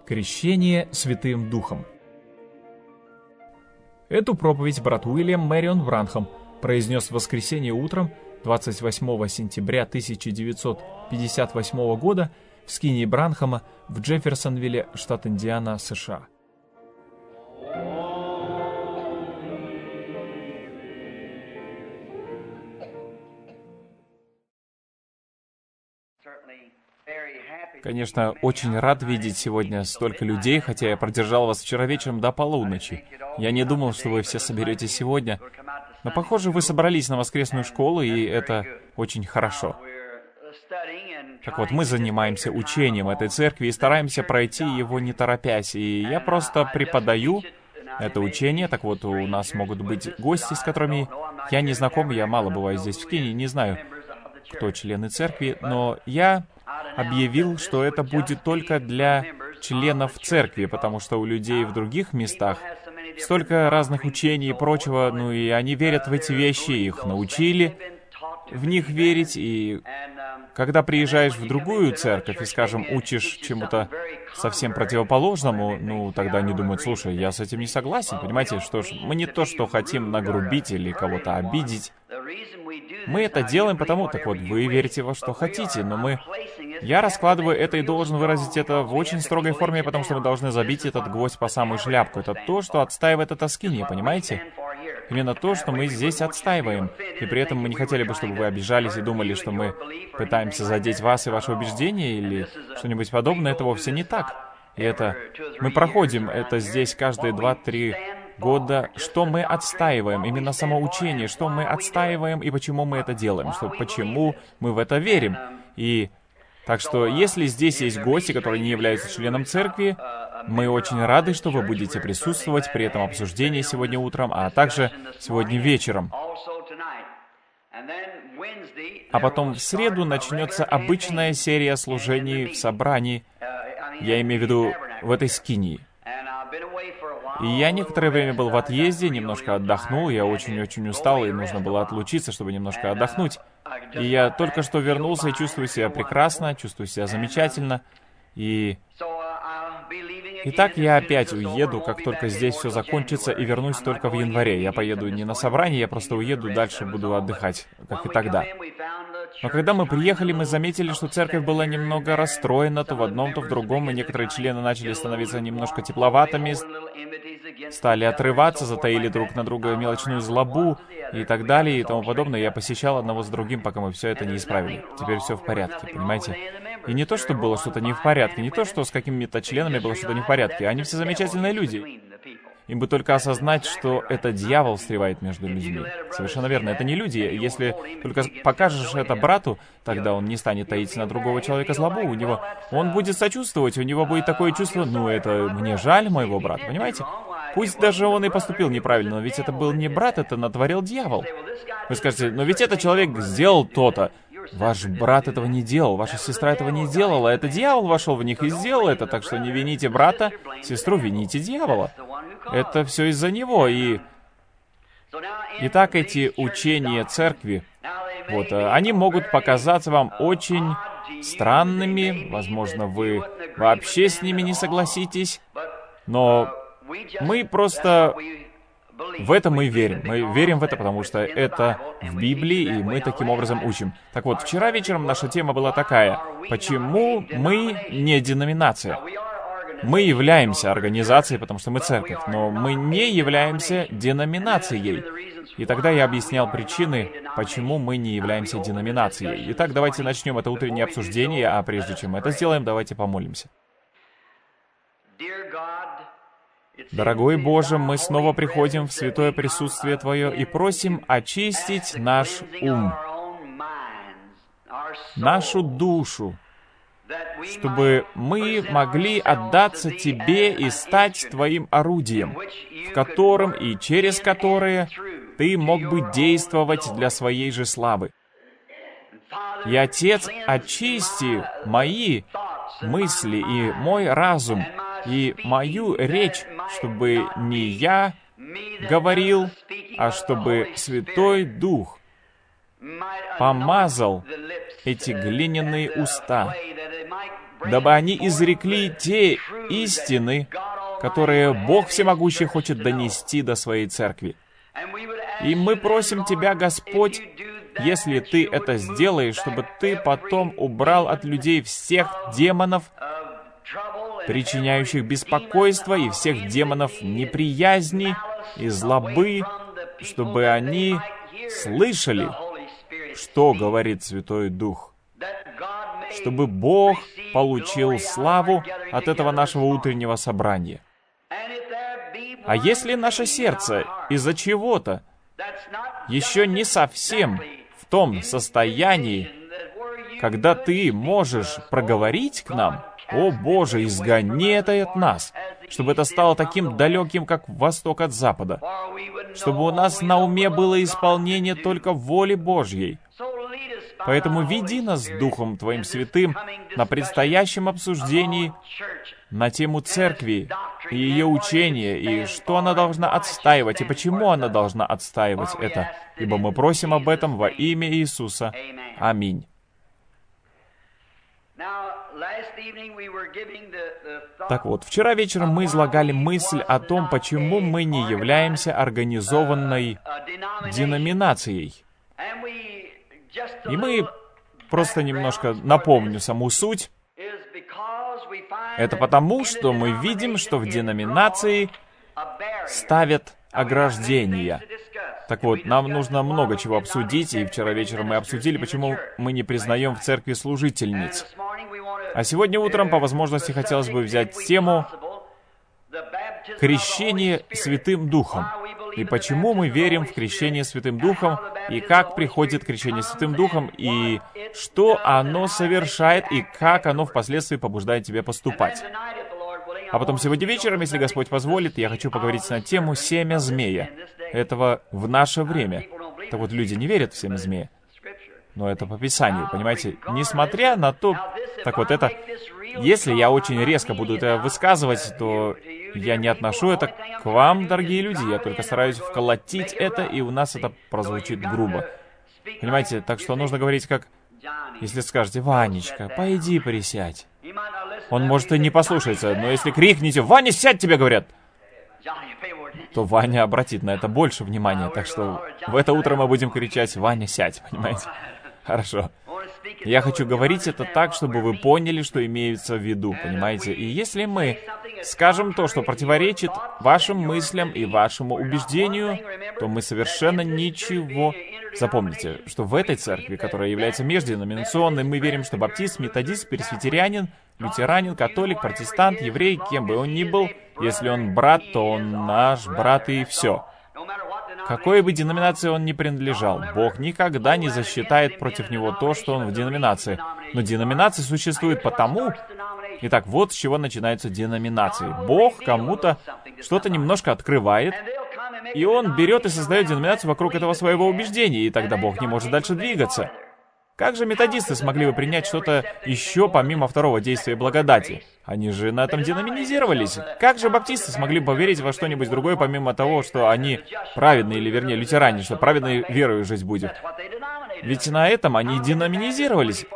Крещение Святым Духом. Эту проповедь брат Уильям Мэрион Бранхам произнес в воскресенье утром 28 сентября 1958 года в скинии Бранхама в Джефферсонвилле, штат Индиана, США. Конечно, очень рад видеть сегодня столько людей, хотя я продержал вас вчера вечером до полуночи. Я не думал, что вы все соберетесь сегодня, но, похоже, вы собрались на воскресную школу, и это очень хорошо. Так вот, мы занимаемся учением этой церкви и стараемся пройти его не торопясь, и я просто преподаю это учение. Так вот, у нас могут быть гости, с которыми я не знаком, я мало бываю здесь в Кении, не знаю, кто члены церкви, но я объявил, что это будет только для членов церкви, потому что у людей в других местах столько разных учений и прочего, ну и они верят в эти вещи, их научили в них верить, и когда приезжаешь в другую церковь и, скажем, учишь чему-то совсем противоположному, ну, тогда они думают: слушай, я с этим не согласен, понимаете, что ж, мы не то, что хотим нагрубить или кого-то обидеть. Мы это делаем потому, так вот, вы верите во что хотите, но я раскладываю это и должен выразить это в очень строгой форме, потому что мы должны забить этот гвоздь по самую шляпку. Это то, что отстаивает это скинья, понимаете? Именно то, что мы здесь отстаиваем. И при этом мы не хотели бы, чтобы вы обижались и думали, что мы пытаемся задеть вас и ваши убеждения или что-нибудь подобное. Это вовсе не так. И это... Мы проходим это здесь каждые 2-3 года, что мы отстаиваем, именно самоучение, что мы отстаиваем и почему мы это делаем, почему мы в это верим. И так что, если здесь есть гости, которые не являются членом церкви, мы очень рады, что вы будете присутствовать при этом обсуждении сегодня утром, а также сегодня вечером. А потом в среду начнется обычная серия служений в собрании, я имею в виду в этой скинии. И я некоторое время был в отъезде, немножко отдохнул, я очень-очень устал, и нужно было отлучиться, чтобы немножко отдохнуть. И я только что вернулся и чувствую себя прекрасно, чувствую себя замечательно. Итак, я опять уеду, как только здесь все закончится, и вернусь только в январе. Я поеду не на собрание, я просто уеду, дальше буду отдыхать, как и тогда. Но когда мы приехали, мы заметили, что церковь была немного расстроена, то в одном, то в другом, и некоторые члены начали становиться немножко тепловатыми, стали отрываться, затаили друг на друга мелочную злобу и так далее, и тому подобное. Я посещал одного с другим, пока мы все это не исправили. Теперь все в порядке, понимаете? И не то, что было что-то не в порядке, не то, что с какими-то членами было что-то не в порядке. Они все замечательные люди. Им бы только осознать, что это дьявол встревает между людьми. Совершенно верно, это не люди. Если только покажешь это брату, тогда он не станет таить на другого человека злобу. Он будет сочувствовать, у него будет такое чувство: ну, это мне жаль моего брата, понимаете? Пусть даже он и поступил неправильно, но ведь это был не брат, это натворил дьявол. Вы скажете: но ведь этот человек сделал то-то. Ваш брат этого не делал, ваша сестра этого не делала, это дьявол вошел в них и сделал это, так что не вините брата, сестру, вините дьявола. Это все из-за него, Итак, эти учения церкви, они могут показаться вам очень странными, возможно, вы вообще с ними не согласитесь, но мы просто... В это мы верим. Мы верим в это, потому что это в Библии, и мы таким образом учим. Так вот, вчера вечером наша тема была такая: почему мы не деноминация? Мы являемся организацией, потому что мы церковь, но мы не являемся деноминацией. И тогда я объяснял причины, почему мы не являемся деноминацией. Итак, давайте начнем это утреннее обсуждение, а прежде чем мы это сделаем, давайте помолимся. Дорогой Боже, мы снова приходим в святое присутствие Твое и просим очистить наш ум, нашу душу, чтобы мы могли отдаться Тебе и стать Твоим орудием, в котором и через которое Ты мог бы действовать для Своей же славы. И, Отец, очисти мои мысли и мой разум, и мою речь, чтобы не я говорил, а чтобы Святой Дух помазал эти глиняные уста, дабы они изрекли те истины, которые Бог Всемогущий хочет донести до своей церкви. И мы просим Тебя, Господь, если Ты это сделаешь, чтобы Ты потом убрал от людей всех демонов, причиняющих беспокойство, и всех демонов неприязни и злобы, чтобы они слышали, что говорит Святой Дух, чтобы Бог получил славу от этого нашего утреннего собрания. А если наше сердце из-за чего-то еще не совсем в том состоянии, когда Ты можешь проговорить к нам, «О Боже, изгони это от нас», чтобы это стало таким далеким, как восток от запада, чтобы у нас на уме было исполнение только воли Божьей. Поэтому веди нас Духом Твоим Святым на предстоящем обсуждении на тему церкви и ее учения, и что она должна отстаивать, и почему она должна отстаивать это. Ибо мы просим об этом во имя Иисуса. Аминь. Так вот, вчера вечером мы излагали мысль о том, почему мы не являемся организованной деноминацией. И мы просто немножко напомню саму суть. Это потому, что мы видим, что в деноминации ставят ограждения. Так вот, нам нужно много чего обсудить, и вчера вечером мы обсудили, почему мы не признаем в церкви служительниц. А сегодня утром, по возможности, хотелось бы взять тему крещение Святым Духом. И почему мы верим в крещение Святым Духом, и как приходит крещение Святым Духом, и что оно совершает, и как оно впоследствии побуждает тебя поступать. А потом сегодня вечером, если Господь позволит, я хочу поговорить на тему семя змея. Этого в наше время. Так вот, люди не верят в семя змея. Но это по Писанию, понимаете? Несмотря на то... Так вот, это... Если я очень резко буду это высказывать, то я не отношу это к вам, дорогие люди. Я только стараюсь вколотить это, и у нас это прозвучит грубо. Понимаете? Так что нужно говорить как... Если скажете: «Ванечка, пойди присядь». Он, может, и не послушается, но если крикните: «Ваня, сядь!» тебе говорят, то Ваня обратит на это больше внимания. Так что в это утро мы будем кричать: «Ваня, сядь!» Понимаете? Хорошо. Я хочу говорить это так, чтобы вы поняли, что имеется в виду, понимаете? И если мы скажем то, что противоречит вашим мыслям и вашему убеждению, то мы совершенно ничего... Запомните, что в этой церкви, которая является межденоминационной, мы верим, что баптист, методист, пресвитерианин, лютеранин, католик, протестант, еврей, кем бы он ни был, если он брат, то он наш брат, и все. Какой бы деноминации он ни принадлежал, Бог никогда не засчитает против него то, что он в деноминации. Но деноминации существуют потому... Итак, вот с чего начинаются деноминации. Бог кому-то что-то немножко открывает, и он берет и создает деноминацию вокруг этого своего убеждения, и тогда Бог не может дальше двигаться. Как же методисты смогли бы принять что-то еще помимо второго действия благодати? Они же на этом деноминизировались. Как же баптисты смогли бы поверить во что-нибудь другое, помимо того, что они праведные, или вернее лютеране, что праведной верою жить будет? Ведь на этом они деноминизировались.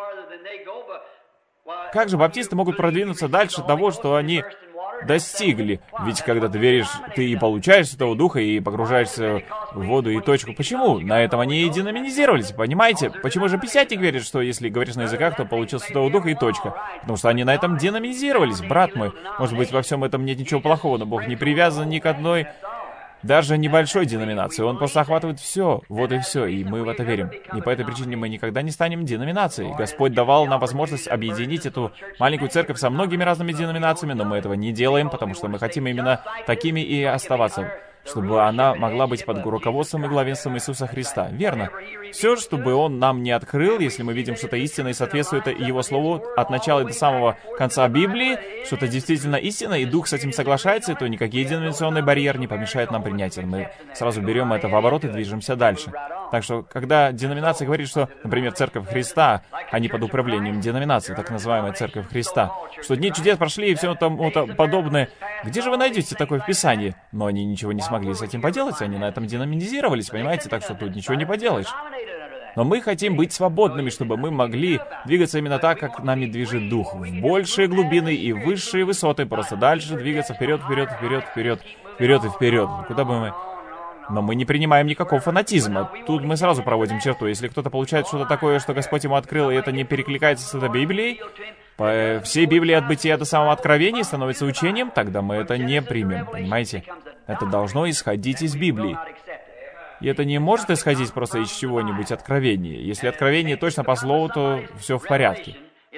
Как же баптисты могут продвинуться дальше того, что они достигли? Ведь когда ты веришь, ты и получаешь Святого Духа, и погружаешься в воду и точку. Почему? На этом они и деноминизировались, понимаете? Почему же пятидесятник верит, что если говоришь на языках, то получил Святого Духа и точка? Потому что они на этом деноминизировались, брат мой. Может быть, во всем этом нет ничего плохого, но Бог не привязан ни к одной, даже небольшой деноминации. Он просто охватывает все, вот и все, и мы в это верим. И по этой причине мы никогда не станем деноминацией. Господь давал нам возможность объединить эту маленькую церковь со многими разными деноминациями, но мы этого не делаем, потому что мы хотим именно такими и оставаться, чтобы она могла быть под руководством и главенством Иисуса Христа. Верно. Все, чтобы Он нам не открыл, если мы видим, что это истина и соответствует Его Слову от начала и до самого конца Библии, что это действительно истина, и Дух с этим соглашается, то никакие деноминационные барьеры не помешают нам принять это. Мы сразу берем это в оборот и движемся дальше. Так что, когда деноминация говорит, что, например, Церковь Христа, а не под управлением деноминации, так называемая Церковь Христа, что дни чудес прошли и все тому подобное, где же вы найдете такое в Писании? Но они ничего не смогли с этим поделать, они на этом деноминизировались, понимаете, так что тут ничего не поделаешь. Но мы хотим быть свободными, чтобы мы могли двигаться именно так, как нами движет Дух. В большие глубины и высшие высоты. Просто дальше двигаться вперед, вперед, вперед, вперед, вперед и вперед. Куда бы мы... Но мы не принимаем никакого фанатизма. Тут мы сразу проводим черту. Если кто-то получает что-то такое, что Господь ему открыл, и это не перекликается с этой Библией, по всей Библии от Бытия до самого Откровения становится учением, тогда мы это не примем, понимаете? Это должно исходить из Библии. И это не может исходить просто из чего-нибудь откровения. Если откровение точно по слову, то все в порядке.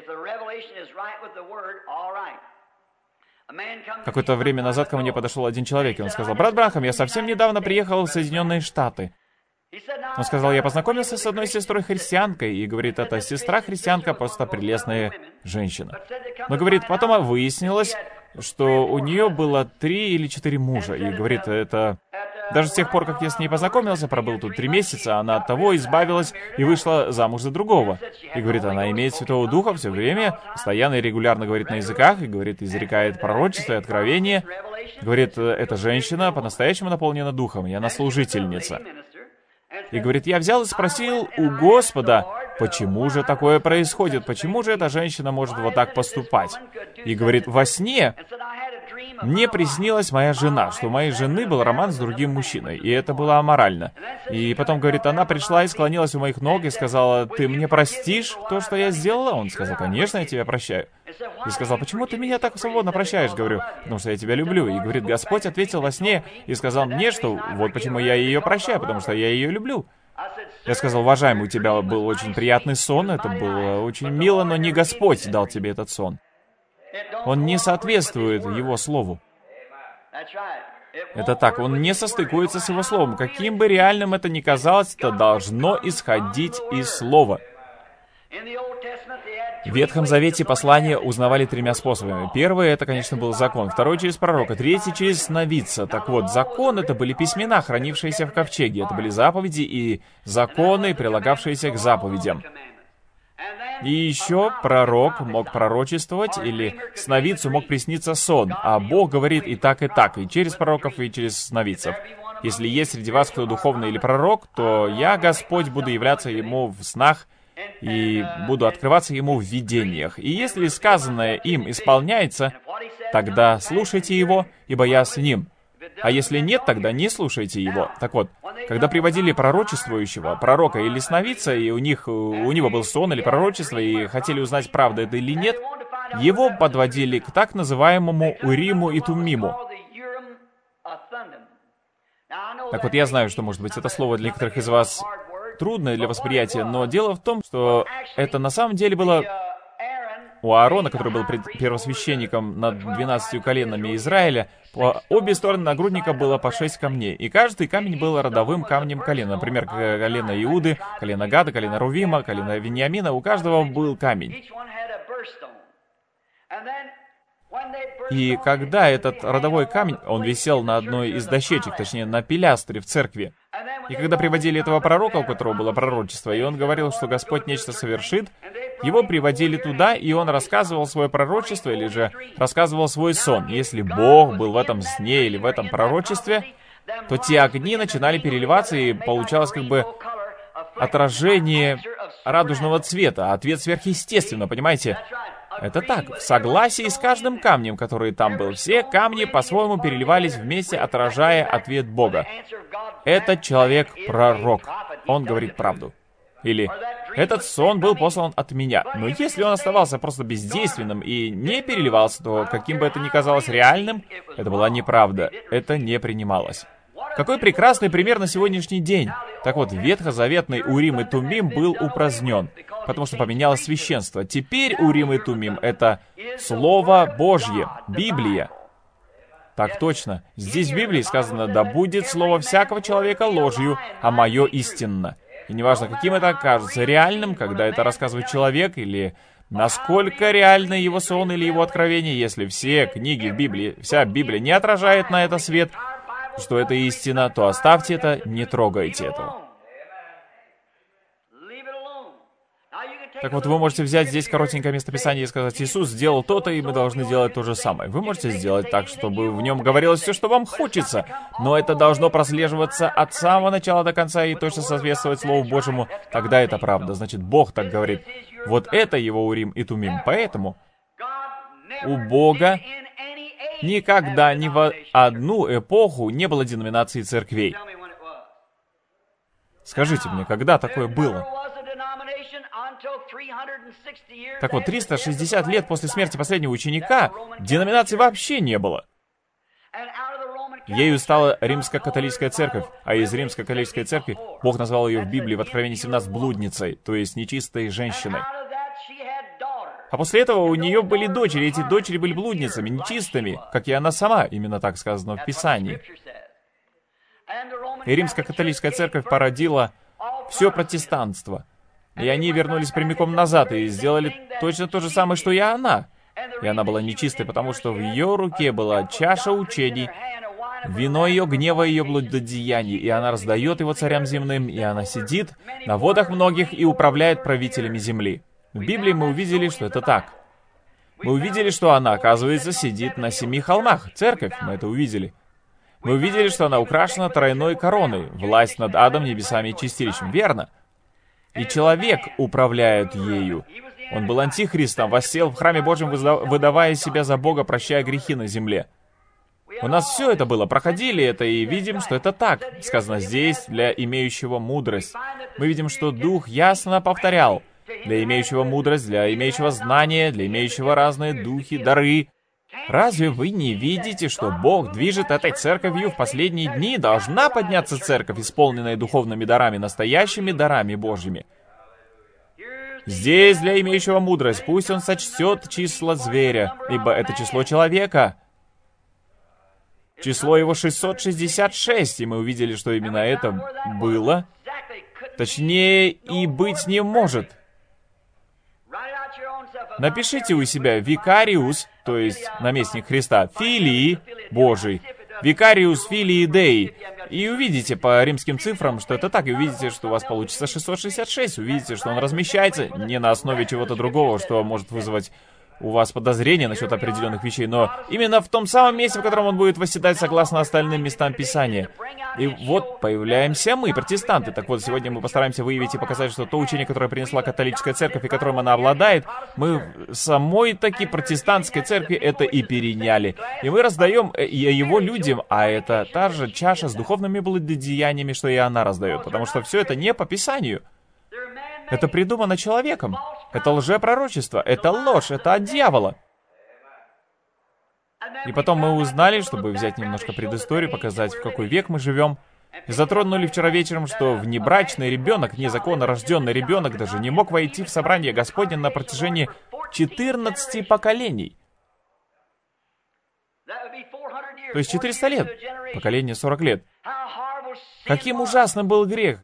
Какое-то время назад ко мне подошел один человек, и он сказал: «Брат Бранхам, я совсем недавно приехал в Соединенные Штаты». Он сказал: «Я познакомился с одной сестрой-христианкой», и говорит, эта сестра-христианка просто прелестная женщина. Но, говорит, потом выяснилось, что у нее было 3 или 4 мужа, и говорит, это... Даже с тех пор, как я с ней познакомился, пробыл тут 3 месяца, она от того избавилась и вышла замуж за другого. И говорит, она имеет Святого Духа все время, постоянно и регулярно говорит на языках, и говорит, изрекает пророчество и откровение. Говорит, эта женщина по-настоящему наполнена Духом, и она служительница. И говорит, я взял и спросил у Господа, почему же такое происходит, почему же эта женщина может вот так поступать. И говорит, во сне мне приснилась моя жена, что у моей жены был роман с другим мужчиной, и это было аморально. И потом, говорит, она пришла и склонилась у моих ног и сказала, ты мне простишь то, что я сделала? Он сказал, конечно, я тебя прощаю. И сказал, почему ты меня так свободно прощаешь? Говорю, потому что я тебя люблю. И говорит, Господь ответил во сне и сказал мне, что вот почему я ее прощаю, потому что я ее люблю. Я сказал, уважаемый, у тебя был очень приятный сон, это было очень мило, но не Господь дал тебе этот сон. Он не соответствует Его Слову. Это так, он не состыкуется с Его Словом. Каким бы реальным это ни казалось, это должно исходить из Слова. В Ветхом Завете послания узнавали 3 способами. Первый, это, конечно, был закон. Второй через пророка. Третий через сновидца. Так вот, закон — это были письмена, хранившиеся в ковчеге. Это были заповеди и законы, прилагавшиеся к заповедям. И еще пророк мог пророчествовать, или сновидцу мог присниться сон, а Бог говорит и так, и через пророков, и через сновидцев. Если есть среди вас кто духовный или пророк, то я, Господь, буду являться ему в снах и буду открываться ему в видениях. И если сказанное им исполняется, тогда слушайте его, ибо я с ним. А если нет, тогда не слушайте его. Так вот, когда приводили пророчествующего, пророка или сновидца, и у него был сон или пророчество, и хотели узнать, правда это или нет, его подводили к так называемому Уриму и Тумиму. Так вот, я знаю, что, может быть, это слово для некоторых из вас трудное для восприятия, но дело в том, что это на самом деле было у Аарона, который был первосвященником над 12 коленами Израиля, по обе стороны нагрудника было по 6 камней, и каждый камень был родовым камнем колена. Например, колено Иуды, колено Гада, колено Рувима, колено Вениамина, у каждого был камень. И когда этот родовой камень, он висел на одной из дощечек, точнее на пилястре в церкви, и когда приводили этого пророка, у которого было пророчество, и он говорил, что Господь нечто совершит, его приводили туда, и он рассказывал свое пророчество, или же рассказывал свой сон. Если Бог был в этом сне или в этом пророчестве, то те огни начинали переливаться, и получалось как бы отражение радужного цвета, ответ сверхъестественно, понимаете? Это так, в согласии с каждым камнем, который там был. Все камни по-своему переливались вместе, отражая ответ Бога. Этот человек пророк. Он говорит правду. Или «Этот сон был послан от меня». Но если он оставался просто бездейственным и не переливался, то, каким бы это ни казалось реальным, это была неправда. Это не принималось. Какой прекрасный пример на сегодняшний день. Так вот, ветхозаветный Урим и Тумим был упразднен, потому что поменялось священство. Теперь Урим и Тумим — это Слово Божье, Библия. Так точно. Здесь в Библии сказано: «Да будет слово всякого человека ложью, а мое истинно». И неважно, каким это окажется, реальным, когда это рассказывает человек, или насколько реальны его сон или его откровение, если все книги в Библии, вся Библия не отражает на это свет, что это истина, то оставьте это, не трогайте этого. Так вот, вы можете взять здесь коротенькое местописание и сказать: Иисус сделал то-то, и мы должны делать то же самое. Вы можете сделать так, чтобы в нем говорилось все, что вам хочется, но это должно прослеживаться от самого начала до конца и точно соответствовать Слову Божьему. Тогда это правда. Значит, Бог так говорит. Вот это его Урим и Тумим. Поэтому у Бога никогда ни в одну эпоху не было деноминаций церквей. Скажите мне, когда такое было? Так вот, 360 лет после смерти последнего ученика деноминации вообще не было. Ею стала Римско-католическая церковь, а из Римско-католической церкви Бог назвал ее в Библии в Откровении 17 блудницей, то есть нечистой женщиной. А после этого у нее были дочери, эти дочери были блудницами, нечистыми, как и она сама, именно так сказано в Писании. И Римско-католическая церковь породила все протестанство. И они вернулись прямиком назад и сделали точно то же самое, что и она. И она была нечистой, потому что в ее руке была чаша учений, вино ее гнева и ее блудодеяний, и она раздает его царям земным, и она сидит на водах многих и управляет правителями земли. В Библии мы увидели, что это так. Мы увидели, что она, оказывается, сидит на 7 холмах. Церковь, мы это увидели. Мы увидели, что она украшена тройной короной, власть над адом, небесами и чистилищем. Верно? И человек управляет ею. Он был антихристом, воссел в храме Божьем, выдавая себя за Бога, прощая грехи на земле. У нас все это было, проходили это, и видим, что это так. Сказано здесь, для имеющего мудрость. Мы видим, что Дух ясно повторял. Для имеющего мудрость, для имеющего знания, для имеющего разные духи, дары. Разве вы не видите, что Бог движет этой церковью в последние дни? Должна подняться церковь, исполненная духовными дарами, настоящими дарами Божьими. Здесь для имеющего мудрость, пусть он сочтет число зверя, ибо это число человека. Число его 666, и мы увидели, что именно это было. Точнее, и быть не может. Напишите у себя «Викариус», то есть наместник Христа, «Филии» Божий, «Викариус Филии Деи», и увидите по римским цифрам, что это так, и увидите, что у вас получится 666, увидите, что он размещается не на основе чего-то другого, что может вызвать у вас подозрения насчет определенных вещей, но именно в том самом месте, в котором он будет восседать согласно остальным местам Писания. И вот появляемся мы, протестанты. Так вот, сегодня мы постараемся выявить и показать, что то учение, которое принесла католическая церковь и которым она обладает, мы самой таки протестантской церкви это и переняли. И мы раздаем его людям, а это та же чаша с духовными блудодеяниями, что и она раздает, потому что все это не по Писанию. Это придумано человеком. Это лжепророчество, это ложь, это от дьявола. И потом мы узнали, чтобы взять немножко предысторию, показать, в какой век мы живем. И затронули вчера вечером, что внебрачный ребенок, незаконно рожденный ребенок, даже не мог войти в собрание Господне на протяжении 14 поколений. То есть 400 лет. Поколение 40 лет. Каким ужасным был грех.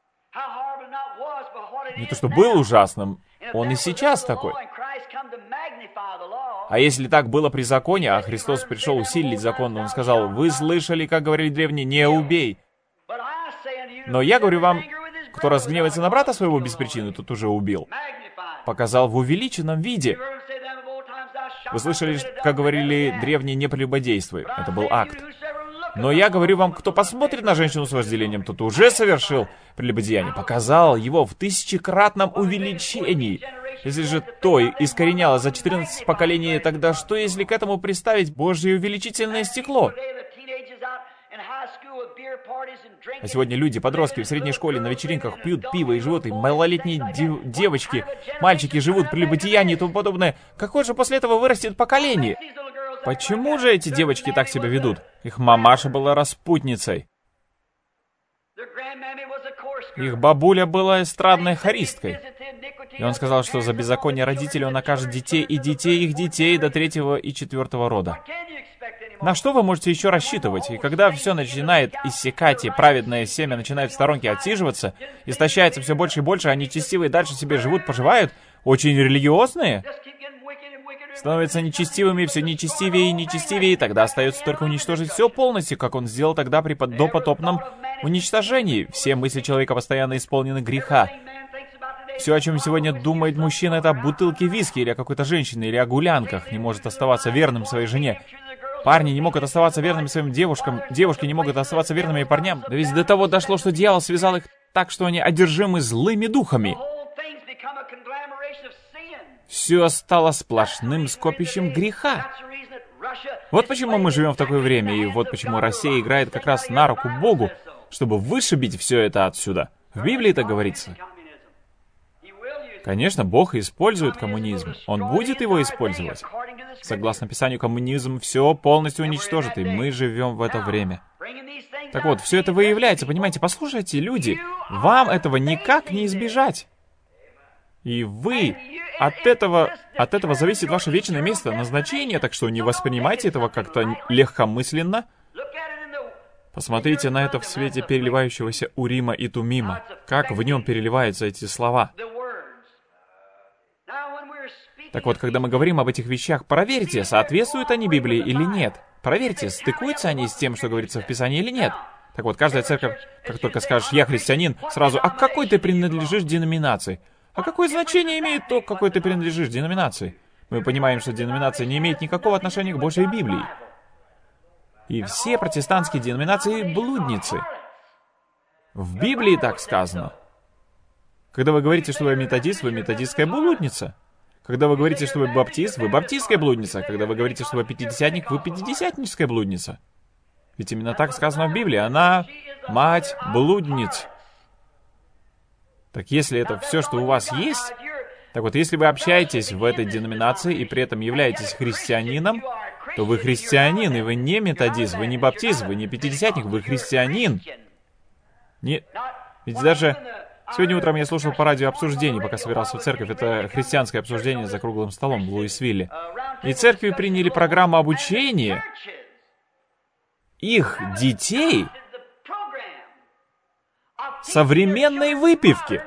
Не то, что был ужасным, он и сейчас такой. А если так было при законе, а Христос пришел усилить закон, он сказал: «Вы слышали, как говорили древние, не убей». Но я говорю вам, кто разгневается на брата своего без причины, тот уже убил. Показал в увеличенном виде. Вы слышали, как говорили древние, не прелюбодействуй. Это был акт. Но я говорю вам, кто посмотрит на женщину с вожделением, тот уже совершил прелюбодеяние. Показал его в 1000-кратном увеличении. Если же то искореняло за 14 поколений, тогда что, если к этому приставить Божье увеличительное стекло? А сегодня люди, подростки в средней школе на вечеринках пьют пиво и живут, и малолетние девочки, мальчики живут в прелюбодеянии и тому подобное. Какое же после этого вырастет поколение? Почему же эти девочки так себя ведут? Их мамаша была распутницей. Их бабуля была эстрадной хористкой. И он сказал, что за беззаконие родителей он накажет детей и детей их детей до 3-го и 4-го рода. На что вы можете еще рассчитывать? И когда все начинает иссякать, и праведное семя начинает в сторонке отсиживаться, истощается все больше и больше, а нечестивые дальше себе живут, поживают, очень религиозные, становятся нечестивыми, все нечестивее и нечестивее, и тогда остается только уничтожить все полностью, как он сделал тогда при допотопном уничтожении. Все мысли человека постоянно исполнены греха. Все, о чем сегодня думает мужчина, это о бутылке виски или о какой-то женщине, или о гулянках, не может оставаться верным своей жене. Парни не могут оставаться верными своим девушкам, девушки не могут оставаться верными парням. Да ведь до того дошло, что дьявол связал их так, что они одержимы злыми духами. Все стало сплошным скопищем греха. Вот почему мы живем в такое время, и вот почему Россия играет как раз на руку Богу, чтобы вышибить все это отсюда. В Библии это говорится. Конечно, Бог использует коммунизм. Он будет его использовать. Согласно Писанию, коммунизм все полностью уничтожит, и мы живем в это время. Так вот, все это выявляется, понимаете? Послушайте, люди, вам этого никак не избежать. И вы, от этого зависит ваше вечное место назначения, так что не воспринимайте этого как-то легкомысленно. Посмотрите на это в свете переливающегося Урима и Тумима. Как в нем переливаются эти слова. Так вот, когда мы говорим об этих вещах, проверьте, соответствуют они Библии или нет. Проверьте, стыкуются они с тем, что говорится в Писании или нет. Так вот, каждая церковь, как только скажешь «я христианин», сразу «а к какой ты принадлежишь деноминации?» А какое значение имеет то, к какой ты принадлежишь деноминации? Мы понимаем, что деноминация не имеет никакого отношения к Божьей Библии. И все протестантские деноминации — блудницы. В Библии так сказано. Когда вы говорите, что вы методистская блудница. Когда вы говорите, что вы баптистская блудница. Когда вы говорите, что вы пятидесятник, вы пятидесятническая блудница. Ведь именно так сказано в Библии. Она мать блудниц. Так если это все, что у вас есть, так вот, если вы общаетесь в этой деноминации и при этом являетесь христианином, то вы христианин, и вы не методист, вы не баптист, вы не пятидесятник, вы христианин. Ведь даже сегодня утром я слушал по радио обсуждение, пока собирался в церковь. Это христианское обсуждение за круглым столом в Луисвилле. И церкви приняли программу обучения их детей современной выпивки.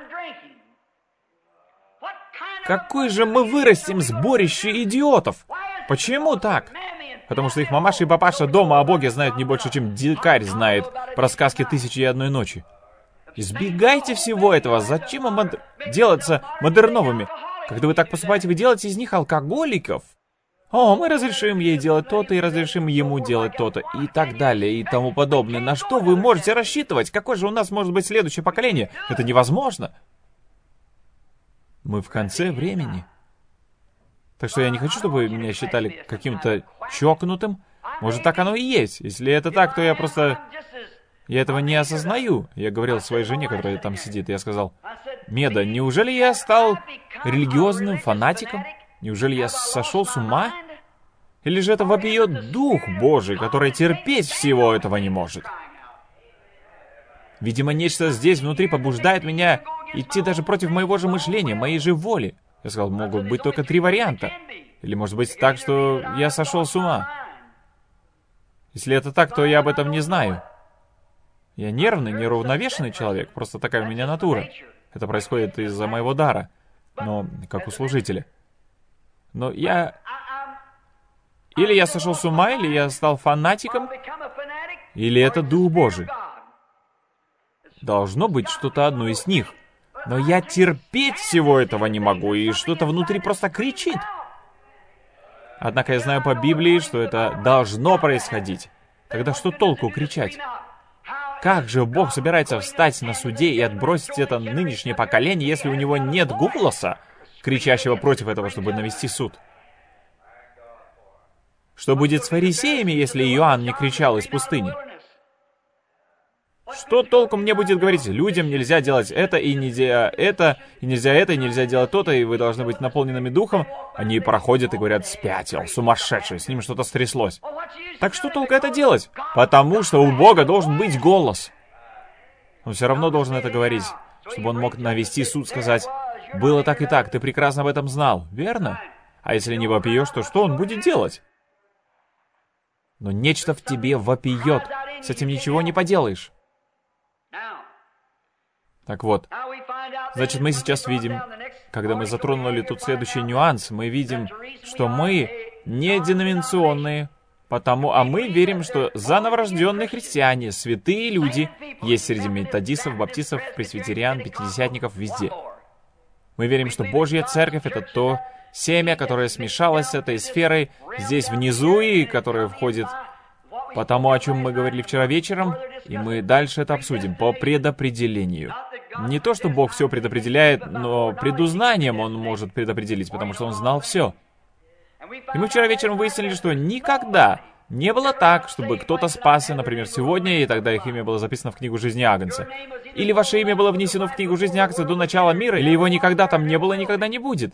Какой же мы вырастим сборище идиотов? Почему так? Потому что их мамаша и папаша дома о Боге знают не больше, чем дикарь знает про сказки «Тысячи и одной ночи». Избегайте всего этого. Зачем им делаться модерновыми? Когда вы так поступаете, вы делаете из них алкоголиков. О, мы разрешим ей делать то-то, и разрешим ему делать то-то, и так далее, и тому подобное. На что вы можете рассчитывать? Какое же у нас может быть следующее поколение? Это невозможно. Мы в конце времени. Так что я не хочу, чтобы меня считали каким-то чокнутым. Может, так оно и есть. Если это так, то я этого не осознаю. Я говорил своей жене, которая там сидит, я сказал: «Меда, неужели я стал религиозным фанатиком? Неужели я сошел с ума? Или же это вопиет Дух Божий, который терпеть всего этого не может? Видимо, нечто здесь внутри побуждает меня идти даже против моего же мышления, моей же воли». Я сказал, могут быть только 3 варианта. Или может быть так, что я сошел с ума. Если это так, то я об этом не знаю. Я нервный, неуравновешенный человек, просто такая у меня натура. Это происходит из-за моего дара, но как у служителя. Но я... Или я сошел с ума, или я стал фанатиком, или это Дух Божий. Должно быть что-то одно из них. Но я терпеть всего этого не могу, и что-то внутри просто кричит. Однако я знаю по Библии, что это должно происходить. Тогда что толку кричать? Как же Бог собирается встать на суде и отбросить это нынешнее поколение, если у него нет голоса, кричащего против этого, чтобы навести суд? Что будет с фарисеями, если Иоанн не кричал из пустыни? Что толку мне будет говорить, людям нельзя делать это, и нельзя это, и нельзя это, и нельзя делать то-то, и вы должны быть наполненными духом? Они проходят и говорят, спятил, сумасшедший, с ним что-то стряслось. Так что толку это делать? Потому что у Бога должен быть голос. Он все равно должен это говорить, чтобы он мог навести суд, сказать, было так и так, ты прекрасно об этом знал, верно? А если не вопиешь, то что он будет делать? Но нечто в тебе вопиет, с этим ничего не поделаешь. Так вот, значит, мы сейчас видим, когда мы затронули тут следующий нюанс, мы видим, что мы не деноминационные, а мы верим, что заново рожденные христиане, святые люди, есть среди методистов, баптистов, пресвитериан, пятидесятников, везде. Мы верим, что Божья Церковь — это то семя, которое смешалось с этой сферой здесь внизу, и которое входит по тому, о чем мы говорили вчера вечером, и мы дальше это обсудим, по предопределению. Не то, что Бог все предопределяет, но предузнанием Он может предопределить, потому что Он знал все. И мы вчера вечером выяснили, что никогда не было так, чтобы кто-то спасся, например, сегодня, и тогда их имя было записано в книгу жизни Агнца. Или ваше имя было внесено в книгу жизни Агнца до начала мира, или его никогда там не было и никогда не будет.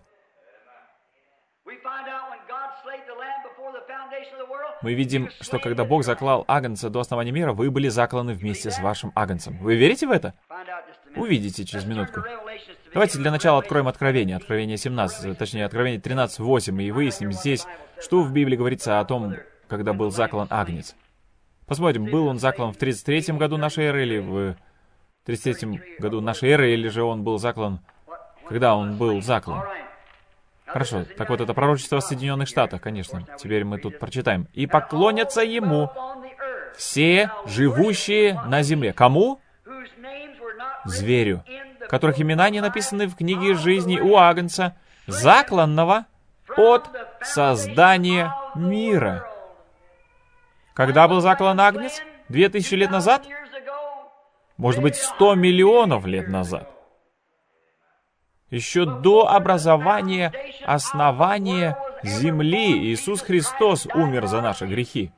Мы видим, что когда Бог заклал Агнца до основания мира, вы были закланы вместе с вашим Агнцем. Вы верите в это? Увидите через минутку. Давайте для начала откроем Откровение. Откровение 17, точнее, Откровение 13:8, и выясним здесь, что в Библии говорится о том, когда был заклан Агнец. Посмотрим, был он заклан в 33-м году нашей эры, или в 33-м году нашей эры, или же он был заклан, когда он был заклан. Хорошо, так вот, это пророчество в Соединенных Штатах, конечно. Теперь мы тут прочитаем. «И поклонятся ему все живущие на земле». Кому? Зверю, которых имена не написаны в книге жизни у Агнца, закланного от создания мира. Когда был заклан Агнец? 2000 лет назад? Может быть, 100 миллионов лет назад? Еще до образования, основания земли Иисус Христос умер за наши грехи.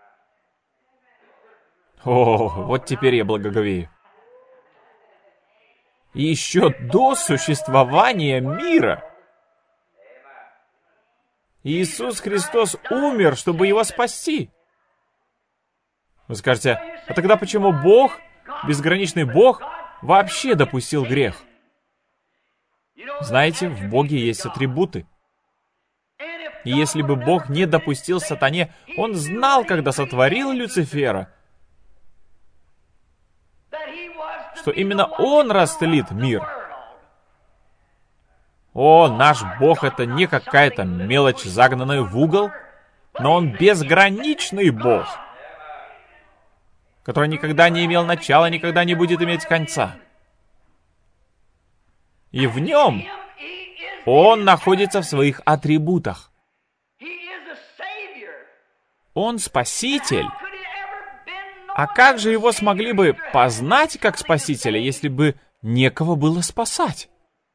О, вот теперь я благоговею. И еще до существования мира Иисус Христос умер, чтобы его спасти. Вы скажете, а тогда почему Бог, безграничный Бог, вообще допустил грех? Знаете, в Боге есть атрибуты. И если бы Бог не допустил сатане, Он знал, когда сотворил Люцифера, что именно он растлит мир. О, наш Бог — это не какая-то мелочь, загнанная в угол, но Он безграничный Бог, который никогда не имел начала, никогда не будет иметь конца. И в Нем Он находится в своих атрибутах. Он Спаситель. А как же Его смогли бы познать как Спасителя, если бы некого было спасать?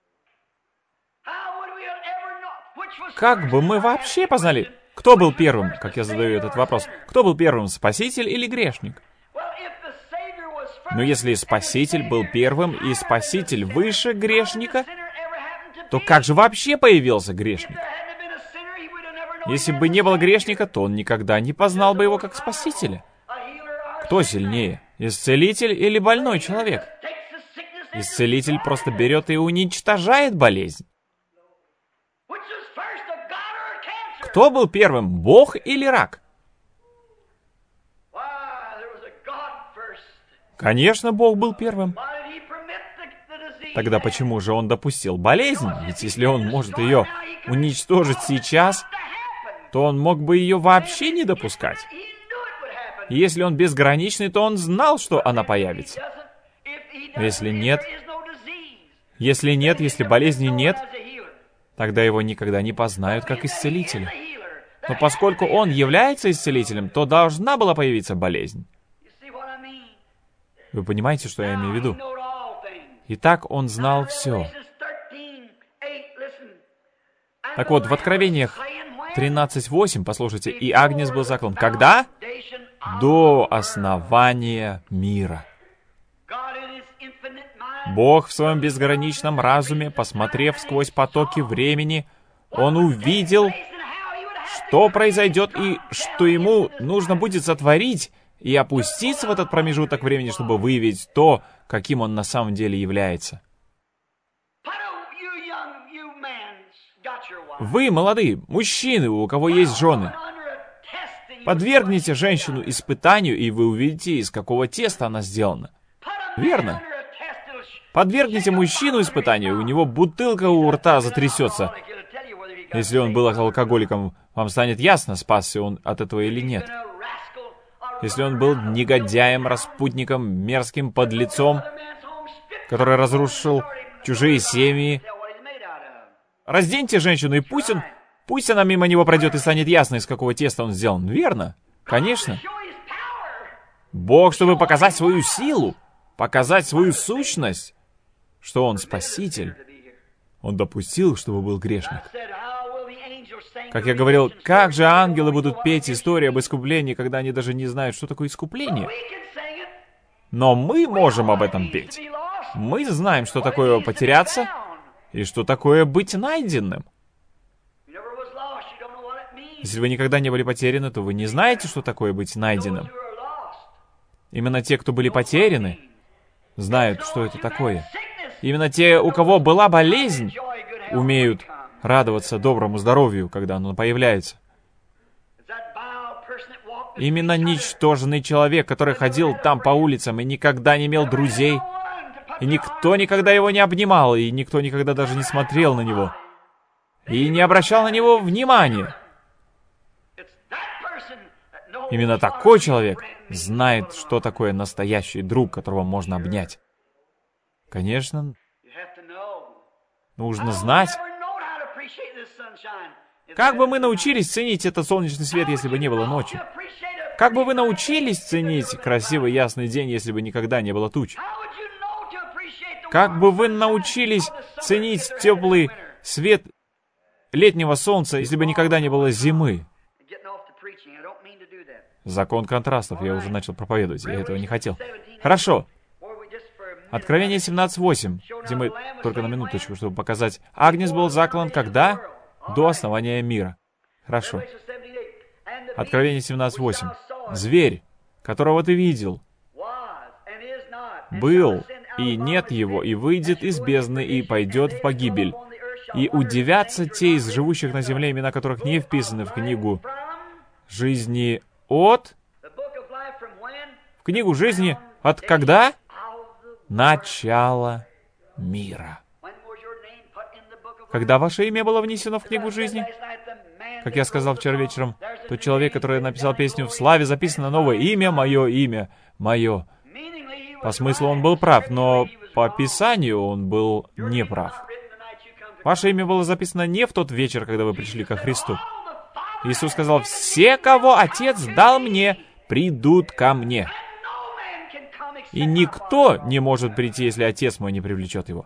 Как бы мы вообще познали, кто был первым, как я задаю этот вопрос, кто был первым, Спаситель или грешник? Но если Спаситель был первым и Спаситель выше грешника, то как же вообще появился грешник? Если бы не было грешника, то он никогда не познал бы его как Спасителя. Кто сильнее, исцелитель или больной человек? Исцелитель просто берет и уничтожает болезнь. Кто был первым, Бог или рак? Конечно, Бог был первым. Тогда почему же Он допустил болезнь? Ведь если Он может ее уничтожить сейчас, то Он мог бы ее вообще не допускать. И если Он безграничный, то Он знал, что она появится. Если нет, если болезни нет, тогда Его никогда не познают как исцелителя. Но поскольку Он является исцелителем, то должна была появиться болезнь. Вы понимаете, что я имею в виду? Итак, Он знал все. Так вот, в Откровениях 13:8, послушайте, «И Агнец был заклан». Когда? До основания мира. Бог в своем безграничном разуме, посмотрев сквозь потоки времени, Он увидел, что произойдет и что Ему нужно будет сотворить и опуститься в этот промежуток времени, чтобы выявить то, каким Он на самом деле является. Вы, молодые, мужчины, у кого есть жены, подвергните женщину испытанию, и вы увидите, из какого теста она сделана. Верно? Подвергните мужчину испытанию, у него бутылка у рта затрясется. Если он был алкоголиком, вам станет ясно, спасся он от этого или нет. Если он был негодяем, распутником, мерзким подлецом, который разрушил чужие семьи, разденьте женщину, и пусть она мимо него пройдет и станет ясно, из какого теста он сделан. Верно? Конечно. Бог, чтобы показать свою силу, показать свою сущность, что Он Спаситель, Он допустил, чтобы был грешник. Как я говорил, как же ангелы будут петь историю об искуплении, когда они даже не знают, что такое искупление? Но мы можем об этом петь. Мы знаем, что такое потеряться и что такое быть найденным. Если вы никогда не были потеряны, то вы не знаете, что такое быть найденным. Именно те, кто были потеряны, знают, что это такое. Именно те, у кого была болезнь, умеют радоваться доброму здоровью, когда оно появляется. Именно ничтожный человек, который ходил там по улицам и никогда не имел друзей, и никто никогда его не обнимал, и никто никогда даже не смотрел на него, и не обращал на него внимания. Именно такой человек знает, что такое настоящий друг, которого можно обнять. Конечно, нужно знать. Как бы мы научились ценить этот солнечный свет, если бы не было ночи? Как бы вы научились ценить красивый ясный день, если бы никогда не было туч? Как бы вы научились ценить теплый свет летнего солнца, если бы никогда не было зимы? Закон контрастов. Я уже начал проповедовать, я этого не хотел. Хорошо. Откровение 17:8, где мы только на минуточку, чтобы показать. Агнец был заклан когда? До основания мира. Хорошо. Откровение 17:8. Зверь, которого ты видел, был, и нет его, и выйдет из бездны, и пойдет в погибель. И удивятся те из живущих на земле, имена которых не вписаны в книгу жизни от... В книгу жизни от когда? Начало мира. Когда ваше имя было внесено в книгу жизни? Как я сказал вчера вечером, тот человек, который написал песню «В славе записано новое имя мое». По смыслу он был прав, но по Писанию он был неправ. Ваше имя было записано не в тот вечер, когда вы пришли ко Христу. Иисус сказал: «Все, кого Отец дал мне, придут ко мне. И никто не может прийти, если Отец мой не привлечет его.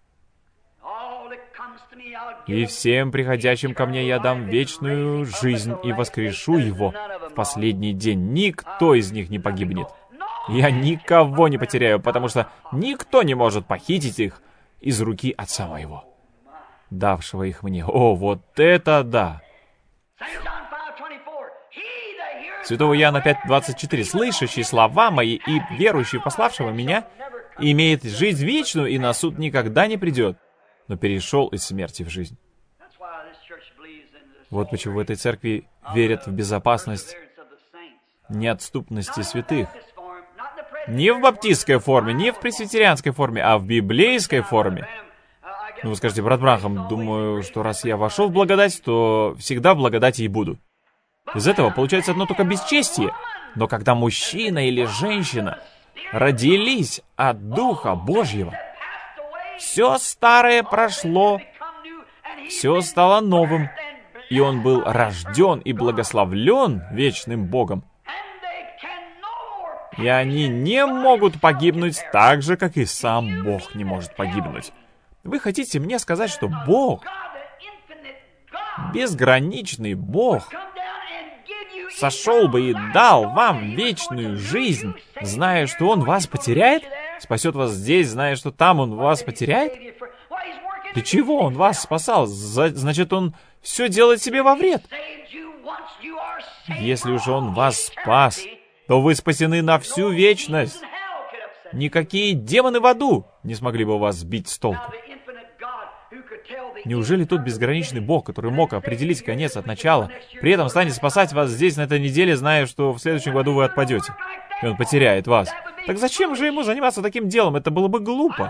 И всем приходящим ко мне я дам вечную жизнь и воскрешу его в последний день. Никто из них не погибнет. Я никого не потеряю, потому что никто не может похитить их из руки Отца моего, давшего их мне». О, вот это да! Святого Иоанна 5:24. «Слышащий слова мои и верующий в пославшего меня имеет жизнь вечную, и на суд никогда не придет, но перешел из смерти в жизнь». Вот почему в этой церкви верят в безопасность неотступности святых. Не в баптистской форме, не в пресвитерианской форме, а в библейской форме. Ну, вы скажете: брат Бранхам, думаю, что раз я вошел в благодать, то всегда в благодати и буду. Из этого получается одно только бесчестие. Но когда мужчина или женщина родились от Духа Божьего, все старое прошло, все стало новым, и он был рожден и благословлен вечным Богом. И они не могут погибнуть так же, как и сам Бог не может погибнуть. Вы хотите мне сказать, что Бог, безграничный Бог, сошел бы и дал вам вечную жизнь, зная, что Он вас потеряет? Спасет вас здесь, зная, что там Он вас потеряет? Для чего Он вас спасал? Значит, Он все делает себе во вред. Если уж Он вас спас, то вы спасены на всю вечность. Никакие демоны в аду не смогли бы вас сбить с толку. Неужели тот безграничный Бог, который мог определить конец от начала, при этом станет спасать вас здесь на этой неделе, зная, что в следующем году вы отпадете, и Он потеряет вас? Так зачем же Ему заниматься таким делом? Это было бы глупо.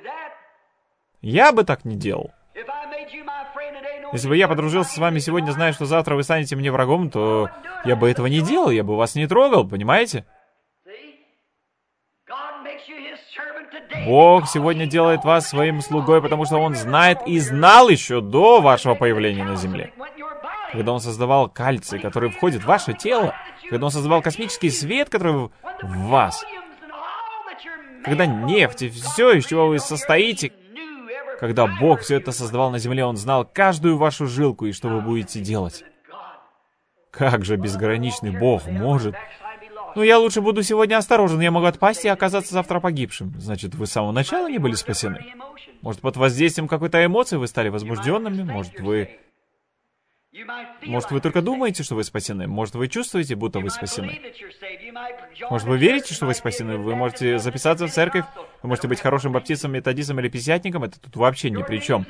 Я бы так не делал. Если бы я подружился с вами сегодня, зная, что завтра вы станете мне врагом, то я бы этого не делал, я бы вас не трогал, понимаете? Бог сегодня делает вас своим слугой, потому что Он знает и знал еще до вашего появления на земле. Когда Он создавал кальций, который входит в ваше тело, когда Он создавал космический свет, который в вас, когда нефть и все, из чего вы состоите, когда Бог все это создавал на земле, Он знал каждую вашу жилку и что вы будете делать. Как же безграничный Бог может... Ну, я лучше буду сегодня осторожен, я могу отпасть и оказаться завтра погибшим. Значит, вы с самого начала не были спасены? Может, под воздействием какой-то эмоции вы стали возбужденными? Может, вы только думаете, что вы спасены? Может, вы чувствуете, будто вы спасены? Может, вы верите, что вы спасены? Вы можете записаться в церковь, вы можете быть хорошим баптистом, методистом или пятидесятником, это тут вообще ни при чем.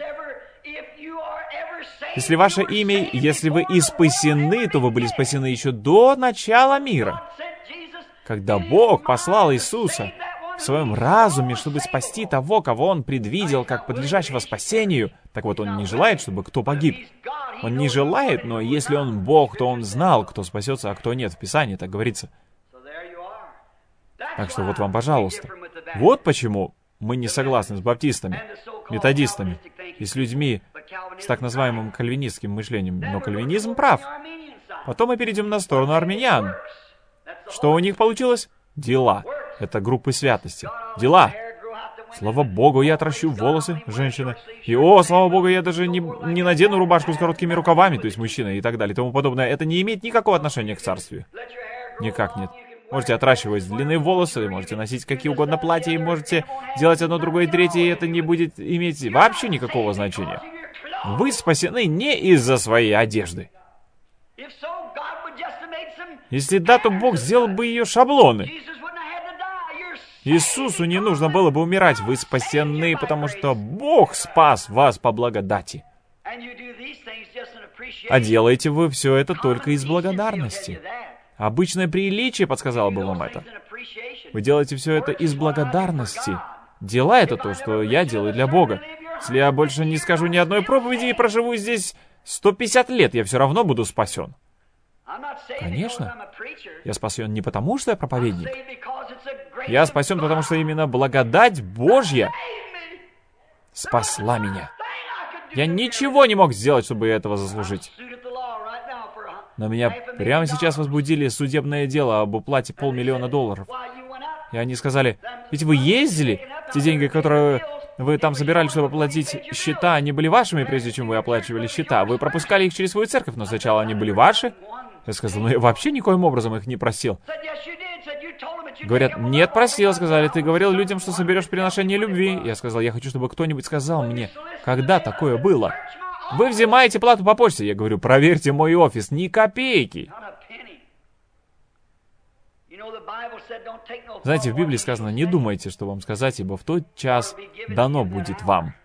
Если ваше имя, если вы и спасены, то вы были спасены еще до начала мира. Когда Бог послал Иисуса в своем разуме, чтобы спасти того, кого Он предвидел как подлежащего спасению, так вот Он не желает, чтобы кто погиб. Он не желает, но если Он Бог, то Он знал, кто спасется, а кто нет. В Писании так говорится. Так что вот вам, пожалуйста. Вот почему мы не согласны с баптистами, методистами и с людьми с так называемым кальвинистским мышлением. Но кальвинизм прав. Потом мы перейдем на сторону армян. Что у них получилось? Дела. Это группы святости. Дела. Слава Богу, я отращу волосы, женщина. И, слава Богу, я даже не надену рубашку с короткими рукавами, то есть мужчина и так далее, и тому подобное. Это не имеет никакого отношения к царствию. Никак нет. Можете отращивать длинные волосы, можете носить какие угодно платья, и можете делать одно, другое, третье, и это не будет иметь вообще никакого значения. Вы спасены не из-за своей одежды. Если да, то Бог сделал бы ее шаблоны. Иисусу не нужно было бы умирать. Вы спасены, потому что Бог спас вас по благодати. А делаете вы все это только из благодарности. Обычное приличие подсказало бы вам это. Вы делаете все это из благодарности. Дела — это то, что я делаю для Бога. Если я больше не скажу ни одной проповеди и проживу здесь 150 лет, я все равно буду спасен. Конечно. Я спасен не потому, что я проповедник. Я спасен, потому что именно благодать Божья спасла меня. Я ничего не мог сделать, чтобы этого заслужить. Но меня прямо сейчас возбудили судебное дело об уплате $500 000. И они сказали: ведь вы ездили, те деньги, которые вы там собирали, чтобы оплатить счета, они были вашими, прежде чем вы оплачивали счета. Вы пропускали их через свою церковь, но сначала они были ваши. Я сказал: ну я вообще никоим образом их не просил. Говорят: нет, просил. Сказали: ты говорил людям, что соберешь приношение любви. Я сказал: я хочу, чтобы кто-нибудь сказал мне, когда такое было. Вы взимаете плату по почте. Я говорю: проверьте мой офис, ни копейки. Знаете, в Библии сказано: не думайте, что вам сказать, ибо в тот час дано будет вам.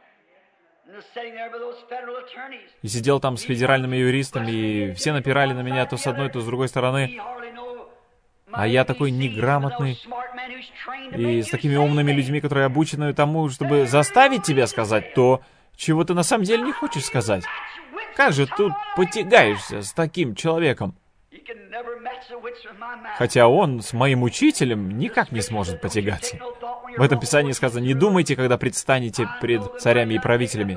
И сидел там с федеральными юристами, и все напирали на меня то с одной, то с другой стороны. А я такой неграмотный, и с такими умными людьми, которые обучены тому, чтобы заставить тебя сказать то, чего ты на самом деле не хочешь сказать. Как же тут потягаешься с таким человеком? Хотя он с моим учителем никак не сможет потягаться. В этом Писании сказано: не думайте, когда предстанете пред царями и правителями.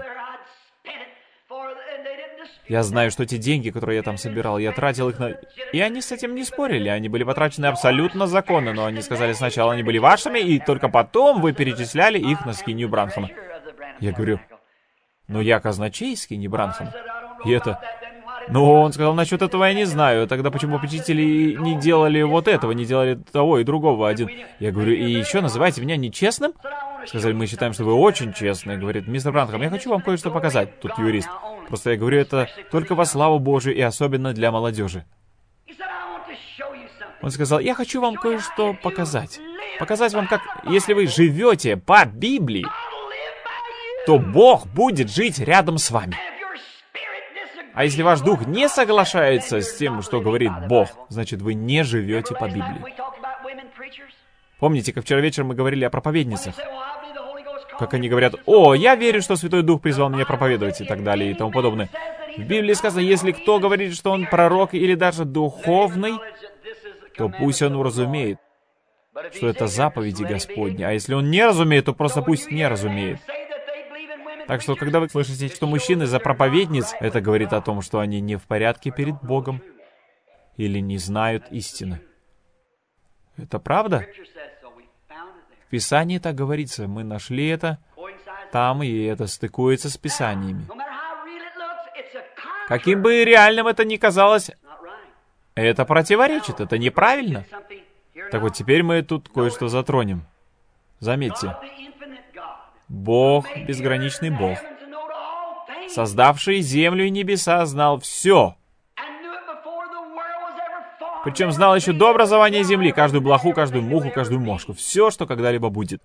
Я знаю, что те деньги, которые я там собирал, я тратил их на... И они с этим не спорили, они были потрачены абсолютно законно, но они сказали: сначала они были вашими, и только потом вы перечисляли их на скинию Бранхама. Я говорю: но я казначей скини Бранхама. И это... Ну, он сказал: насчет этого я не знаю. Тогда почему попечители не делали вот этого, не делали того и другого один? Я говорю: и еще называете меня нечестным? Сказали: мы считаем, что вы очень честный. Говорит: мистер Бранхам, я хочу вам кое-что показать. Тут юрист. Просто я говорю это только во славу Божию и особенно для молодежи. Он сказал: я хочу вам кое-что показать. Показать вам, как, если вы живете по Библии, то Бог будет жить рядом с вами. А если ваш дух не соглашается с тем, что говорит Бог, значит, вы не живете по Библии. Помните, как вчера вечером мы говорили о проповедницах? Как они говорят: «О, я верю, что Святой Дух призвал меня проповедовать», и так далее, и тому подобное. В Библии сказано: если кто говорит, что он пророк или даже духовный, то пусть он уразумеет. что это заповеди Господни. А если он не разумеет, то просто пусть не разумеет. Так что, когда вы слышите, что мужчины за проповедниц, это говорит о том, что они не в порядке перед Богом или не знают истины. Это правда? В Писании так говорится. Мы нашли это там, и это стыкуется с Писаниями. Каким бы реальным это ни казалось, это противоречит, это неправильно. Так вот, теперь мы тут кое-что затронем. Заметьте, Бог, безграничный Бог, создавший землю и небеса, знал все. Причем знал еще до образования земли каждую блоху, каждую муху, каждую мошку. Все, что когда-либо будет.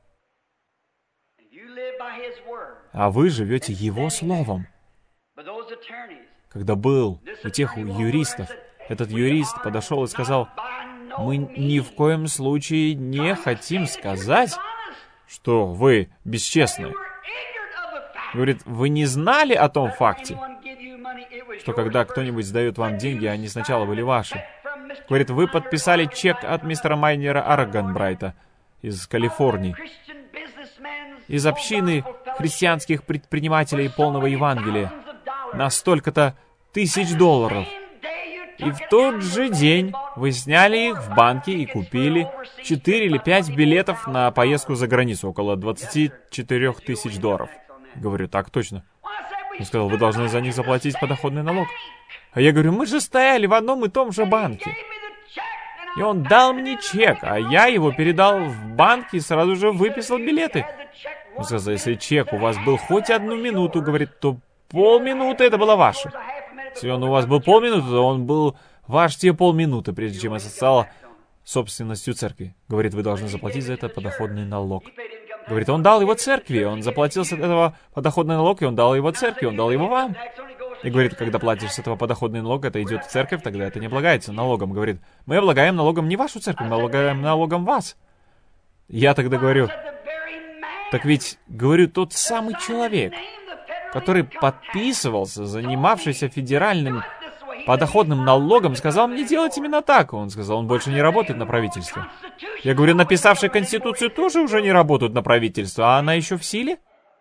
А вы живете Его Словом. Когда был у тех юристов, этот юрист подошел и сказал: мы ни в коем случае не хотим сказать, что вы бесчестны. Говорит, вы не знали о том факте, что когда кто-нибудь сдает вам деньги, они сначала были ваши. Говорит, вы подписали чек от мистера Майнера Арганбрайта из Калифорнии, из общины христианских предпринимателей полного Евангелия, на столько-то $1000. И в тот же день вы сняли их в банке и купили 4 или 5 билетов на поездку за границу, около $24 тысяч. Говорю, так точно. Он сказал, вы должны за них заплатить подоходный налог. А я говорю, мы же стояли в одном и том же банке. И он дал мне чек, а я его передал в банк и сразу же выписал билеты. Он сказал, если чек у вас был хоть 1 минуту, говорит, то полминуты это было ваше. Если он у вас был полминуты, то он был ваш те полминуты, прежде чем это стало собственностью церкви. Говорит, вы должны заплатить за это подоходный налог. Говорит, он дал его церкви, он заплатил с этого подоходный налог, и он дал его церкви, он дал его вам. И говорит, когда платишь с этого подоходный налог, это идет в церковь, тогда это не облагается налогом. Говорит, мы облагаем налогом не вашу церковь, мы облагаем налогом вас. Я тогда говорю, так ведь, говорю, тот самый человек, который подписывался, занимавшийся федеральным подоходным налогом, сказал мне делать именно так. Он сказал, он больше не работает на правительство. Я говорю, написавший Конституцию тоже уже не работают на правительство, а она еще в силе?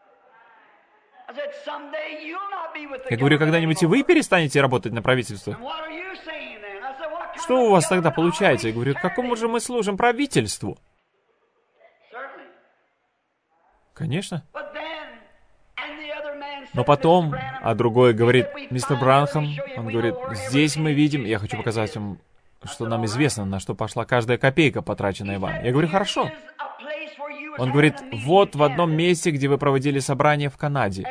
Я говорю, когда-нибудь и вы перестанете работать на правительство? Что у вас тогда получается? Я говорю, какому же мы служим правительству? Конечно. Но потом, а другой говорит, мистер Бранхам, он говорит, здесь мы видим, я хочу показать вам, что нам известно, на что пошла каждая копейка, потраченная вам. Я говорю, хорошо. Он говорит, вот в одном месте, где вы проводили собрание в Канаде,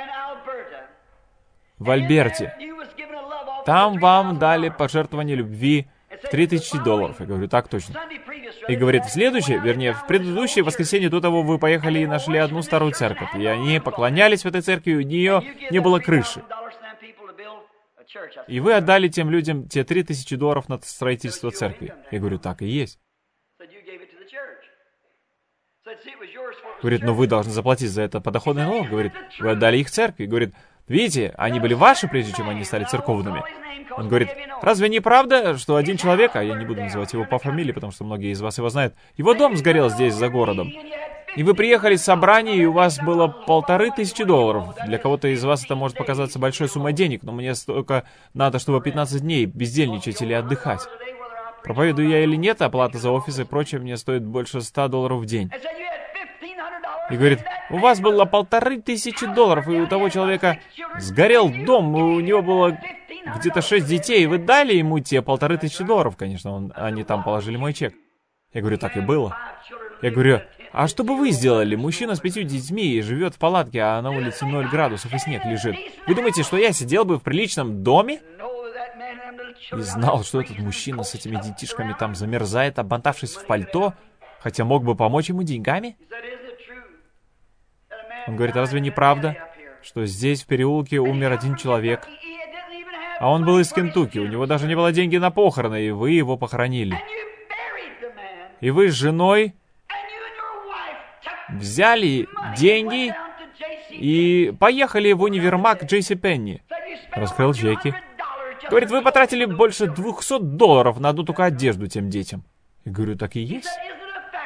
в Альберте, там вам дали пожертвование любви в $3000. Я говорю, так точно. И говорит, в следующее, вернее, в предыдущее воскресенье до того вы поехали и нашли одну старую церковь. И они поклонялись в этой церкви, у нее не было крыши. И вы отдали тем людям те $3000 на строительство церкви. Я говорю, так и есть. Говорит, ну вы должны заплатить за это подоходный налог. Говорит, вы отдали их церкви. Говорит, видите, они были ваши, прежде чем они стали церковными. Он говорит, разве не правда, что один человек, а я не буду называть его по фамилии, потому что многие из вас его знают, его дом сгорел здесь, за городом. И вы приехали с собрания, и у вас было $1500. Для кого-то из вас это может показаться большой суммой денег, но мне столько надо, чтобы 15 дней бездельничать или отдыхать. Проповедую я или нет, оплата за офис и прочее мне стоит больше $100 в день. И говорит, у вас было $1500, и у того человека сгорел дом, у него было где-то 6 детей, и вы дали ему те $1500. Конечно, они там положили мой чек. Я говорю, так и было. Я говорю, а что бы вы сделали? Мужчина с 5 детьми и живет в палатке, а на улице 0 градусов и снег лежит. Вы думаете, что я сидел бы в приличном доме? И знал, что этот мужчина с этими детишками там замерзает, обмотавшись в пальто, хотя мог бы помочь ему деньгами? Он говорит, разве не правда, что здесь, в переулке, умер один человек? А он был из Кентукки, у него даже не было денег на похороны, и вы его похоронили. И вы с женой взяли деньги и поехали в универмаг Джейси Пенни. Раскрыл чеки. Говорит, вы потратили больше $200 на одну только одежду тем детям. Я говорю, так и есть.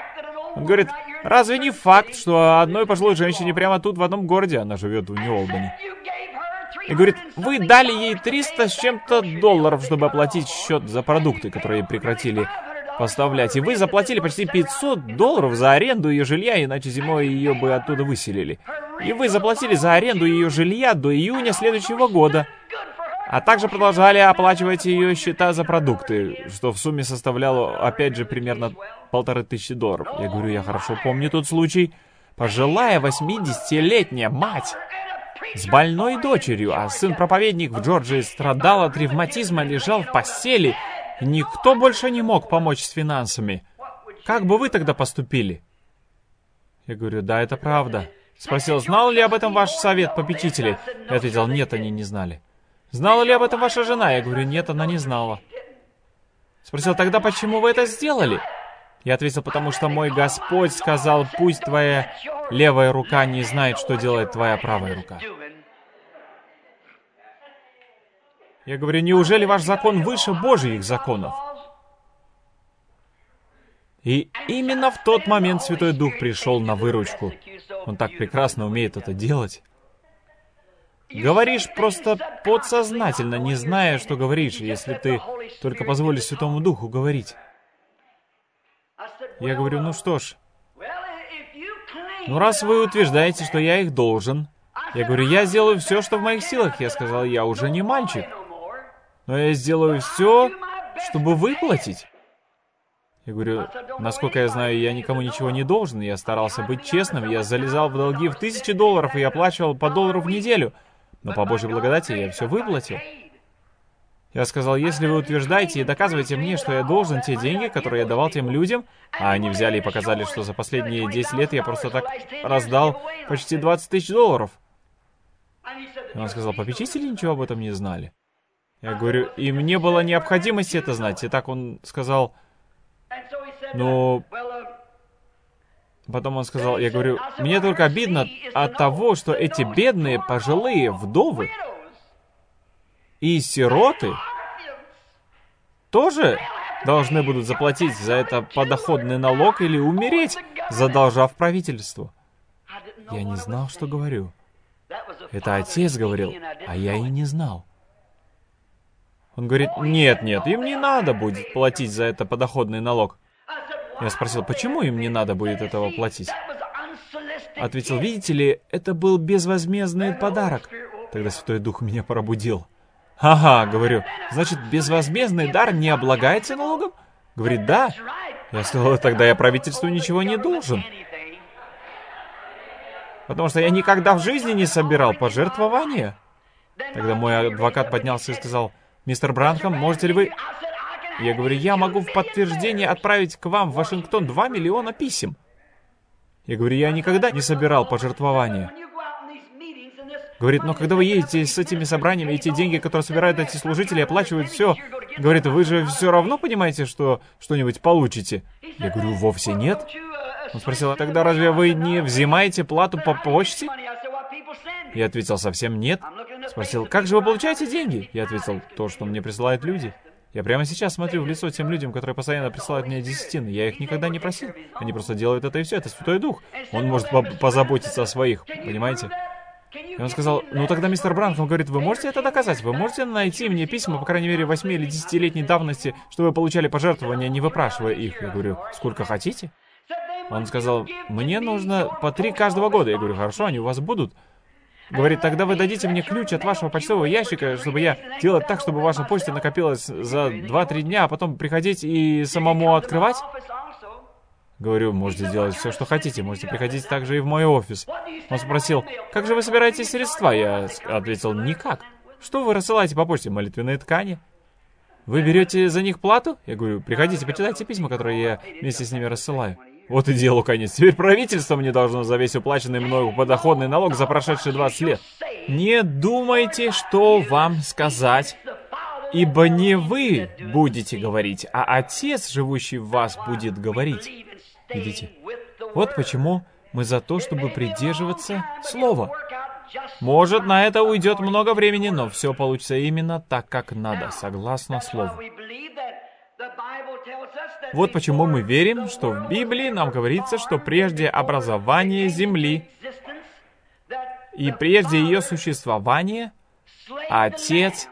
Он говорит, разве не факт, что одной пожилой женщине прямо тут, в одном городе, она живет в Нью-Олбани, и говорит, вы дали ей 300 с чем-то долларов, чтобы оплатить счет за продукты, которые прекратили поставлять. И вы заплатили почти 500 долларов за аренду ее жилья, иначе зимой ее бы оттуда выселили. И вы заплатили за аренду ее жилья до июня следующего года. А также продолжали оплачивать ее счета за продукты, что в сумме составляло, опять же, примерно 1500 долларов. Я говорю, я хорошо помню тот случай. Пожилая 80-летняя мать с больной дочерью, а сын-проповедник в Джорджии страдал от ревматизма, лежал в постели, и никто больше не мог помочь с финансами. Как бы вы тогда поступили? Я говорю, да, это правда. Спросил, знал ли об этом ваш совет попечителей? Я ответил, нет, они не знали. Знала ли об этом ваша жена? Я говорю, нет, она не знала. Спросил, тогда почему вы это сделали? Я ответил, потому что мой Господь сказал, пусть твоя левая рука не знает, что делает твоя правая рука. Я говорю, неужели ваш закон выше Божьих законов? И именно в тот момент Святой Дух пришел на выручку. Он так прекрасно умеет это делать. Говоришь просто подсознательно, не зная, что говоришь, если ты только позволишь Святому Духу говорить. Я говорю, ну что ж, ну раз вы утверждаете, что я их должен, я говорю, я сделаю все, что в моих силах. Я сказал, я уже не мальчик, но я сделаю все, чтобы выплатить. Я говорю, насколько я знаю, я никому ничего не должен, я старался быть честным, я залезал в долги в 1000 долларов и оплачивал по $1 в неделю, но по Божьей благодати я все выплатил. Я сказал, если вы утверждаете и доказываете мне, что я должен те деньги, которые я давал тем людям, а они взяли и показали, что за последние 10 лет я просто так раздал почти 20 000 долларов. И он сказал, попечители ничего об этом не знали. Я говорю, и мне было необходимость это знать. И так он сказал, ну... Потом он сказал, я говорю, мне только обидно от того, что эти бедные пожилые вдовы и сироты тоже должны будут заплатить за это подоходный налог или умереть, задолжав правительству. Я не знал, что говорю. Это отец говорил, а я и не знал. Он говорит, нет, им не надо будет платить за это подоходный налог. Я спросил, почему им не надо будет этого платить? Ответил, видите ли, это был безвозмездный подарок. Тогда Святой Дух меня пробудил. Ага, говорю, значит, безвозмездный дар не облагается налогом? Говорит, да. Я сказал, тогда я правительству ничего не должен. Потому что я никогда в жизни не собирал пожертвования. Тогда мой адвокат поднялся и сказал, мистер Бранхам, можете ли вы... Я говорю, я могу в подтверждение отправить к вам в Вашингтон 2 миллиона писем. Я говорю, я никогда не собирал пожертвования. Говорит, но когда вы едете с этими собраниями, и те деньги, которые собирают эти служители, оплачивают все, говорит, вы же все равно понимаете, что что-нибудь получите? Я говорю, вовсе нет. Он спросил, а тогда разве вы не взимаете плату по почте? Я ответил, совсем нет. Спросил, как же вы получаете деньги? Я ответил, то, что мне присылают люди. Я прямо сейчас смотрю в лицо тем людям, которые постоянно присылают мне десятины. Я их никогда не просил. Они просто делают это и все. Это Святой Дух. Он может позаботиться о своих, понимаете? И он сказал, ну тогда мистер Бранхам говорит, вы можете это доказать? Вы можете найти мне письма, по крайней мере, 8 или 10-летней давности, что вы получали пожертвования, не выпрашивая их? Я говорю, сколько хотите? Он сказал, мне нужно по 3 каждого года. Я говорю, хорошо, они у вас будут. Говорит, тогда вы дадите мне ключ от вашего почтового ящика, чтобы я делал так, чтобы ваша почта накопилась за 2-3 дня, а потом приходить и самому открывать? Говорю, можете делать все, что хотите, можете приходить также и в мой офис. Он спросил, как же вы собираете средства? Я ответил, никак. Что вы рассылаете по почте? Молитвенные ткани? Вы берете за них плату? Я говорю, приходите, почитайте письма, которые я вместе с ними рассылаю. Вот и делу конец. Теперь правительство мне должно за весь уплаченный мною подоходный налог за прошедшие 20 лет. Не думайте, что вам сказать, ибо не вы будете говорить, а Отец, живущий в вас, будет говорить. Видите? Вот почему мы за то, чтобы придерживаться Слова. Может, на это уйдет много времени, но все получится именно так, как надо, согласно Слову. Вот почему мы верим, что в Библии нам говорится, что прежде образования земли и прежде ее существования Отец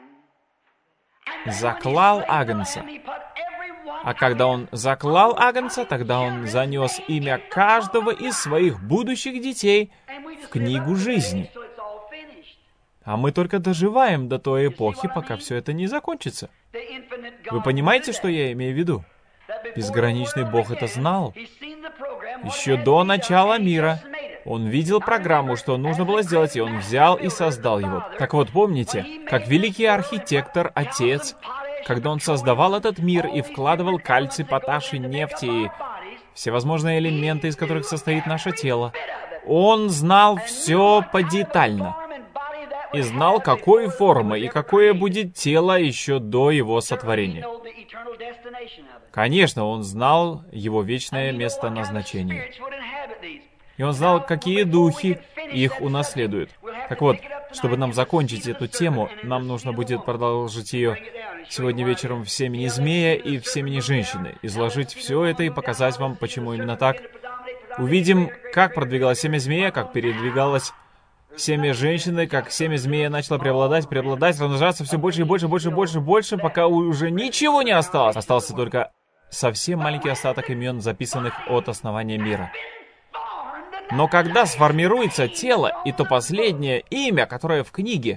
заклал Агнца. А когда Он заклал Агнца, тогда Он занес имя каждого из своих будущих детей в книгу жизни. А мы только доживаем до той эпохи, пока все это не закончится. Вы понимаете, что я имею в виду? Безграничный Бог это знал. Еще до начала мира Он видел программу, что нужно было сделать, и Он взял и создал его. Так вот, помните, как великий архитектор, Отец, когда Он создавал этот мир и вкладывал кальций, поташ и нефть, и всевозможные элементы, из которых состоит наше тело, Он знал все подетально. И знал, какой формы и какое будет тело еще до его сотворения. Конечно, Он знал его вечное место назначения. И Он знал, какие духи их унаследуют. Так вот, чтобы нам закончить эту тему, нам нужно будет продолжить ее сегодня вечером в семени змея и в семени женщины. Изложить все это и показать вам, почему именно так. Увидим, как продвигалось семя змея, как передвигалось семя женщины, как семя змея начало преобладать, размножаться все больше и больше, пока уже ничего не осталось. Остался только совсем маленький остаток имен, записанных от основания мира. Но когда сформируется тело, и то последнее имя, которое в книге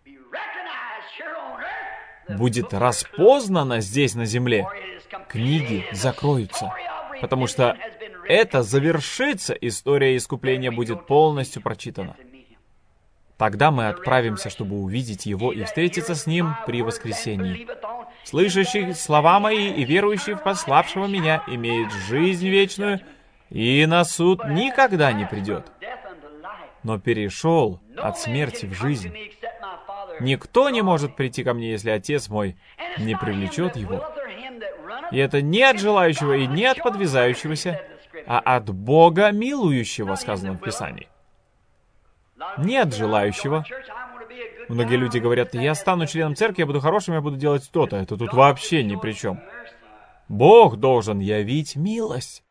будет распознано здесь на земле, книги закроются, потому что это завершится, история искупления будет полностью прочитана. Тогда мы отправимся, чтобы увидеть Его и встретиться с Ним при воскресении. Слышащий слова мои и верующий в пославшего меня имеет жизнь вечную, и на суд никогда не придет, но перешел от смерти в жизнь. Никто не может прийти ко мне, если Отец мой не привлечет его. И это не от желающего и не от подвязающегося, а от Бога милующего, сказано в Писании. Не от желающего. Многие люди говорят: я стану членом церкви, я буду хорошим, я буду делать то-то. Это тут вообще ни при чем. Бог должен явить милость.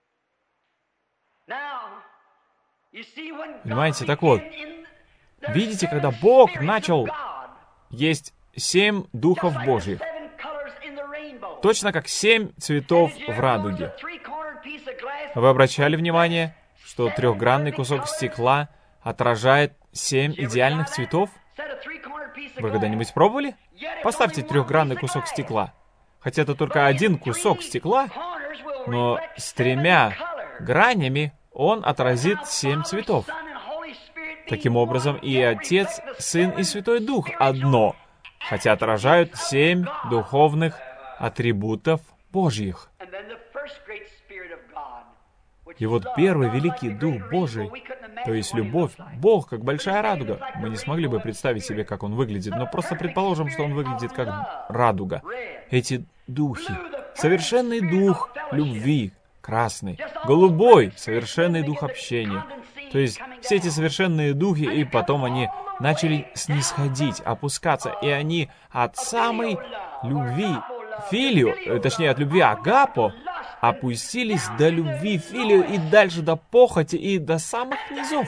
Понимаете, так вот, видите, когда Бог начал есть 7 духов Божьих, точно как 7 цветов в радуге. Вы обращали внимание, что трехгранный кусок стекла отражает 7 идеальных цветов? Вы когда-нибудь пробовали? Поставьте трехгранный кусок стекла. Хотя это только один кусок стекла, но с 3 гранями он отразит 7 цветов. Таким образом, и Отец, Сын и Святой Дух одно, хотя отражают 7 духовных атрибутов Божьих. И вот первый великий Дух Божий, то есть любовь, Бог, как большая радуга. Мы не смогли бы представить себе, как Он выглядит, но просто предположим, что Он выглядит как радуга. Эти духи, совершенный дух любви, красный, голубой, совершенный дух общения. То есть все эти совершенные духи, и потом они начали снисходить, опускаться, и они от самой любви филию, точнее от любви агапо, опустились до любви филию и дальше до похоти и до самых низов.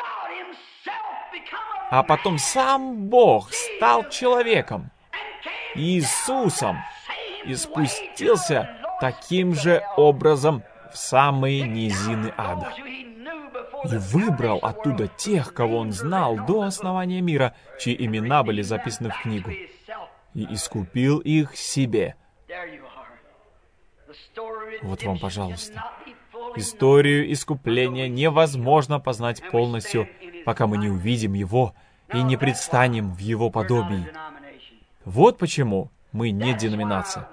А потом сам Бог стал человеком, Иисусом, и спустился таким же образом в самые низины ада. И выбрал оттуда тех, кого Он знал до основания мира, чьи имена были записаны в книгу, и искупил их себе. Вот вам, пожалуйста. Историю искупления невозможно познать полностью, пока мы не увидим Его и не предстанем в Его подобии. Вот почему мы не деноминация.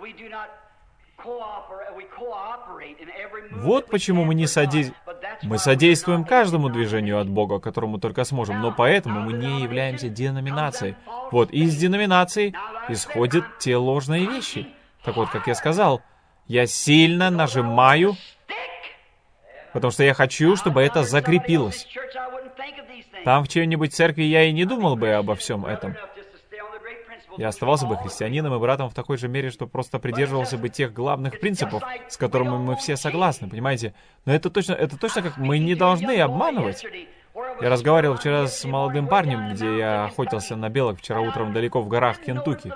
Вот почему мы не Мы содействуем каждому движению от Бога, которому только сможем, но поэтому мы не являемся деноминацией. Вот, и из деноминаций исходят те ложные вещи. Так вот, как я сказал, я сильно нажимаю, потому что я хочу, чтобы это закрепилось. Там в чьей-нибудь церкви я и не думал бы обо всем этом. Я оставался бы христианином и братом в такой же мере, что просто придерживался бы тех главных принципов, с которыми мы все согласны, понимаете? Но это точно как мы не должны обманывать. Я разговаривал вчера с молодым парнем, где я охотился на белок вчера утром далеко в горах Кентукки.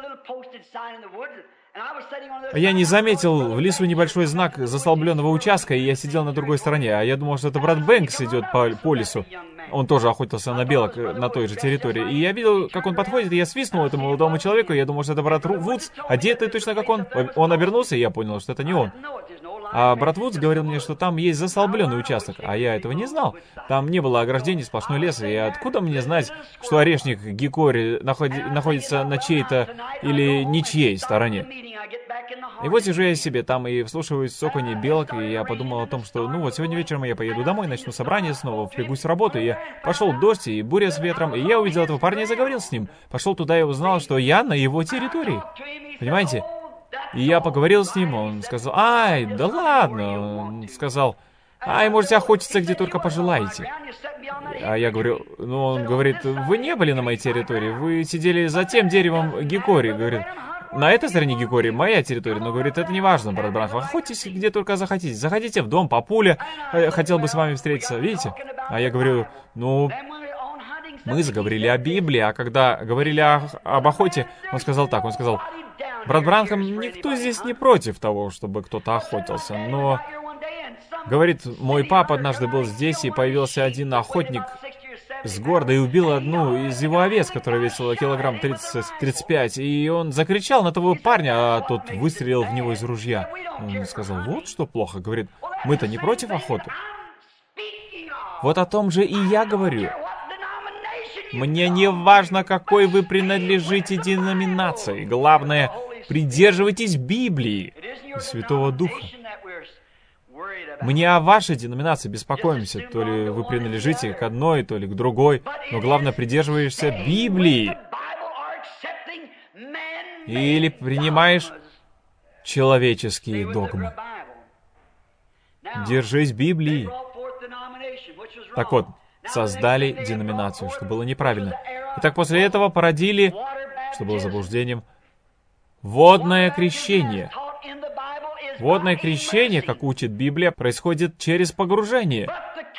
Я не заметил в лесу небольшой знак застолбленного участка, и я сидел на другой стороне, а я думал, что это брат Бэнкс идет по лесу. Он тоже охотился на белок на той же территории. И я видел, как он подходит, и я свистнул этому молодому человеку, и я думал, что это брат Вудс, одетый точно как он. Он обернулся, и я понял, что это не он. А брат Вудс говорил мне, что там есть застолбленный участок, а я этого не знал. Там не было ограждений, сплошной лес, и откуда мне знать, что орешник Гикори находится на чьей-то или ничьей стороне? И вот сижу я себе там и вслушиваюсь цоканье белок, и я подумал о том, что, сегодня вечером я поеду домой, начну собрание снова, впрягусь в работу, и я пошел дождь и буря с ветром, и я увидел этого парня и заговорил с ним. Пошел туда и узнал, что я на его территории. Понимаете? И я поговорил с ним, он сказал, ай, да ладно, он сказал, ай, можете охотиться где только пожелаете. А я говорю, он говорит, вы не были на моей территории, вы сидели за тем деревом Гикори, говорит. На этой стороне Гикори моя территория, но, говорит, это не важно, брат Бранхам, охотитесь где только захотите. Заходите в дом, папуля хотел бы с вами встретиться, видите? А я говорю, мы заговорили о Библии, а когда говорили об охоте, он сказал так, брат Бранхам, никто здесь не против того, чтобы кто-то охотился, но, говорит, мой папа однажды был здесь, и появился один охотник с горда и убил одну из его овец, которая весила килограмм 30-35, и он закричал на того парня, а тот выстрелил в него из ружья. Он сказал, вот что плохо, говорит, мы-то не против охоты. Вот о том же и я говорю. Мне не важно, какой вы принадлежите деноминации, главное, придерживайтесь Библии и Святого Духа. Мы не о вашей деноминации беспокоимся, то ли вы принадлежите к одной, то ли к другой, но главное, придерживаешься Библии. Или принимаешь человеческие догмы. Держись Библии. Так вот, создали деноминацию, что было неправильно. Итак, после этого породили, что было заблуждением, водное крещение. Водное крещение, как учит Библия, происходит через погружение.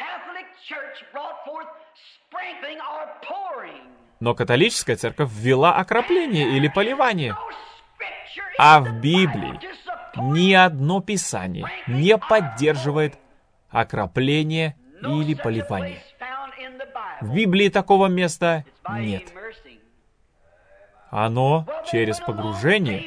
Но католическая церковь ввела окропление или поливание. А в Библии ни одно писание не поддерживает окропление или поливание. В Библии такого места нет. Оно через погружение.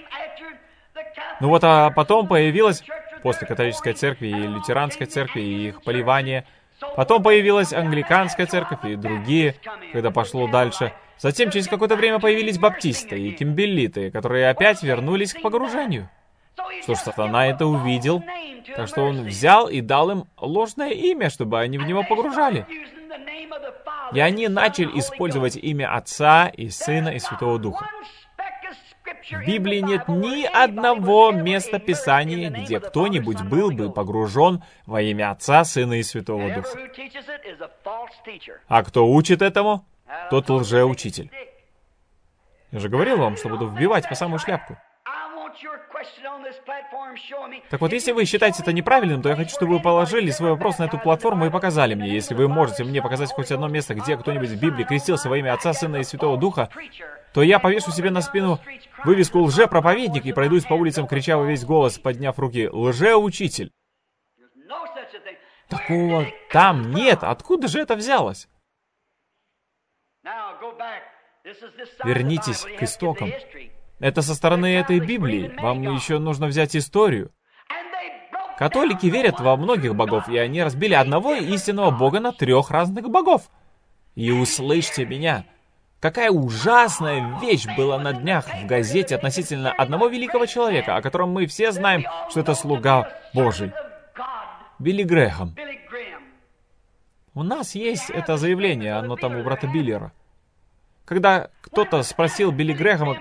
А потом появилась, после католической церкви и лютеранской церкви, и их поливание, потом появилась англиканская церковь и другие, когда пошло дальше. Затем через какое-то время появились баптисты и кимбелиты, которые опять вернулись к погружению. Что ж, сатана это увидел, так что он взял и дал им ложное имя, чтобы они в него погружали. И они начали использовать имя Отца и Сына и Святого Духа. В Библии нет ни одного места Писания, где кто-нибудь был бы погружен во имя Отца, Сына и Святого Духа. А кто учит этому, тот лжеучитель. Я же говорил вам, что буду вбивать по самую шляпку. Так вот, если вы считаете это неправильным, то я хочу, чтобы вы положили свой вопрос на эту платформу и показали мне. Если вы можете мне показать хоть одно место, где кто-нибудь в Библии крестился во имя Отца, Сына и Святого Духа, то я повешу себе на спину вывеску «Лжепроповедник» и пройдусь по улицам, крича во весь голос, подняв руки «Лжеучитель». Такого там нет. Откуда же это взялось? Вернитесь к истокам. Это со стороны этой Библии. Вам еще нужно взять историю. Католики верят во многих богов, и они разбили одного истинного бога на 3 разных богов. И услышьте меня. Какая ужасная вещь была на днях в газете относительно одного великого человека, о котором мы все знаем, что это слуга Божий. Билли Грэхэм. У нас есть это заявление, оно там у брата Биллера. Когда кто-то спросил Билли Грэхэма,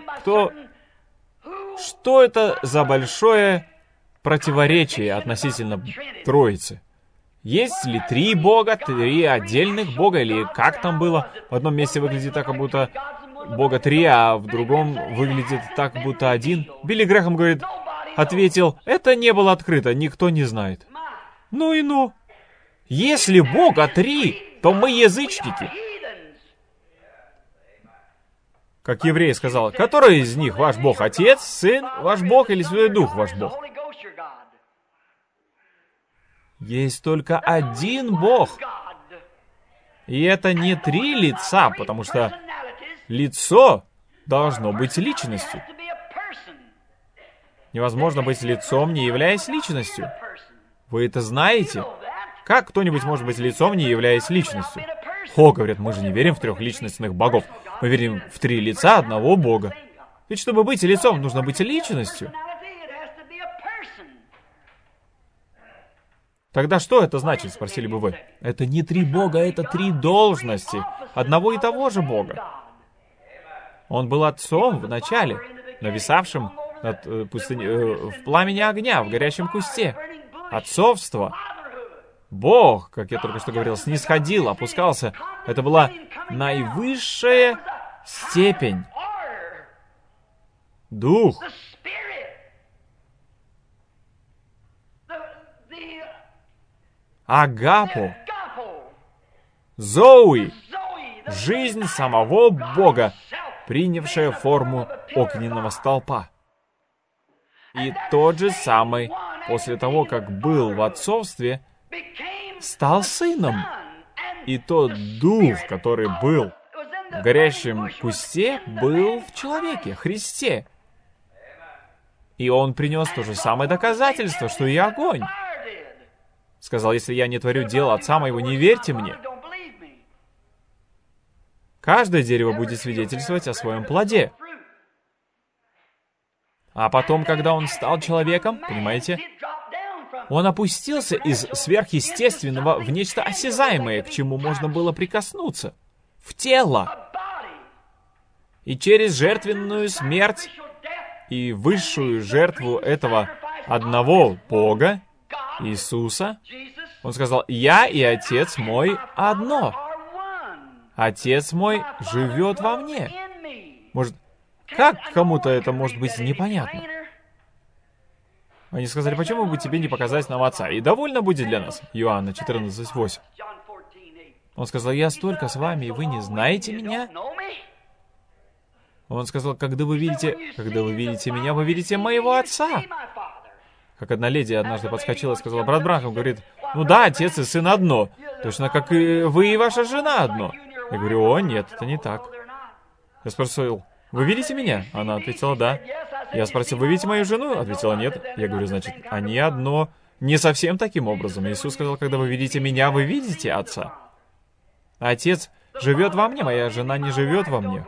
что это за большое противоречие относительно Троицы? Есть ли 3 бога, 3 отдельных бога, или как там было? В одном месте выглядит так, как будто Бога три, а в другом выглядит так, будто один. Билли Грэхэм говорит, ответил, это не было открыто, никто не знает. Ну и ну. Если Бога три, то мы язычники. Как еврей сказал, который из них ваш Бог? Отец, Сын, ваш Бог или Святой Дух ваш Бог? Есть только один Бог. И это не три лица, потому что лицо должно быть личностью. Невозможно быть лицом, не являясь личностью. Вы это знаете? Как кто-нибудь может быть лицом, не являясь личностью? О, говорят, мы же не верим в трехличностных богов. Мы верим в три лица одного Бога. Ведь чтобы быть лицом, нужно быть личностью. Тогда что это значит, спросили бы вы? Это не три Бога, это три должности одного и того же Бога. Он был отцом в начале, нависавшим над в пламени огня, в горящем кусте. Отцовство. Бог, как я только что говорил, снисходил, опускался. Это была наивысшая степень. Дух. Агапо. Зои. Жизнь самого Бога, принявшая форму огненного столпа. И тот же самый, после того, как был в отцовстве, стал сыном. И тот дух, который был в горящем кусте, был в человеке, Христе. И он принес то же самое доказательство, что и огонь. Сказал, если я не творю дело Отца моего, не верьте мне. Каждое дерево будет свидетельствовать о своем плоде. А потом, когда он стал человеком, понимаете, он опустился из сверхъестественного в нечто осязаемое, к чему можно было прикоснуться. В тело. И через жертвенную смерть и высшую жертву этого одного Бога, Иисуса, он сказал, «Я и Отец мой одно. Отец мой живет во мне». Может, как кому-то это может быть непонятно? Они сказали, почему бы тебе не показать нам Отца? И довольно будет для нас. Иоанна 14:8. Он сказал, я столько с вами, и вы не знаете меня? Он сказал, когда вы видите меня, вы видите моего Отца. Как одна леди однажды подскочила и сказала, брат Бранхам говорит, ну да, Отец и Сын одно. Точно как и вы и ваша жена одно. Я говорю, о, нет, это не так. Я спросил, вы видите меня? Она ответила, да. Я спросил, вы видите мою жену? Ответила, нет. Я говорю, значит, они одно. Не совсем таким образом. Иисус сказал, когда вы видите меня, вы видите Отца. Отец живет во мне, моя жена не живет во мне.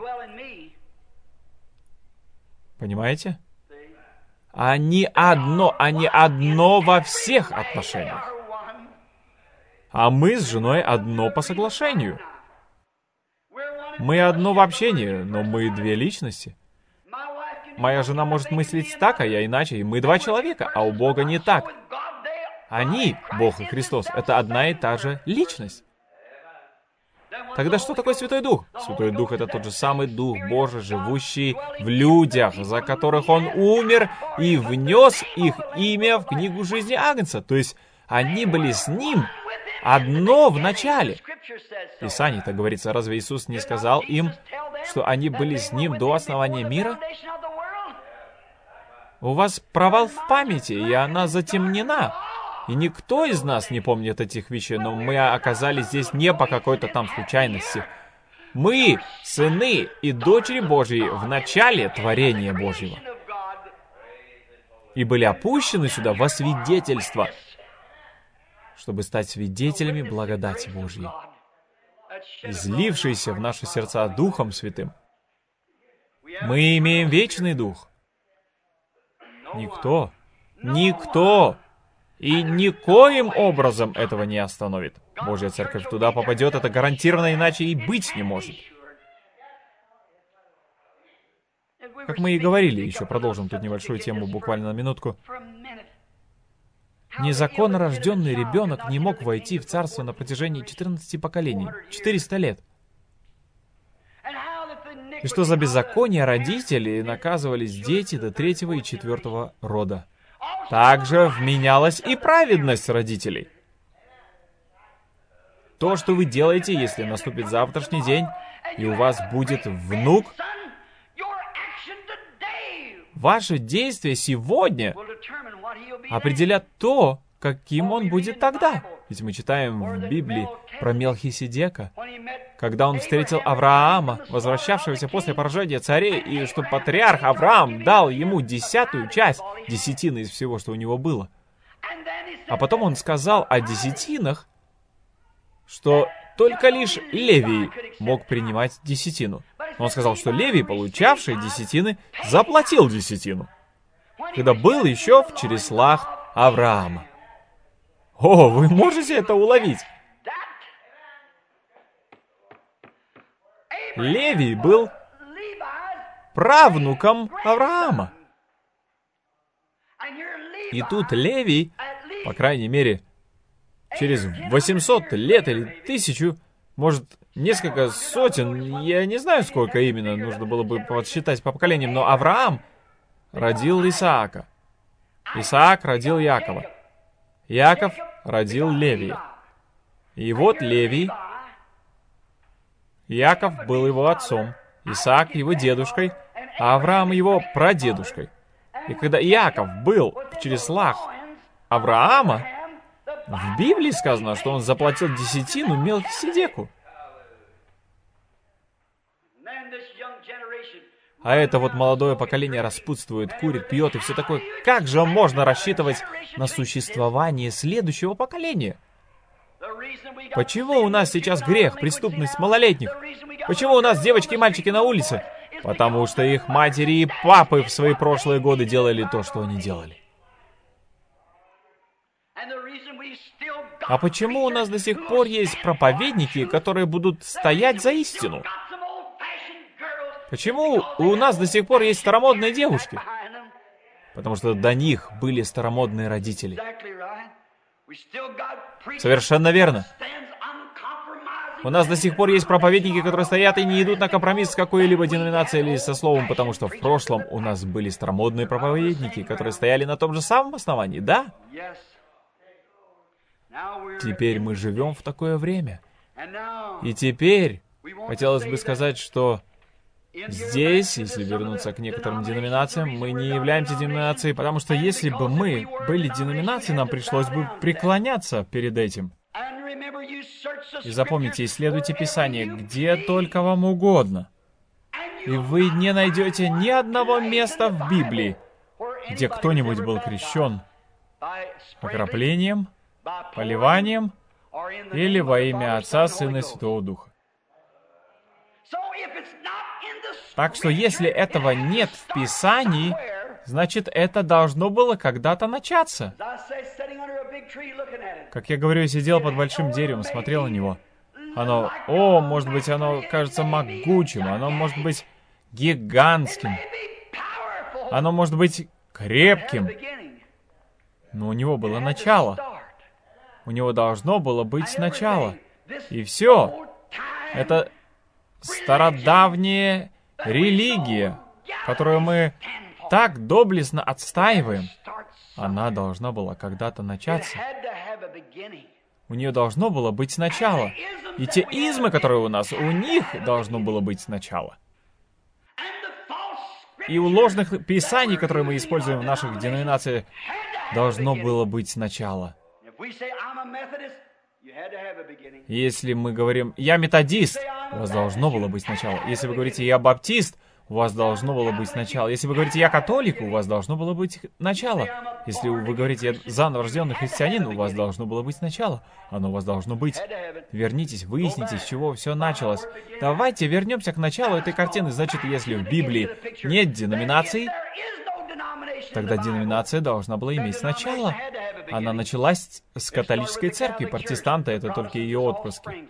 Понимаете? Они одно во всех отношениях. А мы с женой одно по соглашению. Мы одно в общении, но мы две личности. Моя жена может мыслить так, а я иначе, и мы два человека, а у Бога не так. Они, Бог и Христос, это одна и та же личность. Тогда что такое Святой Дух? Святой Дух — это тот же самый Дух Божий, живущий в людях, за которых Он умер и внес их имя в книгу жизни Агнца. То есть они были с Ним одно в начале. В Писании так говорится, разве Иисус не сказал им, что они были с Ним до основания мира? У вас провал в памяти, и она затемнена. И никто из нас не помнит этих вещей, но мы оказались здесь не по какой-то там случайности. Мы сыны и дочери Божьи в начале творения Божьего. И были опущены сюда во свидетельство, чтобы стать свидетелями благодати Божьей, излившейся в наши сердца Духом Святым. Мы имеем вечный Дух. Никто и никоим образом этого не остановит. Божья Церковь туда попадет, это гарантированно, иначе и быть не может. Как мы и говорили, еще продолжим тут небольшую тему буквально на минутку. Незаконно рожденный ребенок не мог войти в царство на протяжении 14 поколений, 400 лет. И что за беззаконие родителей наказывались дети до 3-го и 4-го рода. Также вменялась и праведность родителей. То, что вы делаете, если наступит завтрашний день, и у вас будет внук, ваши действия сегодня определят то, каким он будет тогда. Ведь мы читаем в Библии про Мелхиседека, когда он встретил Авраама, возвращавшегося после поражения царей, и что патриарх Авраам дал ему 10-ю часть десятины из всего, что у него было. А потом он сказал о десятинах, что только лишь Левий мог принимать десятину. Он сказал, что Левий, получавший десятины, заплатил десятину, когда был еще в чреслах Авраама. О, вы можете это уловить? Левий был правнуком Авраама. И тут Левий, по крайней мере, через 800 лет или 1000, может, несколько сотен, я не знаю, сколько именно, нужно было бы подсчитать по поколениям, но Авраам родил Исаака. Исаак родил Якова. Яков родил Левия. И вот Левий, Яков был его отцом, Исаак его дедушкой, а Авраам его прадедушкой. И когда Яков был в чреслах Авраама, в Библии сказано, что он заплатил десятину Мелхиседеку. А это вот молодое поколение распутствует, курит, пьет и все такое. Как же можно рассчитывать на существование следующего поколения? Почему у нас сейчас грех, преступность малолетних? Почему у нас девочки и мальчики на улице? Потому что их матери и папы в свои прошлые годы делали то, что они делали. А почему у нас до сих пор есть проповедники, которые будут стоять за истину? Почему у нас до сих пор есть старомодные девушки? Потому что до них были старомодные родители. Совершенно верно. У нас до сих пор есть проповедники, которые стоят и не идут на компромисс с какой-либо деноминацией или со словом, потому что в прошлом у нас были старомодные проповедники, которые стояли на том же самом основании, да? Теперь мы живем в такое время. И теперь хотелось бы сказать, что здесь, если вернуться к некоторым деноминациям, мы не являемся деноминацией, потому что если бы мы были деноминацией, нам пришлось бы преклоняться перед этим. И запомните, исследуйте Писание, где только вам угодно. И вы не найдете ни одного места в Библии, где кто-нибудь был крещен окроплением, поливанием или во имя Отца, Сына и Святого Духа. Так что если этого нет в Писании, значит, это должно было когда-то начаться. Как я говорю, я сидел под большим деревом, смотрел на него. Оно, может быть, оно кажется могучим, оно может быть гигантским, оно может быть крепким, но у него было начало. У него должно было быть начало. И все. Это стародавняя религия, которую мы так доблестно отстаиваем, она должна была когда-то начаться. У нее должно было быть начало. И те измы, которые у нас, у них должно было быть начало. И у ложных писаний, которые мы используем в наших деноминациях, должно было быть начало. Если мы говорим «я методист», у вас должно было быть начало. Если вы говорите «я баптист», у вас должно было быть начало. Если вы говорите «я католик», у вас должно было быть начало. Если вы говорите «я заново рожденный христианин», у вас должно было быть начало. Оно у вас должно быть. Вернитесь, выясните, с чего все началось. Давайте вернемся к началу этой картины. Значит, если в Библии нет деноминаций, тогда деноминация должна была иметь начало. Она началась с католической церкви. Протестанты — это только ее отпрыски.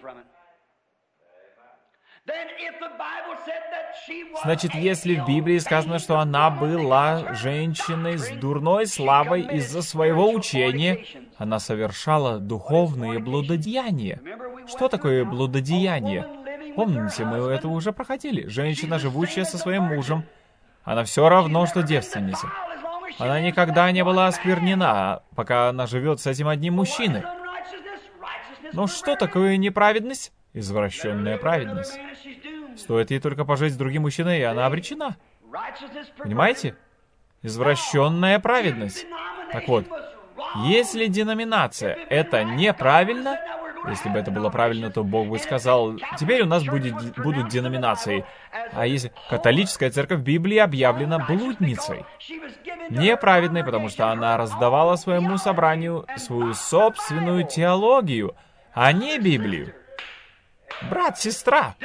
Значит, если в Библии сказано, что она была женщиной с дурной славой из-за своего учения, она совершала духовные блудодеяния. Что такое блудодеяние? Помните, мы это уже проходили. Женщина, живущая со своим мужем, она все равно, что девственница. Она никогда не была осквернена, пока она живет с этим одним мужчиной. Но что такое неправедность? Извращенная праведность. Стоит ей только пожить с другим мужчиной, и она обречена. Понимаете? Извращенная праведность. Так вот, если деноминация — это неправильно, если бы это было правильно, то Бог бы сказал, теперь у нас будут деноминации. А если католическая церковь в Библии объявлена блудницей, неправедной, потому что она раздавала своему собранию свою собственную теологию, а не Библию. Брат, сестра,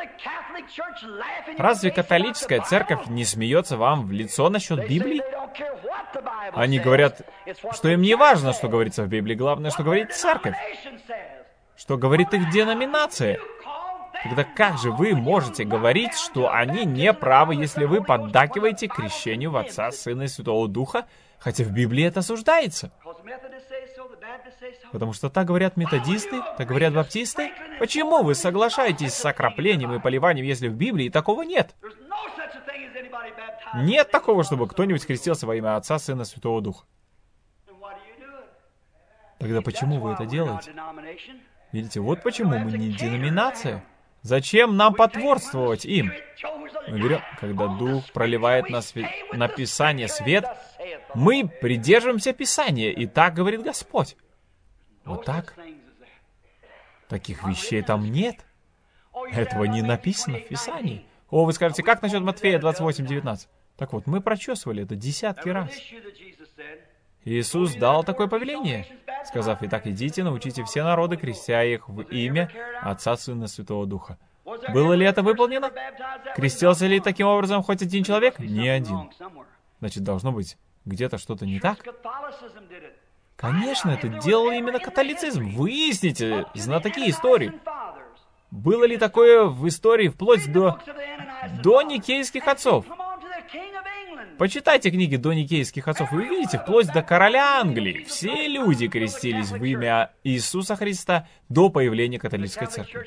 разве католическая церковь не смеется вам в лицо насчет Библии? Они говорят, что им не важно, что говорится в Библии, главное, что говорит церковь, что говорит их деноминация. Тогда как же вы можете говорить, что они не правы, если вы поддакиваете крещению в Отца, Сына и Святого Духа, хотя в Библии это осуждается? Потому что так говорят методисты, так говорят баптисты. Почему вы соглашаетесь с окроплением и поливанием, если в Библии такого нет? Нет такого, чтобы кто-нибудь крестился во имя Отца, Сына и Святого Духа. Тогда почему вы это делаете? Видите, вот почему мы не деноминация. Зачем нам потворствовать им? Мы берем, когда Дух проливает на Писание свет, мы придерживаемся Писания, и так говорит Господь. Вот так. Таких вещей там нет. Этого не написано в Писании. О, вы скажете, как насчет Матфея 28:19? Так вот, мы прочесывали это десятки раз. Иисус дал такое повеление, сказав, «Итак, идите, научите все народы, крестя их в имя Отца, Сына и Святого Духа». Было ли это выполнено? Крестился ли таким образом хоть один человек? Ни один. Значит, должно быть где-то что-то не так. Конечно, это делал именно католицизм. Выясните, знатоки истории. Было ли такое в истории вплоть до никейских отцов? Почитайте книги до никейских отцов, и вы увидите, вплоть до короля Англии. Все люди крестились в имя Иисуса Христа до появления католической церкви.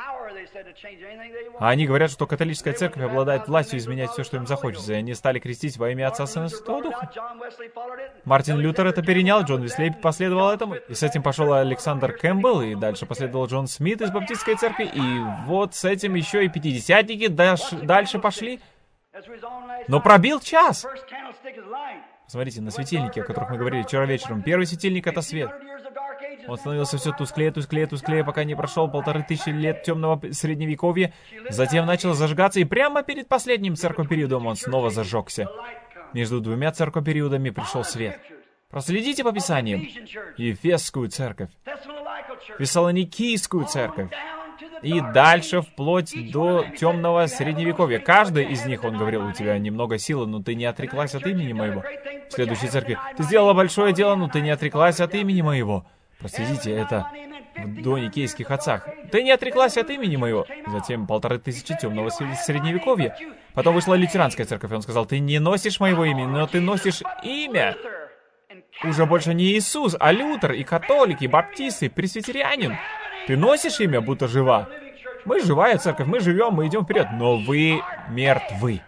А они говорят, что католическая церковь обладает властью изменять все, что им захочется, и они стали крестить во имя Отца, Сына и Святого Духа. Мартин Лютер это перенял, Джон Уэсли последовал этому, и с этим пошел Александр Кэмпбелл, и дальше последовал Джон Смит из Баптистской церкви, и вот с этим еще и пятидесятники дальше пошли. Но пробил час. Смотрите, на светильнике, о которых мы говорили вчера вечером. Первый светильник — это свет. Он становился все тусклее, тусклее, тусклее, пока не прошел 1500 лет темного средневековья. Затем начал зажигаться, и прямо перед последним церковь-периодом он снова зажегся. Между двумя церковь-периодами пришел свет. Проследите по Писаниям. Ефесскую церковь, Фессалоникийскую церковь, и дальше вплоть до темного средневековья. Каждый из них, он говорил, у тебя немного силы, но ты не отреклась от имени моего. В следующей церкви, ты сделала большое дело, но ты не отреклась от имени моего. Проследите, это в доникейских отцах. Ты не отреклась от имени моего. Затем 1500 темного средневековья. Потом вышла лютеранская церковь, и он сказал, ты не носишь моего имени, но ты носишь имя. Уже больше не Иисус, а Лютер, и католик, и баптист, и пресвитерианин. Ты носишь имя, будто жива. Мы живая церковь, мы живем, мы идем вперед, но вы мертвы.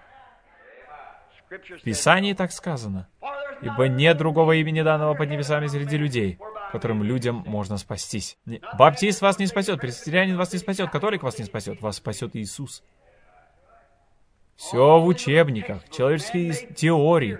В Писании так сказано. Ибо нет другого имени данного под небесами среди людей, которым людям можно спастись. Баптист вас не спасет, пресвитерианин вас не спасет, католик вас не спасет, вас спасет Иисус. Все в учебниках, человеческие теории.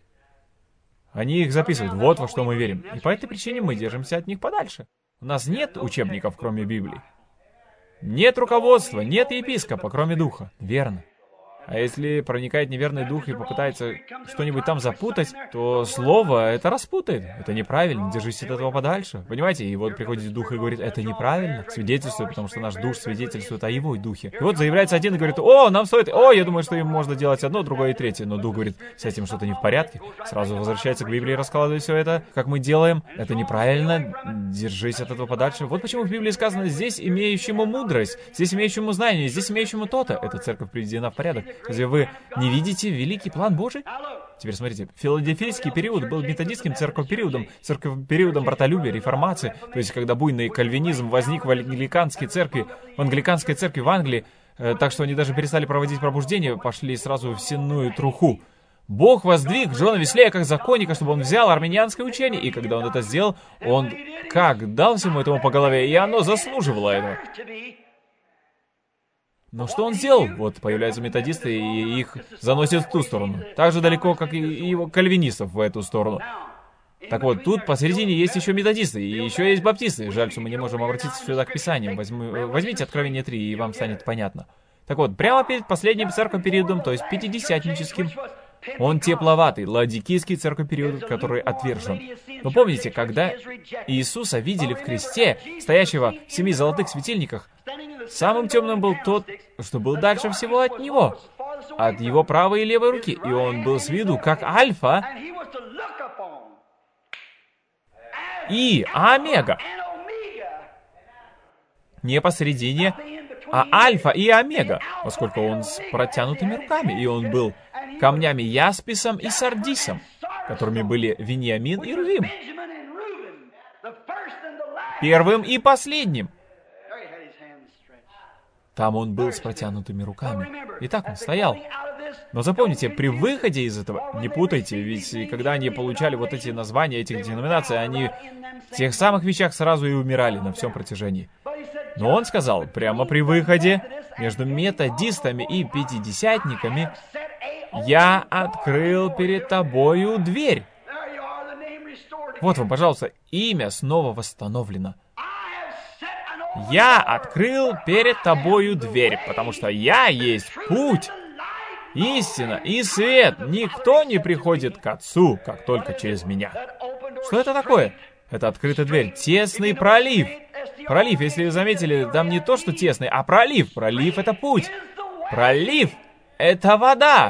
Они их записывают, вот во что мы верим. И по этой причине мы держимся от них подальше. У нас нет учебников, кроме Библии. Нет руководства, нет епископа, кроме Духа. Верно. А если проникает неверный дух и попытается что-нибудь там запутать, то слово это распутает. Это неправильно, держись от этого подальше. Понимаете? И вот приходит дух и говорит, это неправильно. Свидетельствует, потому что наш дух свидетельствует о его духе. И вот заявляется один и говорит, о, нам стоит, о, я думаю, что им можно делать одно, другое и третье. Но дух говорит, с этим что-то не в порядке. Сразу возвращается к Библии и раскладывает все это, как мы делаем. Это неправильно, держись от этого подальше. Вот почему в Библии сказано, здесь имеющему мудрость, здесь имеющему знание, здесь имеющему то-то. Эта церковь приведена в порядок. Разве вы не видите великий план Божий? Теперь смотрите, филадельфийский период был методистским церковным периодом братолюбия, реформации, то есть когда буйный кальвинизм возник в англиканской церкви в Англии, так что они даже перестали проводить пробуждение, пошли сразу в сенную труху. Бог воздвиг Джона Веслея как законника, чтобы он взял армянианское учение, и когда он это сделал, он как дал всему этому по голове, и оно заслуживало этого. Но что он сделал? Вот появляются методисты, и их заносят в ту сторону. Так же далеко, как и его кальвинистов в эту сторону. Так вот, тут посередине есть еще методисты, и еще есть баптисты. Жаль, что мы не можем обратиться сюда к Писаниям. Возьмите Откровение 3, и вам станет понятно. Так вот, прямо перед последним церковным периодом, то есть пятидесятническим, он тепловатый, ладикийский церковный период, который отвержен. Но помните, когда Иисуса видели в кресте, стоящего в 7 золотых светильниках, самым темным был тот, что был дальше всего от него, от его правой и левой руки, и он был с виду как Альфа и Омега. Не посередине, а Альфа и Омега, поскольку он с протянутыми руками, и он был камнями ясписом и сардисом, которыми были Вениамин и Рувим. Первым и последним. Там он был с протянутыми руками. И так он стоял. Но запомните, при выходе из этого, не путайте, ведь когда они получали вот эти названия этих деноминаций, они в тех самых вещах сразу и умирали на всем протяжении. Но он сказал, прямо при выходе, между методистами и пятидесятниками, «Я открыл перед тобою дверь». Вот вам, пожалуйста, имя снова восстановлено. «Я открыл перед тобою дверь, потому что я есть путь, истина и свет. Никто не приходит к Отцу, как только через меня». Что это такое? Это открытая дверь. Тесный пролив. Пролив, если вы заметили, там не то, что тесный, а пролив. Пролив — это путь. Пролив — это вода.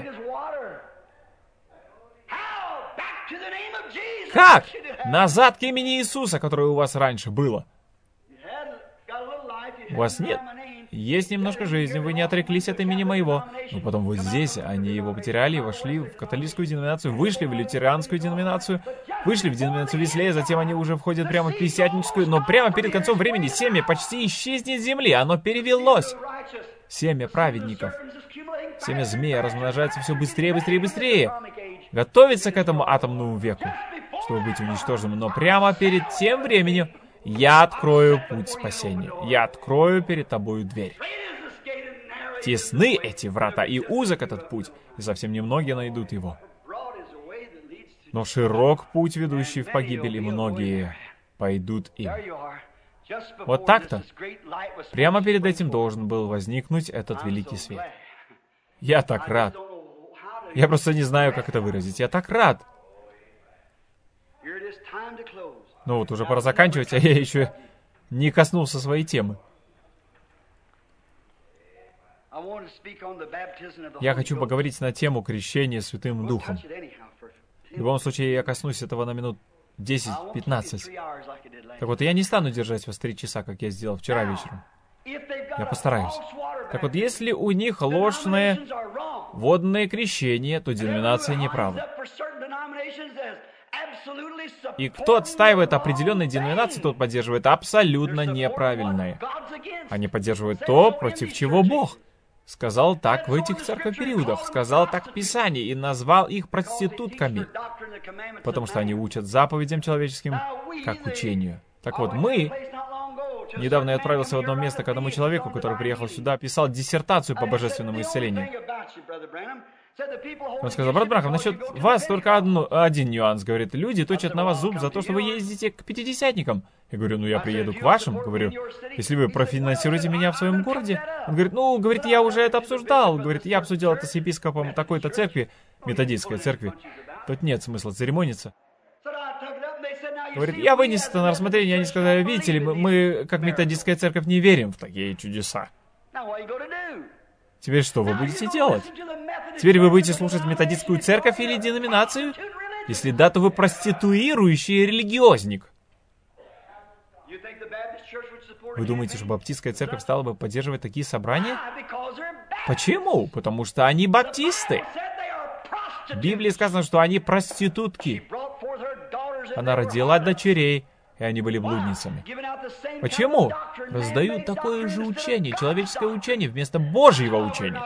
Как? Назад к имени Иисуса, которое у вас раньше было. У вас нет. Есть немножко жизни, вы не отреклись от имени моего. Но потом вот здесь они его потеряли и вошли в католическую деноминацию, вышли в лютеранскую деноминацию, вышли в деноминацию Веслея, затем они уже входят прямо в пятидесятническую, но прямо перед концом времени семя почти исчезнет с земли, оно перевелось. Семя праведников. Семя змея размножается все быстрее, быстрее, быстрее. Готовится к этому атомному веку, чтобы быть уничтоженным. Но прямо перед тем временем я открою путь спасения. Я открою перед тобою дверь. Тесны эти врата, и узок этот путь, и совсем немногие найдут его. Но широк путь, ведущий в погибель, и многие пойдут им. Вот так-то. Прямо перед этим должен был возникнуть этот великий свет. Я так рад. Я просто не знаю, как это выразить. Я так рад. Ну вот, уже пора заканчивать, а я еще не коснулся своей темы. Я хочу поговорить на тему крещения Святым Духом. В любом случае, я коснусь этого на минут 10-15. Так вот, я не стану держать вас 3 часа, как я сделал вчера вечером. Я постараюсь. Так вот, если у них ложное водное крещение, то деноминация неправа. И кто отстаивает определенные деноминации, тот поддерживает абсолютно неправильное. Они поддерживают то, против чего Бог сказал так в этих церковных периодах, сказал так в Писании и назвал их проститутками, потому что они учат заповедям человеческим как учению. Так вот, недавно я отправился в одно место к одному человеку, который приехал сюда, писал диссертацию по божественному исцелению. Он сказал: брат Бранхам, насчет вас только один нюанс. Говорит, люди точат на вас зуб за то, что вы ездите к пятидесятникам. Я говорю, я приеду к вашим. Говорю, если вы профинансируете меня в своем городе. Он говорит, я уже это обсуждал. Говорит, я обсудил это с епископом такой-то церкви, методистской церкви. Тут нет смысла церемониться. Говорит, я вынес это на рассмотрение. Они сказали, видите ли, мы, как методистская церковь, не верим в такие чудеса. Теперь что вы будете делать? Теперь вы будете слушать методистскую церковь или деноминацию? Если да, то вы проституирующий религиозник. Вы думаете, что баптистская церковь стала бы поддерживать такие собрания? Почему? Потому что они баптисты. В Библии сказано, что они проститутки. Она родила дочерей, и они были блудницами. Почему? Раздают такое же учение, человеческое учение, вместо Божьего учения.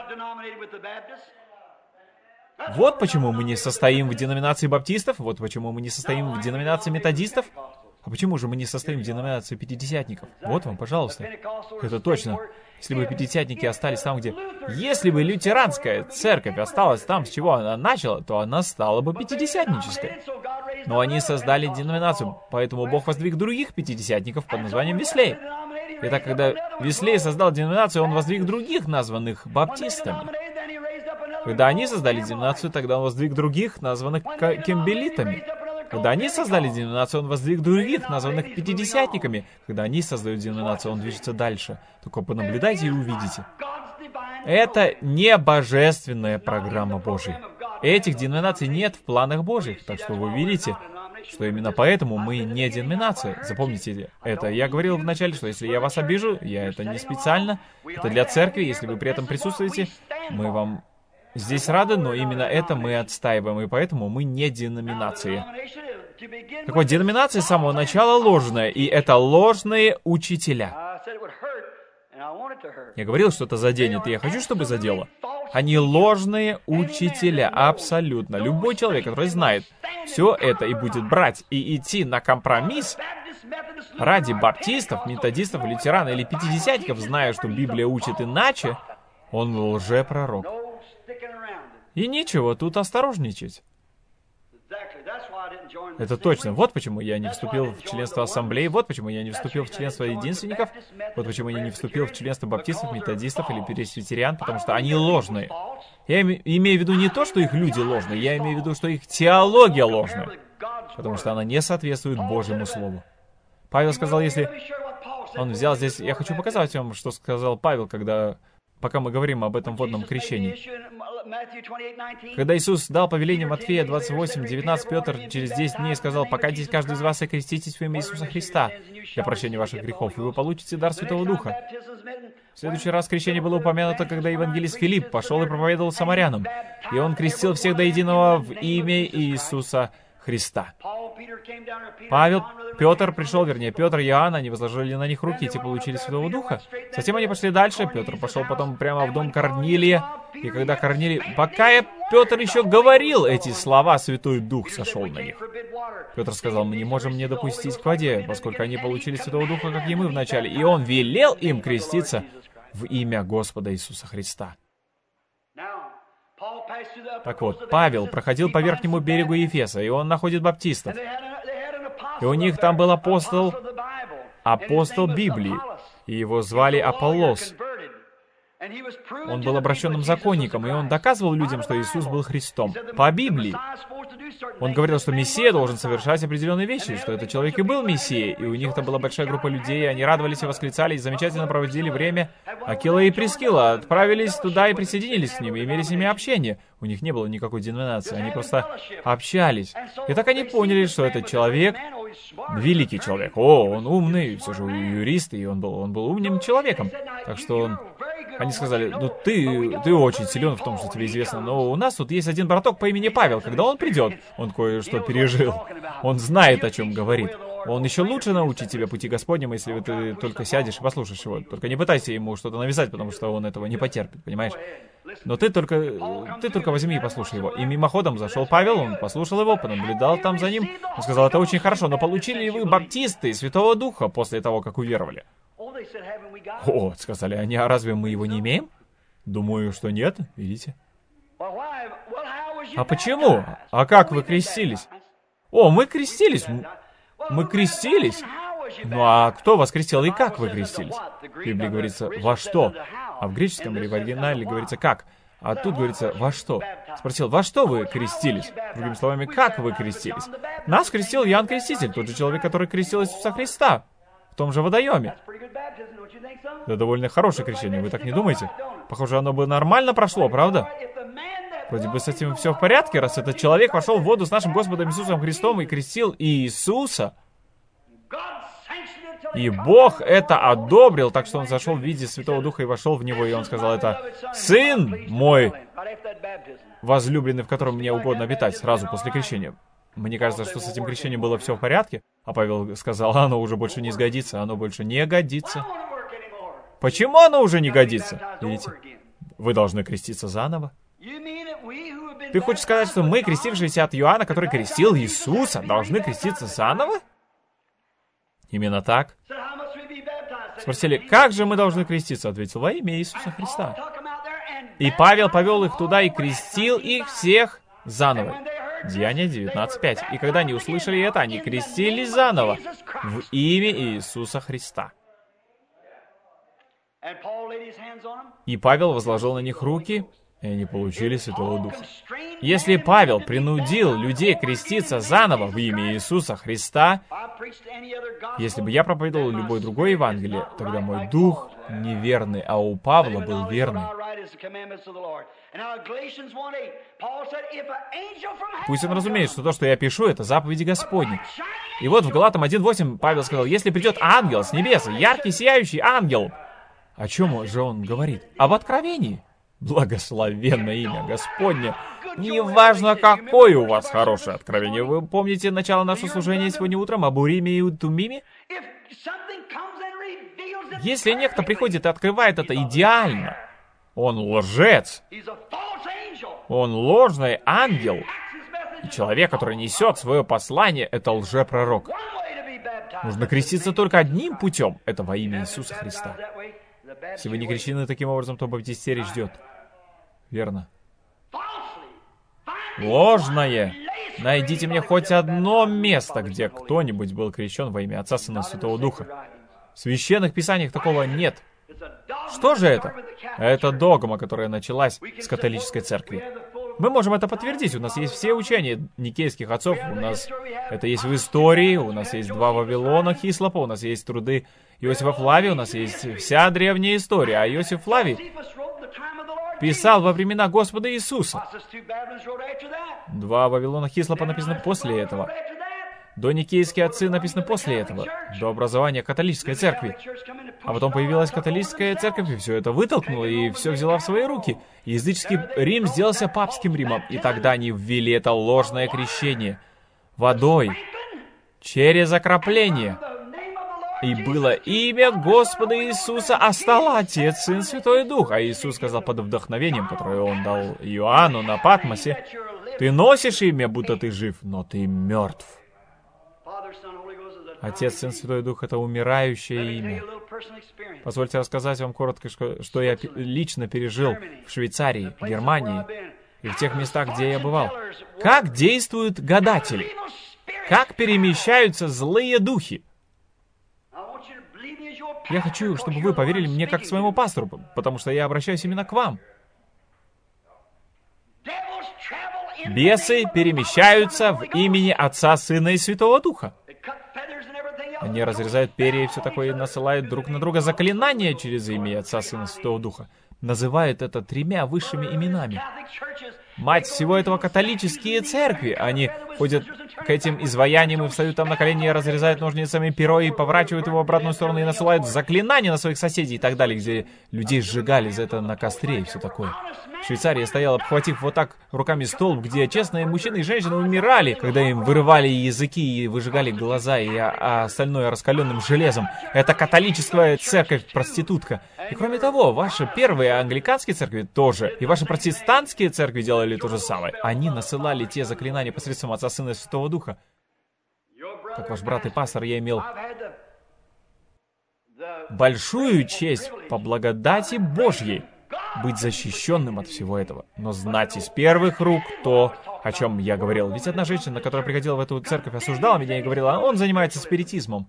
Вот почему мы не состоим в деноминации баптистов, вот почему мы не состоим в деноминации методистов. А почему же мы не состоим в деноминации пятидесятников? Вот вам, пожалуйста. Это точно. Если бы пятидесятники остались там, где... Если бы лютеранская церковь осталась там, с чего она начала, то она стала бы пятидесятнической. Но они создали деноминацию, поэтому Бог воздвиг других пятидесятников под названием Веслей. Итак, когда Веслей создал деноминацию, он воздвиг других, названных баптистами. Когда они создали деноминацию, тогда он воздвиг других, названных кембелитами. Когда они создали деноминацию, он воздвиг других, названных пятидесятниками. Когда они создают деноминацию, он движется дальше. Только понаблюдайте и увидите. Это не божественная программа Божья. Этих деноминаций нет в планах Божьих. Так что вы видите, что именно поэтому мы не деноминация. Запомните это. Я говорил вначале, что если я вас обижу, я это не специально. Это для церкви. Если вы при этом присутствуете, мы вам здесь рады, но именно это мы отстаиваем, и поэтому мы не деноминация. Так вот, деноминация с самого начала ложная, и это ложные учителя. Я говорил, что это заденет, и я хочу, чтобы задело. Они ложные учителя, абсолютно. Любой человек, который знает все это и будет брать и идти на компромисс ради баптистов, методистов, лютеран или пятидесятников, зная, что Библия учит иначе, он лжепророк. И нечего тут осторожничать. Это точно. Вот почему я не вступил в членство ассамблеи, вот почему я не вступил в членство единственников, вот почему я не вступил в членство баптистов, методистов или пресвитериан, потому что они ложные. Я имею в виду не то, что их люди ложные, я имею в виду, что их теология ложная, потому что она не соответствует Божьему Слову. Павел сказал, если... Он взял здесь... Я хочу показать вам, что сказал Павел, пока мы говорим об этом водном крещении. Когда Иисус дал повеление Матфея 28:19, Петр через 10 дней сказал: «Покайтесь каждый из вас и креститесь во имя Иисуса Христа для прощения ваших грехов, и вы получите дар Святого Духа». В следующий раз крещение было упомянуто, когда евангелист Филипп пошел и проповедовал самарянам, и он крестил всех до единого в имя Иисуса Христа. Петр и Иоанн, они возложили на них руки, и те получили Святого Духа. Затем они пошли дальше. Петр пошел потом прямо в дом Корнилия. И когда пока Петр еще говорил эти слова, Святой Дух сошел на них. Петр сказал: «Мы не можем не допустить к воде, поскольку они получили Святого Духа, как и мы вначале». И он велел им креститься в имя Господа Иисуса Христа. Так вот, Павел проходил по верхнему берегу Ефеса, и он находит баптистов. И у них там был апостол Библии, и его звали Аполлос. Он был обращенным законником, и он доказывал людям, что Иисус был Христом. По Библии. Он говорил, что Мессия должен совершать определенные вещи, что этот человек и был Мессией, и у них там была большая группа людей, и они радовались и восклицали, и замечательно проводили время. Акила и Прискила отправились туда и присоединились к ним, и имели с ними общение. У них не было никакой деноминации, они просто общались. И так они поняли, что этот человек великий человек. Он умный, все же юрист, и он был умным человеком. Так что они сказали: ты очень силен в том, что тебе известно, но у нас тут есть один браток по имени Павел. Когда он придет, он кое-что пережил. Он знает, о чем говорит. Он еще лучше научит тебя пути Господнему, если ты только сядешь и послушаешь его. Только не пытайся ему что-то навязать, потому что он этого не потерпит, понимаешь? Но ты только возьми и послушай его. И мимоходом зашел Павел, он послушал его, понаблюдал там за ним. Он сказал: это очень хорошо, но получили ли вы, баптисты, Святого Духа после того, как уверовали? О, сказали они, а разве мы его не имеем? Думаю, что нет, видите? А почему? А как вы крестились? О, мы крестились. Мы крестились. Ну а кто вас крестил и как вы крестились? В Библии говорится «во что?», а в греческом или в оригинале говорится «как?». А тут говорится «во что?». Спросил: во что вы крестились? Другими словами, как вы крестились? Нас крестил Иоанн Креститель, тот же человек, который крестил Иисуса Христа в том же водоеме. Это довольно хорошее крещение, вы так не думаете? Похоже, оно бы нормально прошло, правда? Вроде бы с этим все в порядке, раз этот человек вошел в воду с нашим Господом Иисусом Христом и крестил Иисуса. И Бог это одобрил, так что он зашел в виде Святого Духа и вошел в него, и он сказал, это Сын мой возлюбленный, в котором мне угодно обитать, сразу после крещения. Мне кажется, что с этим крещением было все в порядке, а Павел сказал, оно уже больше не сгодится, оно больше не годится. Почему оно уже не годится? Видите? Вы должны креститься заново. Ты хочешь сказать, что мы, крестившиеся от Иоанна, который крестил Иисуса, должны креститься заново? Именно так. Спросили, как же мы должны креститься? Ответил, во имя Иисуса Христа. И Павел повел их туда и крестил их всех заново. Деяния 19:5. И когда они услышали это, они крестились заново в имя Иисуса Христа. И Павел возложил на них руки, и они получили Святого Духа. Если Павел принудил людей креститься заново в имя Иисуса Христа, если бы я проповедовал любое другое Евангелие, тогда мой дух неверный, а у Павла был верный. Пусть он разумеет, что то, что я пишу, это заповеди Господни. И вот в Галатам 1:8 Павел сказал, если придет ангел с небес, яркий, сияющий ангел. О чем же он говорит? Об откровении. Благословенное имя Господне. Неважно, какое у вас хорошее откровение. Вы помните начало нашего служения сегодня утром об Уриме и Тумиме? Если некто приходит и открывает это идеально, он лжец. Он ложный ангел. И человек, который несет свое послание, это лжепророк. Нужно креститься только одним путем. Это во имя Иисуса Христа. Если вы не крещены таким образом, то баптистерий ждет. Верно. Ложное. Найдите мне хоть одно место, где кто-нибудь был крещен во имя Отца, Сына и Святого Духа. В священных писаниях такого нет. Что же это? Это догма, которая началась с католической церкви. Мы можем это подтвердить. У нас есть все учения никейских отцов. У нас это есть в истории. У нас есть 2 Вавилона Хислопа. У нас есть труды Иосифа Флавия. У нас есть вся древняя история. А Иосиф Флавий писал во времена Господа Иисуса. 2 Вавилона Хислопа написано после этого. Доникейские отцы написаны после этого. До образования католической церкви. А потом появилась католическая церковь, и все это вытолкнула, и все взяла в свои руки. И языческий Рим сделался папским Римом. И тогда они ввели это ложное крещение. Водой. Через окропление. И было имя Господа Иисуса, а стал Отец, Сын, Святой Дух. А Иисус сказал под вдохновением, которое Он дал Иоанну на Патмосе, «Ты носишь имя, будто ты жив, но ты мертв». Отец, Сын, Святой Дух — это умирающее имя. Позвольте рассказать вам коротко, что я лично пережил в Швейцарии, Германии и в тех местах, где я бывал. Как действуют гадатели? Как перемещаются злые духи? Я хочу, чтобы вы поверили мне как своему пастору, потому что я обращаюсь именно к вам. Бесы перемещаются в имени Отца, Сына и Святого Духа. Они разрезают перья и все такое, и насылают друг на друга заклинания через имя Отца, Сына и Святого Духа. Называют это 3 высшими именами. Мать всего этого католические церкви. Они ходят к этим изваяниям и встают там на колени, и разрезают ножницами перо, и поворачивают его в обратную сторону, и насылают заклинания на своих соседей и так далее, где людей сжигали за это на костре и все такое. В Швейцарии я стоял, обхватив вот так руками столб, где честные мужчины и женщины умирали, когда им вырывали языки и выжигали глаза, и остальное раскаленным железом. Это католическая церковь-проститутка. И кроме того, ваши первые англиканские церкви тоже, и ваши протестантские церкви делали то же самое. Они насылали те заклинания посредством Отца, Сына и Святого Духа. Как ваш брат и пастор, я имел большую честь по благодати Божьей быть защищенным от всего этого, но знать из первых рук то, о чем я говорил. Ведь одна женщина, которая приходила в эту церковь, осуждала меня и говорила, он занимается спиритизмом.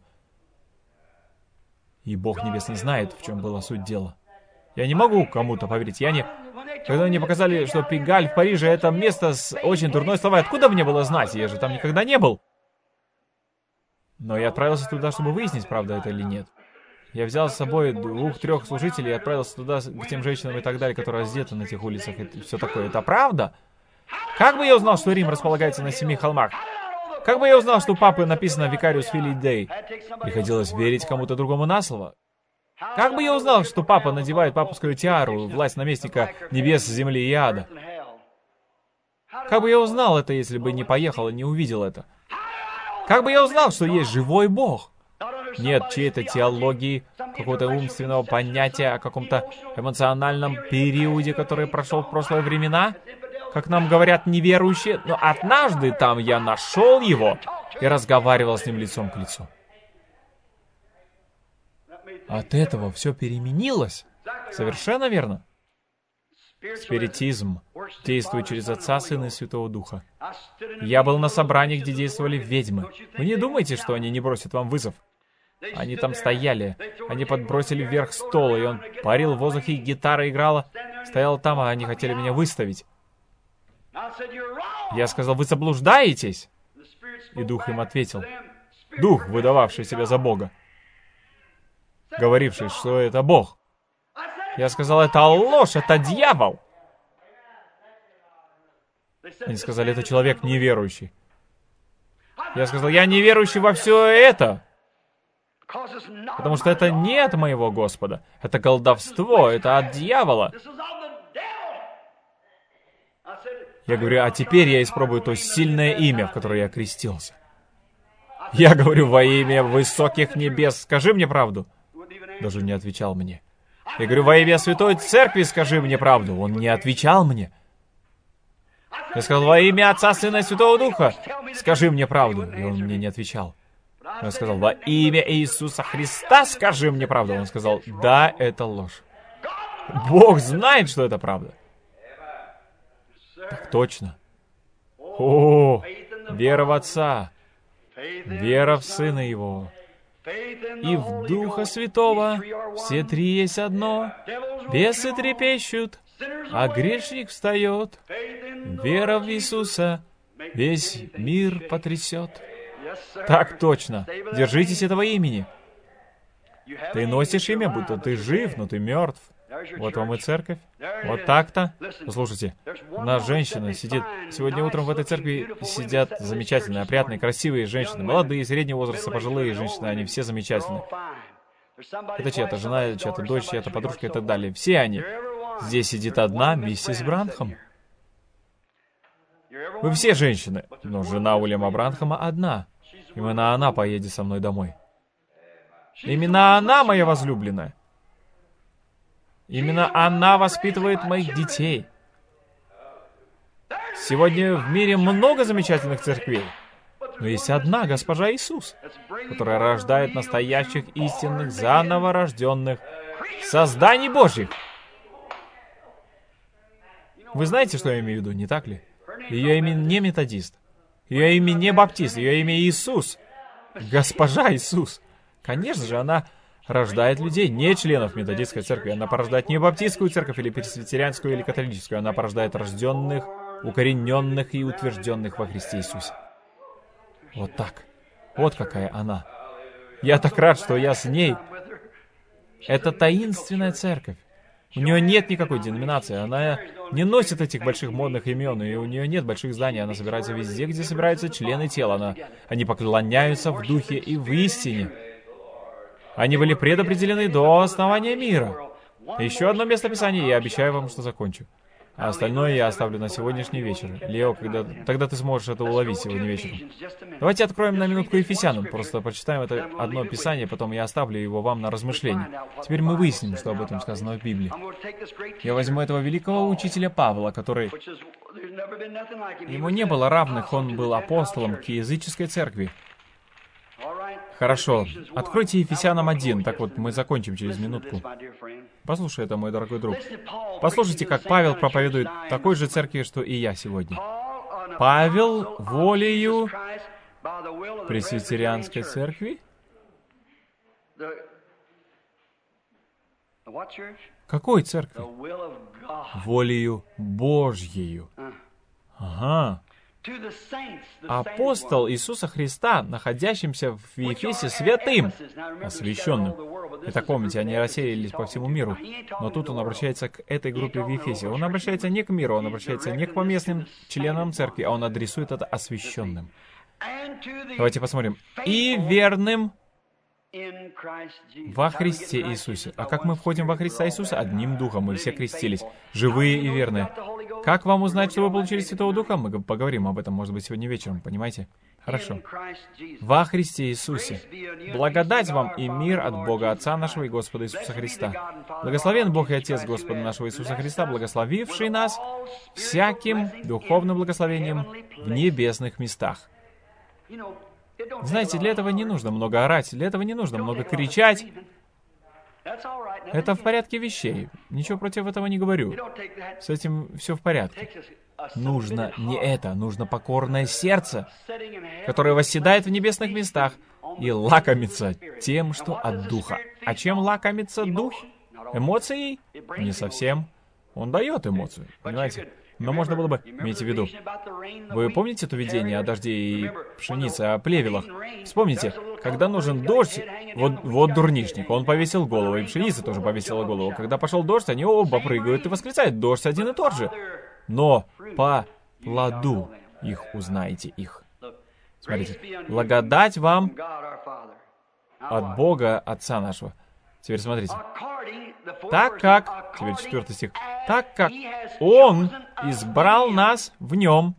И Бог Небесный знает, в чем была суть дела. Я не могу кому-то поверить. Когда мне показали, что Пигаль в Париже — это место с очень дурной славой, откуда мне было знать? Я же там никогда не был. Но я отправился туда, чтобы выяснить, правда это или нет. Я взял с собой 2-3 служителей и отправился туда к тем женщинам и так далее, которые раздеты на тех улицах и все такое. Это правда? Как бы я узнал, что Рим располагается на 7 холмах? Как бы я узнал, что у папы написано «Викариус Филий Дей»? Приходилось верить кому-то другому на слово. Как бы я узнал, что папа надевает папускую тиару, власть наместника небес, земли и ада? Как бы я узнал это, если бы не поехал и не увидел это? Как бы я узнал, что есть живой Бог? Нет чьей-то теологии, какого-то умственного понятия о каком-то эмоциональном периоде, который прошел в прошлые времена, как нам говорят неверующие, но однажды там я нашел его и разговаривал с ним лицом к лицу. От этого все переменилось. Совершенно верно. Спиритизм действует через Отца, Сына и Святого Духа. Я был на собрании, где действовали ведьмы. Вы не думаете, что они не бросят вам вызов? Они там стояли, они подбросили вверх стол, и он парил в воздухе, гитара играла. Стоял там, а они хотели меня выставить. Я сказал, вы заблуждаетесь? И Дух им ответил. Дух, выдававший себя за Бога, говоривший, что это Бог. Я сказал, это ложь, это дьявол. Они сказали, это человек неверующий. Я сказал, я неверующий во все это, потому что это не от моего Господа. Это колдовство, это от дьявола. Я говорю, а теперь я испробую то сильное имя, в которое я крестился. Я говорю, во имя высоких небес, скажи мне правду. Даже не отвечал мне. Я говорю, во имя Святой Церкви скажи мне правду. Он не отвечал мне. Я сказал, во имя Отца, Сына и Святого Духа скажи мне правду. И он мне не отвечал. Я сказал, во имя Иисуса Христа скажи мне правду. Он сказал, да, это ложь. Бог знает, что это правда. Так точно. О, вера в Отца, вера в Сына Его и в Духа Святого, все три есть одно. Бесы трепещут, а грешник встает. Вера в Иисуса весь мир потрясет. Так точно. Держитесь этого имени. Ты носишь имя, будто ты жив, но ты мертв. Вот вам и церковь. Вот так-то. Послушайте, одна женщина сидит... Сегодня утром в этой церкви сидят замечательные, опрятные, красивые женщины. Молодые, среднего возраста, пожилые женщины. Они все замечательные. Это чья-то жена, чья-то дочь, чья-то подружка и так далее. Все они. Здесь сидит одна миссис Бранхам. Вы все женщины, но жена Уильяма Бранхама одна. Именно она поедет со мной домой. Именно она моя возлюбленная. Именно она воспитывает моих детей. Сегодня в мире много замечательных церквей, но есть одна Госпожа Иисус, которая рождает настоящих, истинных, заново рожденных созданий Божьих. Вы знаете, что я имею в виду, не так ли? Ее имя не методист, ее имя не баптист, ее имя Иисус. Госпожа Иисус. Конечно же, она рождает людей, не членов методистской церкви. Она порождает не баптистскую церковь, или пресвитерианскую, или католическую. Она порождает рожденных, укорененных и утвержденных во Христе Иисусе. Вот так. Вот какая она. Я так рад, что я с ней. Это таинственная церковь. У нее нет никакой деноминации. Она не носит этих больших модных имен, и у нее нет больших зданий. Она собирается везде, где собираются члены тела. Они поклоняются в духе и в истине. Они были предопределены до основания мира. Еще одно место Писания, и я обещаю вам, что закончу. А остальное я оставлю на сегодняшний вечер. Лео, тогда ты сможешь это уловить сегодня вечером. Давайте откроем на минутку Ефесянам. Просто прочитаем это одно Писание, потом я оставлю его вам на размышление. Теперь мы выясним, что об этом сказано в Библии. Я возьму этого великого учителя Павла, который... Ему не было равных, он был апостолом к языческой церкви. Хорошо. Откройте Ефесянам 1. Так вот, мы закончим через минутку. Послушай это, мой дорогой друг. Послушайте, как Павел проповедует такой же церкви, что и я сегодня. Павел волею пресвитерианской церкви? Какой церкви? Волею Божьею. Ага. Апостол Иисуса Христа, находящимся в Ефесе святым, освященным. Итак, помните, они рассеялись по всему миру. Но тут он обращается к этой группе в Ефесе. Он обращается не к миру, он обращается не к поместным членам церкви, а он адресует это освященным. Давайте посмотрим. И верным во Христе Иисусе. А как мы входим во Христа Иисуса? Одним Духом. Мы все крестились. Живые и верные. Как вам узнать, что вы получили Святого Духа? Мы поговорим об этом, может быть, сегодня вечером, понимаете? Хорошо. Во Христе Иисусе. Благодать вам и мир от Бога Отца нашего и Господа Иисуса Христа. Благословен Бог и Отец Господа нашего Иисуса Христа, благословивший нас всяким духовным благословением в небесных местах. Знаете, для этого не нужно много орать, для этого не нужно много кричать. Это в порядке вещей. Ничего против этого не говорю. С этим все в порядке. Нужно не это, нужно покорное сердце, которое восседает в небесных местах и лакомится тем, что от Духа. А чем лакомится Дух? Эмоцией? Не совсем. Он дает эмоцию, понимаете? Но можно было бы, имейте в виду, вы помните то видение о дожде и пшенице, о плевелах? Вспомните, когда нужен дождь, вот дурнишник, он повесил голову, и пшеница тоже повесила голову. Когда пошел дождь, они оба прыгают и восклицают, дождь один и тот же. Но по плоду их узнаете их. Смотрите, благодать вам от Бога Отца нашего. Теперь смотрите. Так как, теперь 4 стих, так как Он избрал нас в Нем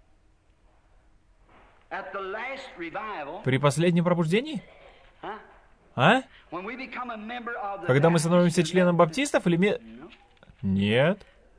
при последнем пробуждении? А? Когда мы становимся членом баптистов или... Нет.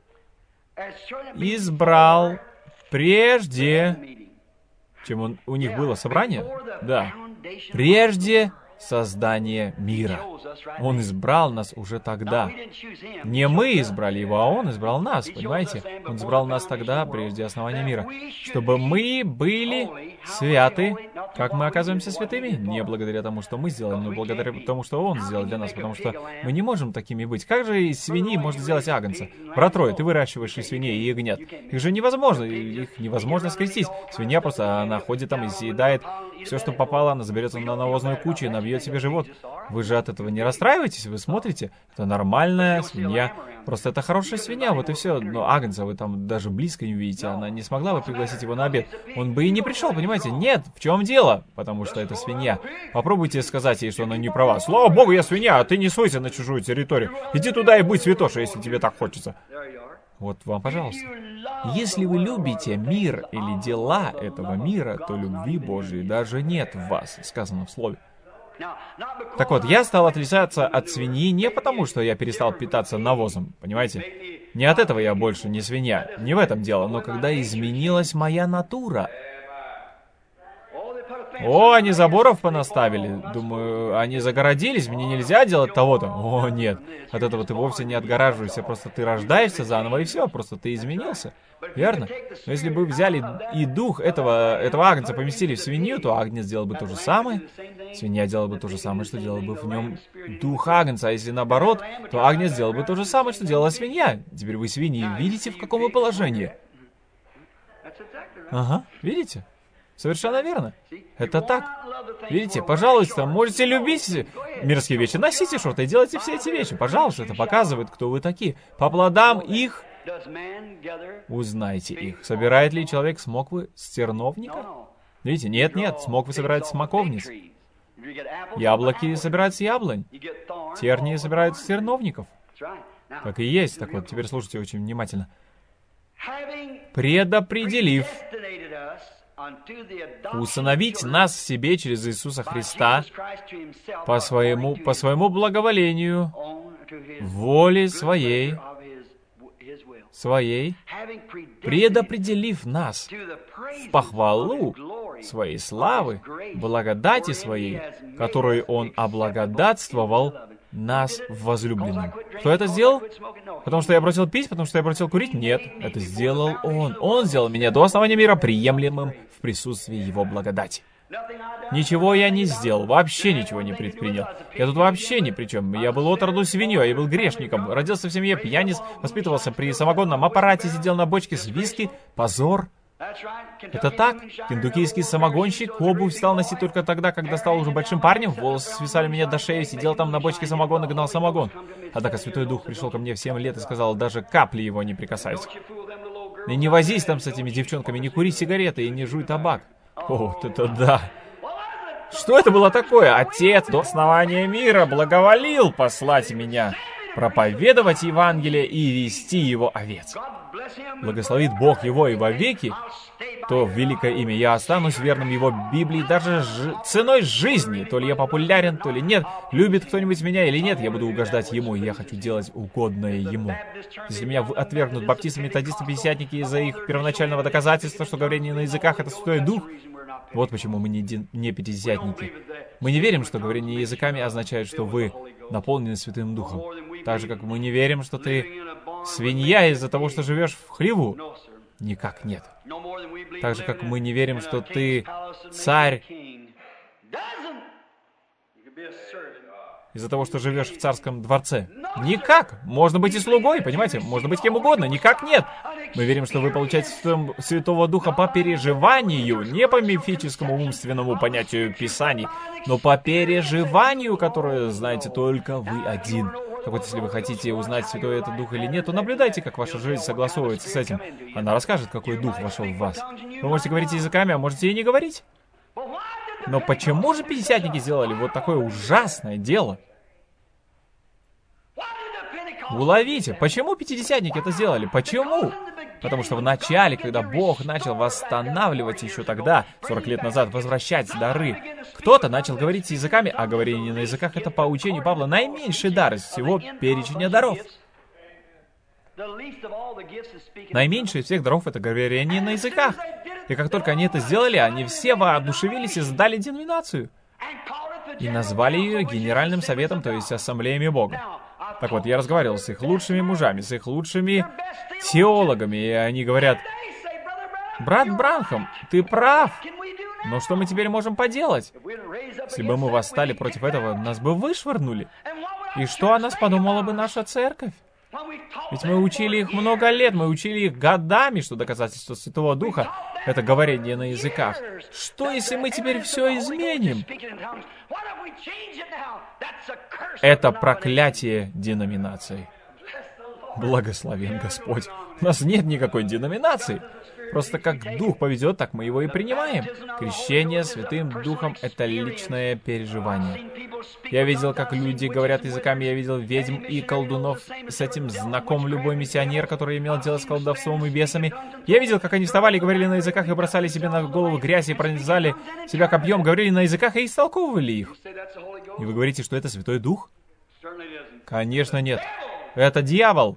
Избрал прежде, чем у них было собрание? Да. Прежде создания мира. Он избрал нас уже тогда. Не мы избрали Его, а Он избрал нас, понимаете? Он избрал нас тогда, прежде основания мира, чтобы мы были святы. Как мы оказываемся святыми? Не благодаря тому, что мы сделали, но благодаря тому, что Он сделал для нас, потому что мы не можем такими быть. Как же из свиньи можно сделать агнца? Брат Рой, ты выращиваешь и свиней, и ягнят. Их же невозможно, их невозможно скрестить. Свинья просто, она ходит там и съедает все, что попало, она заберется на навозную кучу и набьет себе живот. Вы же от этого не расстраиваетесь, вы смотрите. Это нормальная свинья. Просто это хорошая свинья, вот и все. Но агнца вы там даже близко не увидите. Она не смогла бы пригласить его на обед. Он бы и не пришел, понимаете? Нет, в чем дело? Потому что это свинья. Попробуйте сказать ей, что она не права. Слава Богу, я свинья, а ты не суйся на чужую территорию. Иди туда и будь святоша, если тебе так хочется. Вот вам, пожалуйста. Если вы любите мир или дела этого мира, то любви Божией даже нет в вас, сказано в Слове. Так вот, я стал отличаться от свиньи не потому, что я перестал питаться навозом, понимаете? Не от этого я больше не свинья, не в этом дело, но когда изменилась моя натура. О, они заборов понаставили. Думаю, они загородились, мне нельзя делать того-то. О, нет. От этого ты вовсе не отгораживаешься, просто ты рождаешься заново и все, просто ты изменился. Верно? Но если бы взяли и дух этого агнца поместили в свинью, то агнец сделал бы то же самое. Свинья делала бы то же самое, что делал бы в нем дух агнца. А если наоборот, то агнец сделал бы то же самое, что делала свинья. Теперь вы свиньи видите, в каком вы положении? Ага, видите? Совершенно верно. Это так. Видите, пожалуйста, можете любить мирские вещи, носите шорты и делайте все эти вещи. Пожалуйста, это показывает, кто вы такие. По плодам их узнайте их. Собирает ли человек смоквы с терновника? Видите, нет, смоквы собирают с смоковниц. Яблоки собирают с яблонь. Тернии собирают с терновников. Так и есть. Так вот, теперь слушайте очень внимательно. Предопределив усыновить нас себе через Иисуса Христа по своему благоволению, воле своей, предопределив нас в похвалу своей славы, благодати своей, которой Он облагодатствовал нас в возлюбленном. Кто это сделал? Потому что я бросил пить, потому что я бросил курить? Нет, это сделал Он. Он сделал меня до основания мира приемлемым в присутствии Его благодати. Ничего я не сделал, вообще ничего не предпринял. Я тут вообще ни при чем. Я был от роду свиньей, я был грешником, родился в семье пьяниц, воспитывался при самогонном аппарате, сидел на бочке с виски. Позор. Это так. Кентуккийский самогонщик обувь стал носить только тогда, когда стал уже большим парнем, волосы свисали мне до шеи, сидел там на бочке самогона, гнал самогон. Однако Святой Дух пришел ко мне в 7 лет и сказал, даже капли его не прикасайся. И не возись там с этими девчонками, не кури сигареты и не жуй табак. Вот это да! Что это было такое? Отец до основания мира благоволил послать меня проповедовать Евангелие и вести его овец. Благословит Бог его и вовеки, то в великое имя я останусь верным его Библии даже ценой жизни. То ли я популярен, то ли нет. Любит кто-нибудь меня или нет, я буду угождать ему, и я хочу делать угодное ему. Если меня отвергнут баптисты, методисты, пятидесятники из-за их первоначального доказательства, что говорение на языках — это Святой Дух, вот почему мы не пятидесятники. Мы не верим, что говорение языками означает, что вы наполнены Святым Духом. Так же, как мы не верим, что ты свинья из-за того, что живешь в хлеву. Никак нет. Так же, как мы не верим, что ты царь из-за того, что живешь в царском дворце. Никак. Можно быть и слугой, понимаете? Можно быть кем угодно. Никак нет. Мы верим, что вы получаете Святого Духа по переживанию, не по мифическому умственному понятию Писаний, но по переживанию, которое знаете только вы один. Так вот, если вы хотите узнать, святой это Дух или нет, то наблюдайте, как ваша жизнь согласовывается с этим. Она расскажет, какой Дух вошел в вас. Вы можете говорить языками, а можете и не говорить. Но почему же пятидесятники сделали вот такое ужасное дело? Уловите, почему пятидесятники это сделали? Почему? Потому что в начале, когда Бог начал восстанавливать еще тогда, 40 лет назад, возвращать дары, кто-то начал говорить языками, а говорение на языках — это по учению Павла наименьший дар из всего перечня даров. Наименьший из всех даров — это говорение на языках. И как только они это сделали, они все воодушевились и сдали деноминацию. И назвали ее Генеральным Советом, то есть Ассамблеями Бога. Так вот, я разговаривал с их лучшими мужами, с их лучшими теологами, и они говорят: «Брат Бранхам, ты прав, но что мы теперь можем поделать? Если бы мы восстали против этого, нас бы вышвырнули. И что о нас подумала бы наша церковь? Ведь мы учили их много лет, мы учили их годами, что доказательство Святого Духа — это говорение на языках. Что, если мы теперь все изменим? Это проклятие деноминации. Благословен Господь. У нас нет никакой деноминации. Просто как Дух поведет, так мы его и принимаем. Крещение Святым Духом — это личное переживание. Я видел, как люди говорят языками, я видел ведьм и колдунов. С этим знаком любой миссионер, который имел дело с колдовством и бесами. Я видел, как они вставали, говорили на языках и бросали себе на голову грязь и пронизали себя копьем, говорили на языках и истолковывали их. И вы говорите, что это Святой Дух? Конечно, нет. Это дьявол.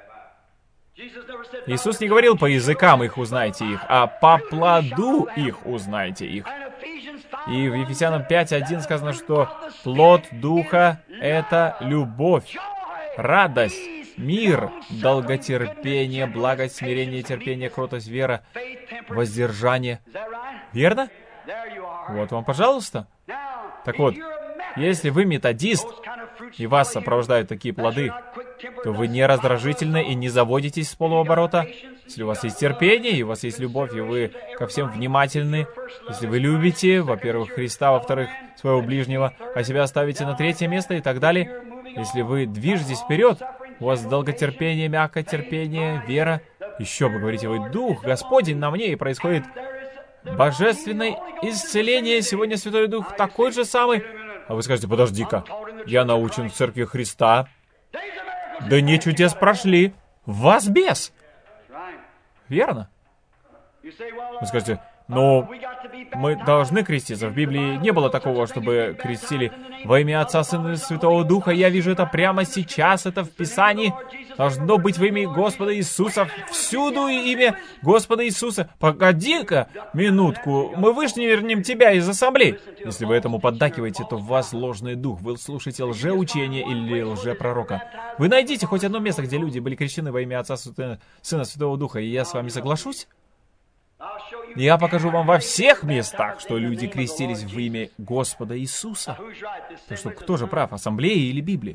Иисус не говорил: по языкам их узнайте их, а по плоду их узнайте их. И в Ефесянам 5:1 сказано, что плод Духа — это любовь, радость, мир, долготерпение, благость, смирение, терпение, кротость, вера, воздержание. Верно? Вот вам, пожалуйста. Так вот, если вы методист, и вас сопровождают такие плоды, то вы не раздражительны и не заводитесь с полуоборота. Если у вас есть терпение, и у вас есть любовь, и вы ко всем внимательны, если вы любите, во-первых, Христа, во-вторых, своего ближнего, а себя ставите на третье место и так далее, если вы движетесь вперед, у вас долготерпение, мягкое терпение, вера, еще бы говорите вы: Дух Господень на мне, и происходит божественное исцеление. Сегодня Святой Дух такой же самый. А вы скажете: подожди-ка, я научен в Церкви Христа. Да не чудес прошли. В вас бес. Верно? Вы скажете: но мы должны креститься. В Библии не было такого, чтобы крестили во имя Отца, Сына и Святого Духа. Я вижу это прямо сейчас, это в Писании. Должно быть во имя Господа Иисуса. Всюду имя Господа Иисуса. Погоди-ка минутку, мы вышвырнем тебя из ассамблеи. Если вы этому поддакиваете, то в вас ложный дух. Вы слушаете лжеучение или лжепророка. Вы найдите хоть одно место, где люди были крещены во имя Отца, Сына, Святого Духа, и я с вами соглашусь. Я покажу вам во всех местах, что люди крестились в имя Господа Иисуса. Так что кто же прав, ассамблея или Библия?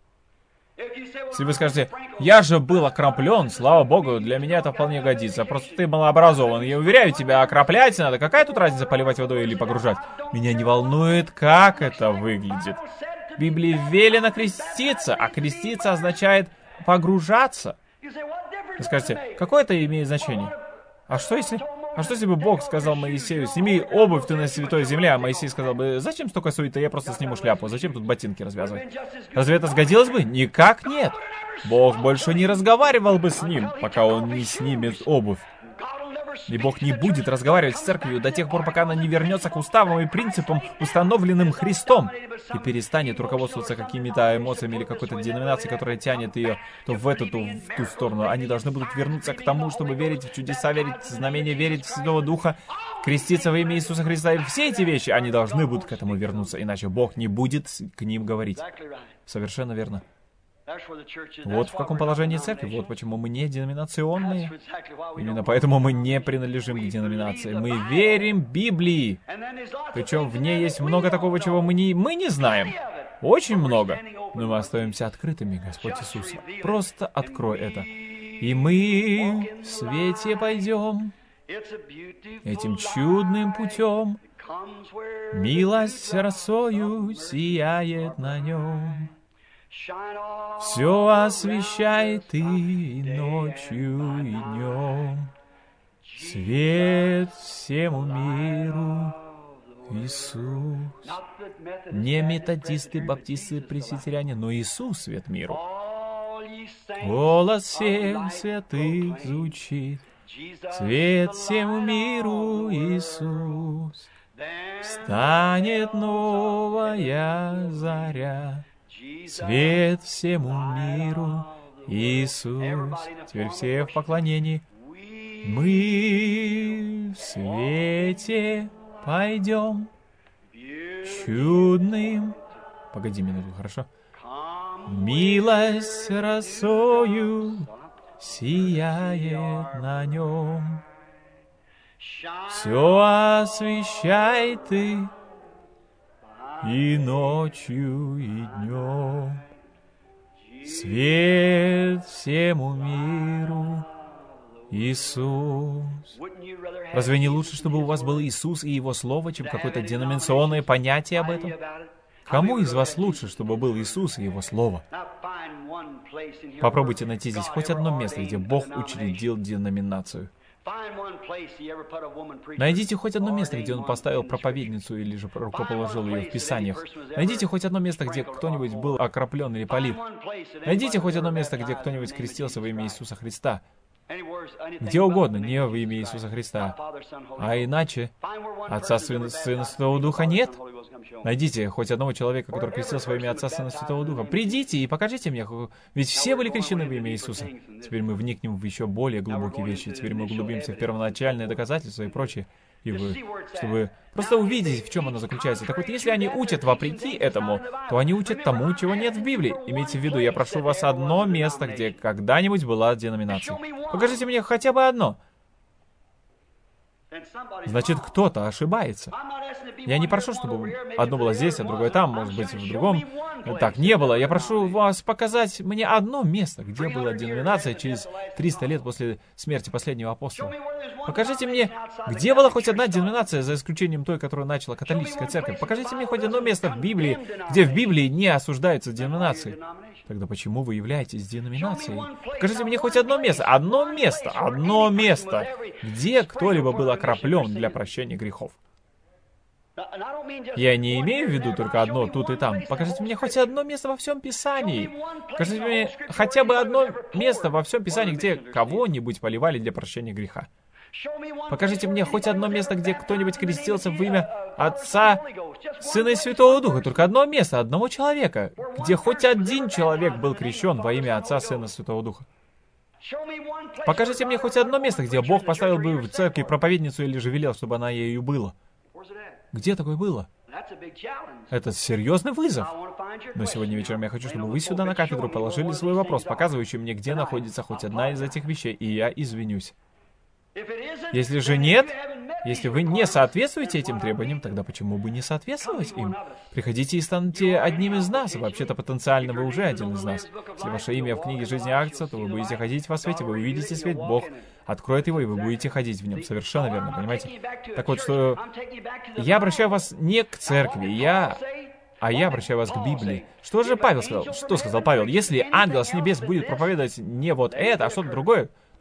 Если вы скажете: я же был окроплен, слава Богу, для меня это вполне годится. Просто ты малообразован. Я уверяю тебя, окроплять надо. Какая тут разница, поливать водой или погружать? Меня не волнует, как это выглядит. В Библии велено креститься, а креститься означает погружаться. Вы скажете: какое это имеет значение? А что если А что если бы Бог сказал Моисею: сними обувь ты на святой земле, а Моисей сказал бы: зачем столько суеты, я просто сниму шляпу, зачем тут ботинки развязывать? Разве это сгодилось бы? Никак нет. Бог больше не разговаривал бы с ним, пока он не снимет обувь. И Бог не будет разговаривать с церковью до тех пор, пока она не вернется к уставам и принципам, установленным Христом, и перестанет руководствоваться какими-то эмоциями или какой-то деноминацией, которая тянет ее то в эту, то в ту сторону. Они должны будут вернуться к тому, чтобы верить в чудеса, верить в знамения, верить в Святого Духа, креститься во имя Иисуса Христа. И все эти вещи, они должны будут к этому вернуться, иначе Бог не будет к ним говорить. Совершенно верно. Вот в каком положении церковь, вот почему мы не деноминационные. Именно поэтому мы не принадлежим к деноминации. Мы верим Библии. Причем в ней есть много такого, чего мы не знаем. Очень много. Но мы остаемся открытыми, Господь Иисус. Просто открой это. И мы в свете пойдем этим чудным путем. Милость росою сияет на нем. Все освещай ты ночью и днем. Свет всему миру, Иисус. Не методисты, баптисты, пресвитеряне, но Иисус свет миру. Голос всех святых звучит. Свет всему миру, Иисус. Станет новая заря. Свет всему миру, Иисус. Теперь все в поклонении. Мы в свете пойдем чудным. Погоди минуту, хорошо? Милость росою сияет на нем. Все освещай ты и ночью, и днем. Свет всему миру, Иисус. Разве не лучше, чтобы у вас был Иисус и Его Слово, чем какое-то деноминационное понятие об этом? Кому из вас лучше, чтобы был Иисус и Его Слово? Попробуйте найти здесь хоть одно место, где Бог учредил деноминацию. Найдите хоть одно место, где Он поставил проповедницу или же рукоположил ее в Писаниях. Найдите хоть одно место, где кто-нибудь был окроплен или полит. Найдите хоть одно место, где кто-нибудь крестился во имя Иисуса Христа. Где угодно, не во имя Иисуса Христа. А иначе Отца, Сына, Святого Духа нет. Найдите хоть одного человека, который крестился во имя Отца, Сына, Святого Духа. Придите и покажите мне, ведь все были крещены во имя Иисуса. Теперь мы вникнем в еще более глубокие вещи. Теперь мы углубимся в первоначальные доказательства и прочее. Чтобы просто увидеть, в чем оно заключается. Так вот, если они учат вопреки этому, то они учат тому, чего нет в Библии. Имейте в виду, я прошу вас одно место, где когда-нибудь была деноминация. Покажите мне хотя бы одно. Значит, кто-то ошибается. Я не прошу, чтобы одно было здесь, а другое там, может быть, в другом. Так не было. Я прошу вас показать мне одно место, где была деноминация через 300 лет после смерти последнего апостола. Покажите мне, где была хоть одна деноминация, за исключением той, которую начала католическая церковь. Покажите мне хоть одно место в Библии, где в Библии не осуждаются деноминации. Тогда почему вы являетесь деноминацией? Покажите мне хоть одно место, где кто-либо был окроплен для прощения грехов. Я не имею в виду только одно тут и там. Покажите мне хоть одно место во всем Писании. Покажите мне хотя бы одно место во всем Писании, где кого-нибудь поливали для прощения греха. Покажите мне хоть одно место, где кто-нибудь крестился в имя Отца, Сына и Святого Духа. Только одно место, одного человека, где хоть один человек был крещен во имя Отца, Сына и Святого Духа. Покажите мне хоть одно место, где Бог поставил бы в церкви проповедницу или же велел, чтобы она ею была. Где такое было? Это серьезный вызов. Но сегодня вечером я хочу, чтобы вы сюда на кафедру положили свой вопрос, показывающий мне, где находится хоть одна из этих вещей, и я извинюсь. Если же нет, если вы не соответствуете этим требованиям, тогда почему бы не соответствовать им? Приходите и станьте одним из нас. Вообще-то потенциально вы уже один из нас. Если ваше имя в книге жизни Акция, то вы будете ходить во свете, вы увидите свет, Бог откроет его, и вы будете ходить в нем. Совершенно верно, понимаете? Так вот, что я обращаю вас не к церкви, а я обращаю вас к Библии. Что же Павел сказал? Что сказал Павел? Если ангел с небес будет проповедовать не вот это, а что-то другое,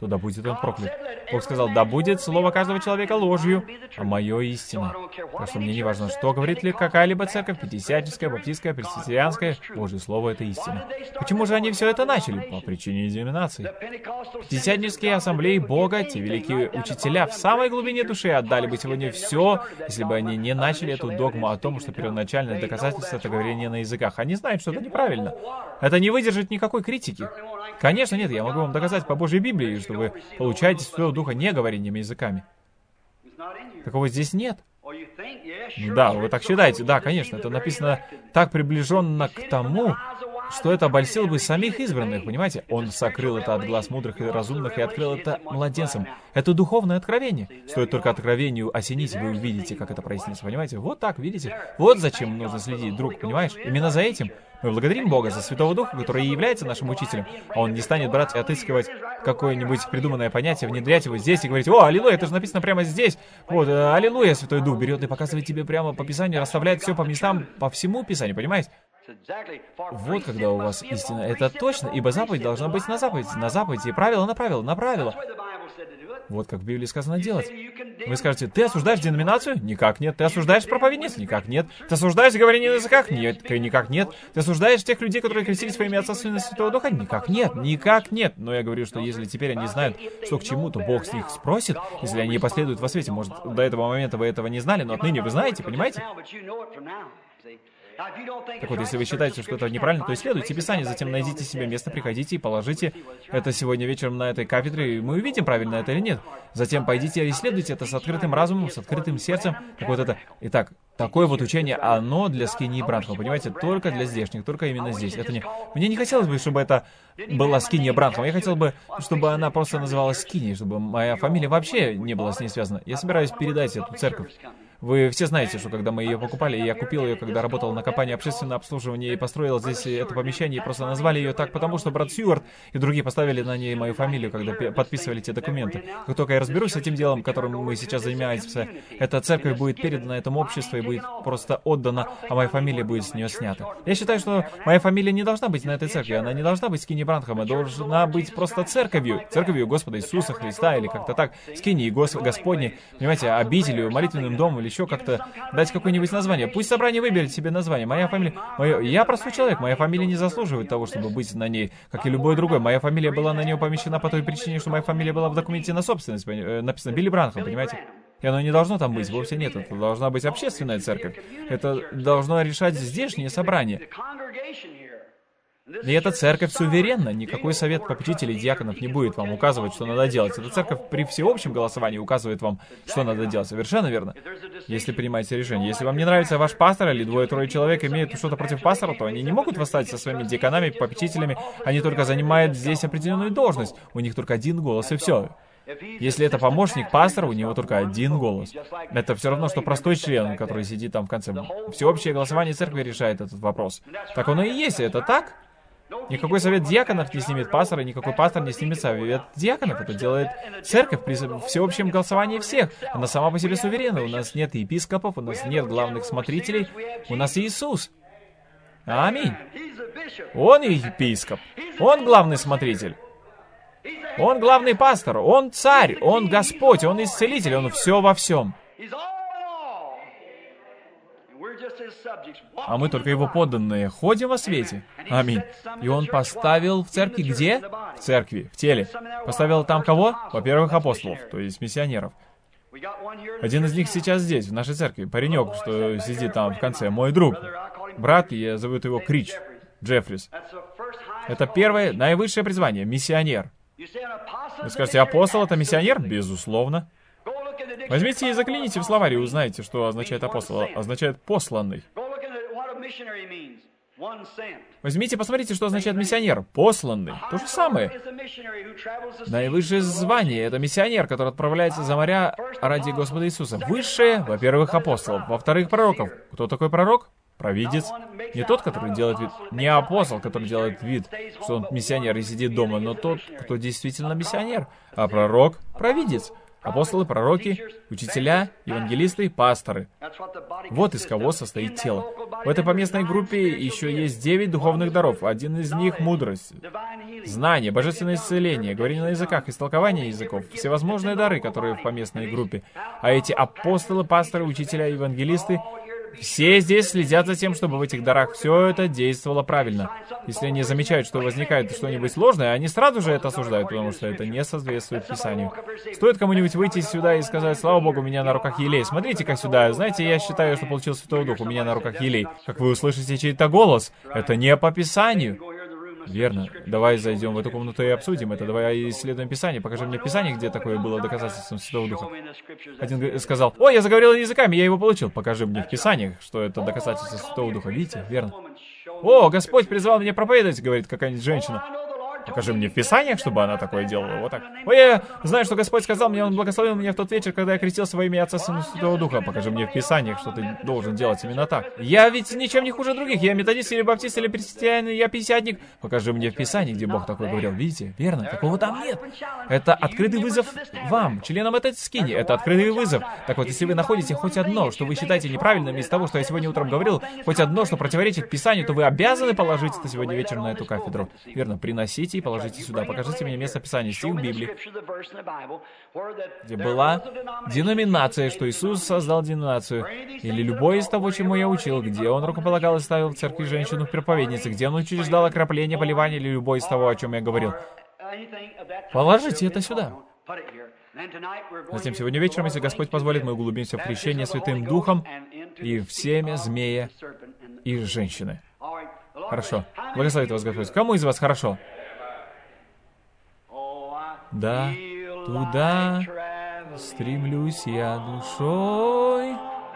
то да будет он проклят. Бог сказал, да будет слово каждого человека ложью, а мое истина. Так что мне не важно, что говорит ли какая-либо церковь, пятидесятническая, баптистская, пресвитерианская, Божье слово — это истина. Почему же они все это начали? По причине деноминаций. Пятидесятнические ассамблеи Бога, те великие учителя, в самой глубине души отдали бы сегодня все, если бы они не начали эту догму о том, что первоначальное доказательство — это говорение на языках. Они знают, что это неправильно. Это не выдержит никакой критики. Конечно, нет, я могу вам доказать по Божьей Библии, что вы получаете Святого Духа не говорениями языками. Такого здесь нет. Да, вы так считаете. Да, конечно, это написано так приближенно к тому, что это обольстило бы самих избранных, понимаете? Он сокрыл это от глаз мудрых и разумных и открыл это младенцам. Это духовное откровение. Стоит только откровению осенить, вы увидите, как это прояснится, понимаете? Вот так, видите? Вот зачем нужно следить, друг, понимаешь? Именно за этим. Мы благодарим Бога за Святого Духа, который и является нашим учителем. А Он не станет брать и отыскивать какое-нибудь придуманное понятие, внедрять его здесь и говорить: «О, аллилуйя, это же написано прямо здесь». Вот, аллилуйя, Святой Дух берет и показывает тебе прямо по Писанию, расставляет все по местам, по всему Писанию, понимаете? Вот когда у вас истина. Это точно, ибо заповедь должна быть на заповедь, и правило на правило, на правило. Вот как в Библии сказано делать. Вы скажете, ты осуждаешь деноминацию? Никак нет. Ты осуждаешь проповедниц? Никак нет. Ты осуждаешь говорение на языках? Нет, никак нет. Ты осуждаешь тех людей, которые крестились во имя Отца, Сына и Святого Духа? Никак нет. Никак нет. Но я говорю, что если теперь они знают, что к чему, то Бог с них спросит, если они последуют во свете. Может, до этого момента вы этого не знали, но отныне вы знаете, понимаете? Так вот, если вы считаете, что это неправильно, то исследуйте Писание, затем найдите себе место, приходите и положите это сегодня вечером на этой кафедре, и мы увидим, правильно это или нет. Затем пойдите и исследуйте это с открытым разумом, с открытым сердцем. Так вот это... Итак, такое вот учение, оно для Скини и Бранхама, понимаете, только для здешних, только именно здесь. Это не... Мне не хотелось бы, чтобы это была Скини Бранхама. Я хотел бы, чтобы она просто называлась Скини, чтобы моя фамилия вообще не была с ней связана. Я собираюсь передать эту церковь. Вы все знаете, что когда мы ее покупали, я купил ее, когда работал на компании общественного обслуживания и построил здесь это помещение, и просто назвали ее так, потому что брат Сьюарт и другие поставили на ней мою фамилию, когда подписывали те документы. Как только я разберусь с этим делом, которым мы сейчас занимаемся, эта церковь будет передана этому обществу и будет просто отдана, а моя фамилия будет с нее снята. Я считаю, что моя фамилия не должна быть на этой церкви, она не должна быть Скини Бранхама, должна быть просто церковью Господа Иисуса Христа, или как-то так, Скини и Господни, понимаете, обителью, молитвенным домом, или еще как-то дать какое-нибудь название. Пусть собрание выберет себе название. Моя фамилия... Я простой человек, моя фамилия не заслуживает того, чтобы быть на ней, как и любой другой. Моя фамилия была на нее помещена по той причине, что моя фамилия была в документе на собственность. Написано Билли Бранхам, понимаете? И оно не должно там быть, вовсе нет. Это должна быть общественная церковь. Это должно решать здешнее собрание. И эта церковь суверенна. Никакой совет попечителей, диаконов не будет вам указывать, что надо делать. Эта церковь при всеобщем голосовании указывает вам, что надо делать. Совершенно верно. Если принимаете решение. Если вам не нравится ваш пастор или двое-трое человек имеют что-то против пастора, то они не могут восстать со своими диаконами, попечителями. Они только занимают здесь определенную должность. У них только один голос, и все. Если это помощник пастора, у него только один голос. Это все равно, что простой член, который сидит там в конце. Всеобщее голосование церкви решает этот вопрос. Так оно и есть, это так? Никакой совет диаконов не снимет пастора, никакой пастор не снимет совет диаконов. Это делает церковь при всеобщем голосовании всех. Она сама по себе суверенна. У нас нет епископов, у нас нет главных смотрителей. У нас Иисус. Аминь. Он епископ. Он главный смотритель. Он главный пастор. Он царь. Он Господь. Он исцелитель. Он все во всем. А мы только его подданные. Ходим во свете. Аминь. И он поставил в церкви где? В церкви, в теле. Поставил там кого? Во-первых, апостолов, то есть миссионеров. Один из них сейчас здесь, в нашей церкви. Паренек, что сидит там в конце. Мой друг. Брат, я зовут его Крич. Джеффрис. Это первое, наивысшее призвание. Миссионер. Вы скажете, апостол — это миссионер? Безусловно. Возьмите и загляните в словарь и узнаете, что означает апостол. Означает посланный. Возьмите, посмотрите, что означает миссионер. Посланный. То же самое. Наивысшее звание — это миссионер, который отправляется за моря ради Господа Иисуса. Высшее, во-первых, апостолов. Во-вторых, пророков. Кто такой пророк? Провидец. Не тот, который делает вид, не апостол, который делает вид, что он миссионер и сидит дома, но тот, кто действительно миссионер. А пророк — провидец. Апостолы, пророки, учителя, евангелисты и пасторы. Вот из кого состоит тело. В этой поместной группе еще есть 9 духовных даров. Один из них — мудрость, знание, божественное исцеление, говорение на языках, истолкование языков, всевозможные дары, которые в поместной группе. А эти апостолы, пасторы, учителя, евангелисты, все здесь следят за тем, чтобы в этих дарах все это действовало правильно. Если они замечают, что возникает что-нибудь сложное, они сразу же это осуждают, потому что это не соответствует Писанию. Стоит кому-нибудь выйти сюда и сказать: «Слава Богу, у меня на руках елей. Смотрите-ка сюда. Знаете, я считаю, что получил Святой Дух, у меня на руках елей». Как вы услышите чей-то голос, это не по Писанию. Верно. Давай зайдем в эту комнату и обсудим это. Давай исследуем Писание. Покажи мне Писание, где такое было доказательством Святого Духа. Один сказал: «Ой, я заговорил языками, я его получил». Покажи мне в Писаниях, что это доказательство Святого Духа. Видите? Верно. «О, Господь призвал меня проповедовать», — говорит какая-нибудь женщина. Покажи мне в Писаниях, чтобы она такое делала. Вот так. «Ой, я знаю, что Господь сказал мне, Он благословил меня в тот вечер, когда я крестился во имя Отца, Сына и Святого Духа». Покажи мне в Писаниях, что ты должен делать именно так. «Я ведь ничем не хуже других. Я методист или баптист или пресвитериан, я пятидесятник». Покажи мне в Писании, где Бог такой говорил. Видите? Верно. Такого там нет. Это открытый вызов вам, членам этой скини. Это открытый вызов. Так вот, если вы находите хоть одно, что вы считаете неправильным из того, что я сегодня утром говорил, хоть одно, что противоречит Писанию, то вы обязаны положить это сегодня вечером на эту кафедру. Верно. Приносите и положите сюда. Покажите мне место Писания, стих в Библии, где была деноминация, что Иисус создал деноминацию, или любое из того, чему я учил, где Он рукополагал и ставил в церкви женщину в проповеднице, где Он учреждал окропление, поливание, или любое из того, о чем я говорил. Положите это сюда. Затем сегодня вечером, если Господь позволит, мы углубимся в крещение Святым Духом и в семя змея и женщины. Хорошо. Благословит вас Господь. Кому из вас хорошо? Да, туда стремлюсь я душой,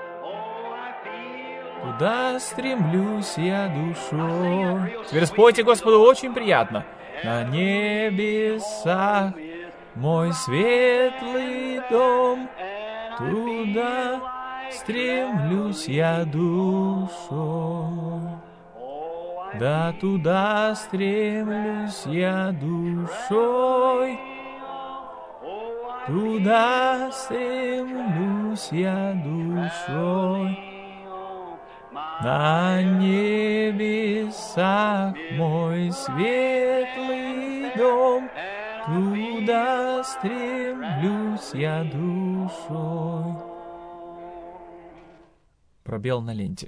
туда стремлюсь я душой. Теперь спойте Господу, очень приятно. На небесах мой светлый дом, туда стремлюсь я душой. Да, туда стремлюсь я душой, туда стремлюсь я душой. На небесах мой светлый дом, туда стремлюсь я душой. Пробел на ленте.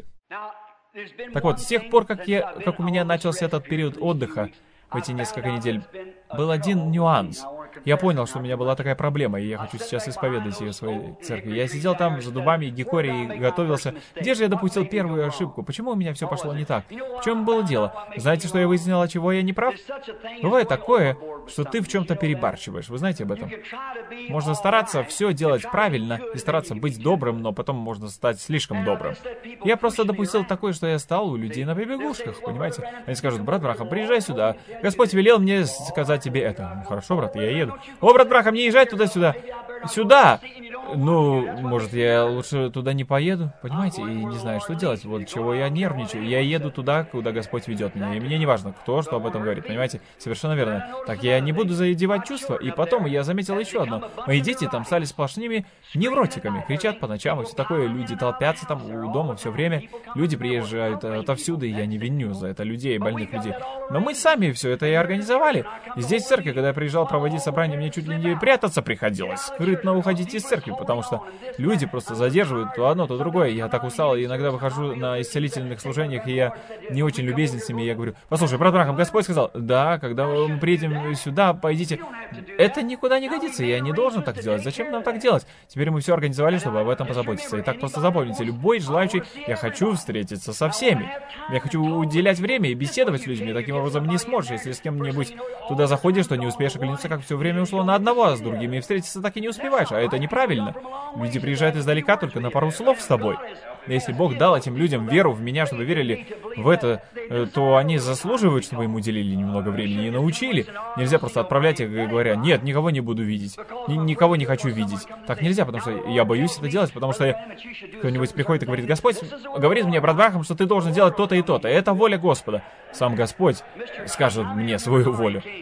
Так вот, с тех пор, как у меня начался этот период отдыха, в эти несколько недель, был один нюанс. Я понял, что у меня была такая проблема, и я хочу сейчас исповедать ее в своей церкви. Я сидел там за дубами и геккори и готовился. Где же я допустил первую ошибку? Почему у меня все пошло не так? В чем было дело? Знаете, что я выяснил, от чего я не прав? Бывает такое, что ты в чем-то перебарщиваешь. Вы знаете об этом? Можно стараться все делать правильно и стараться быть добрым, но потом можно стать слишком добрым. Я просто допустил такое, что я стал у людей на побегушках, понимаете? Они скажут: «Брат Брахам, приезжай сюда. Господь велел мне сказать тебе это». «Ну, хорошо, брат, я еду». «О, брат Брахам, не езжай туда-сюда». «Сюда!» «Ну, может, я лучше туда не поеду?» Понимаете? И не знаю, что делать. Вот чего я нервничаю. Я еду туда, куда Господь ведет меня. И мне не важно, кто что об этом говорит. Понимаете? Совершенно верно. Так я не буду задевать чувства. И потом я заметил еще одно. Мои дети там стали сплошными невротиками. Кричат по ночам и все такое. Люди толпятся там у дома все время. Люди приезжают отовсюду, и я не виню за это людей, больных людей. Но мы сами все это и организовали. И здесь в церкви, когда я приезжал проводить собрание, мне чуть ли не прятаться приходилось. Скрытно уходить из церкви, потому что люди просто задерживают то одно, то другое. Я так устал, и иногда выхожу на исцелительных служениях, и я не очень любезен с ними. Я говорю: «Послушай, брат Брахам, Господь сказал». «Да, когда мы приедем сюда, пойдите». Это никуда не годится, я не должен так делать. Зачем нам так делать? Теперь мы все организовали, чтобы об этом позаботиться. И так просто запомните, любой желающий, я хочу встретиться со всеми. Я хочу уделять время и беседовать с людьми. Таким образом не сможешь, если с кем-нибудь туда заходишь, то не успеешь оглянуться, как все время ушло на одного, а с другими встретиться так и не успеваешь. А это неправильно. Люди приезжают издалека только на пару слов с тобой. Если Бог дал этим людям веру в меня, чтобы верили в это, то они заслуживают, чтобы им уделили немного времени и научили. Нельзя просто отправлять их, говоря: «Нет, никого не буду видеть, никого не хочу видеть». Так нельзя, потому что я боюсь это делать, потому что кто-нибудь приходит и говорит: «Господь говорит мне, брат Брахам, что ты должен делать то-то и то-то». Это воля Господа. Сам Господь скажет мне свою волю.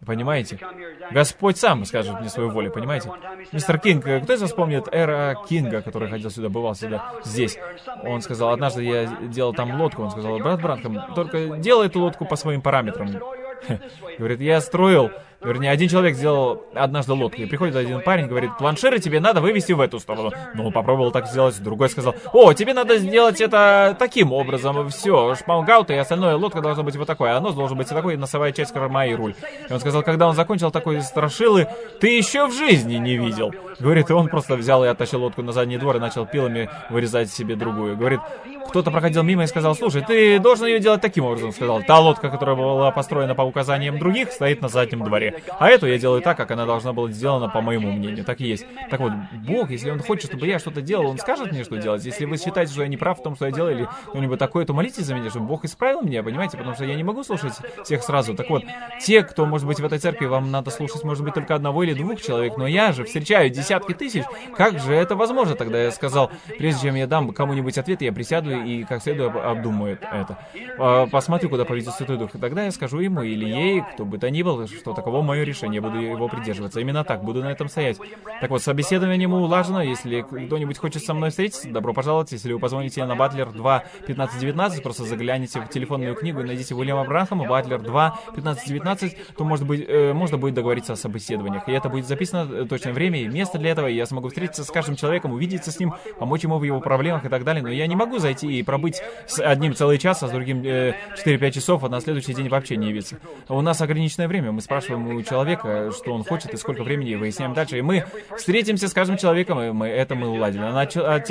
Понимаете? Господь сам скажет мне свою волю, понимаете? Мистер Кинг, кто из вас помнит Эра Кинга, который ходил сюда, бывал сюда, здесь? Он сказал, однажды я делал там лодку, он сказал, брат Бранхам, только делай эту лодку по своим параметрам. Говорит, я строил, вернее, один человек сделал однажды лодку, и приходит один парень, говорит, планширы тебе надо вывести в эту сторону. Ну, он попробовал так сделать, другой сказал, о, тебе надо сделать это таким образом, все, шпангаут и остальное, лодка должна быть вот такой, а нос должен быть вот такой, носовая часть, корма и руль. И он сказал, когда он закончил такой страшилы, ты еще в жизни не видел. Говорит, и он просто взял и оттащил лодку на задний двор и начал пилами вырезать себе другую. Говорит, кто-то проходил мимо и сказал, слушай, ты должен ее делать таким образом, сказал, та лодка, которая была построена по указаниям других, стоит на заднем дворе. А эту я делаю так, как она должна была сделана, по моему мнению. Так и есть. Так вот, Бог, если Он хочет, чтобы я что-то делал, Он скажет мне, что делать. Если вы считаете, что я не прав в том, что я делаю, или что-нибудь такое, то молитесь за меня, чтобы Бог исправил меня, понимаете? Потому что я не могу слушать всех сразу. Так вот, те, кто, может быть, в этой церкви, вам надо слушать, может быть, только одного или двух человек, но я же встречаю десятки тысяч. Как же это возможно? Тогда я сказал, прежде чем я дам кому-нибудь ответ, я присяду и как следует обдумаю это. Посмотрю, куда поведет Святой Дух. И тогда я скажу ему или ей, кто бы то ни был, что таково мое решение, буду его придерживаться. Именно так, буду на этом стоять. Так вот, собеседование улажено. Если кто-нибудь хочет со мной встретиться, добро пожаловать. Если вы позвоните на Батлер 2 15 19, просто загляните в телефонную книгу и найдите Уильяма Бранхама, Батлер 2 15 19, то, может быть, можно будет договориться о собеседованиях. И это будет записано точное время и место для этого, и я смогу встретиться с каждым человеком, увидеться с ним, помочь ему в его проблемах и так далее. Но я не могу зайти и пробыть с одним целый час, а с другим 4-5 часов, а на следующий день вообще не явиться. У нас ограниченное время. Мы спрашиваем у человека, что он хочет и сколько времени, и выясняем дальше. И мы встретимся с каждым человеком, и мы уладили. А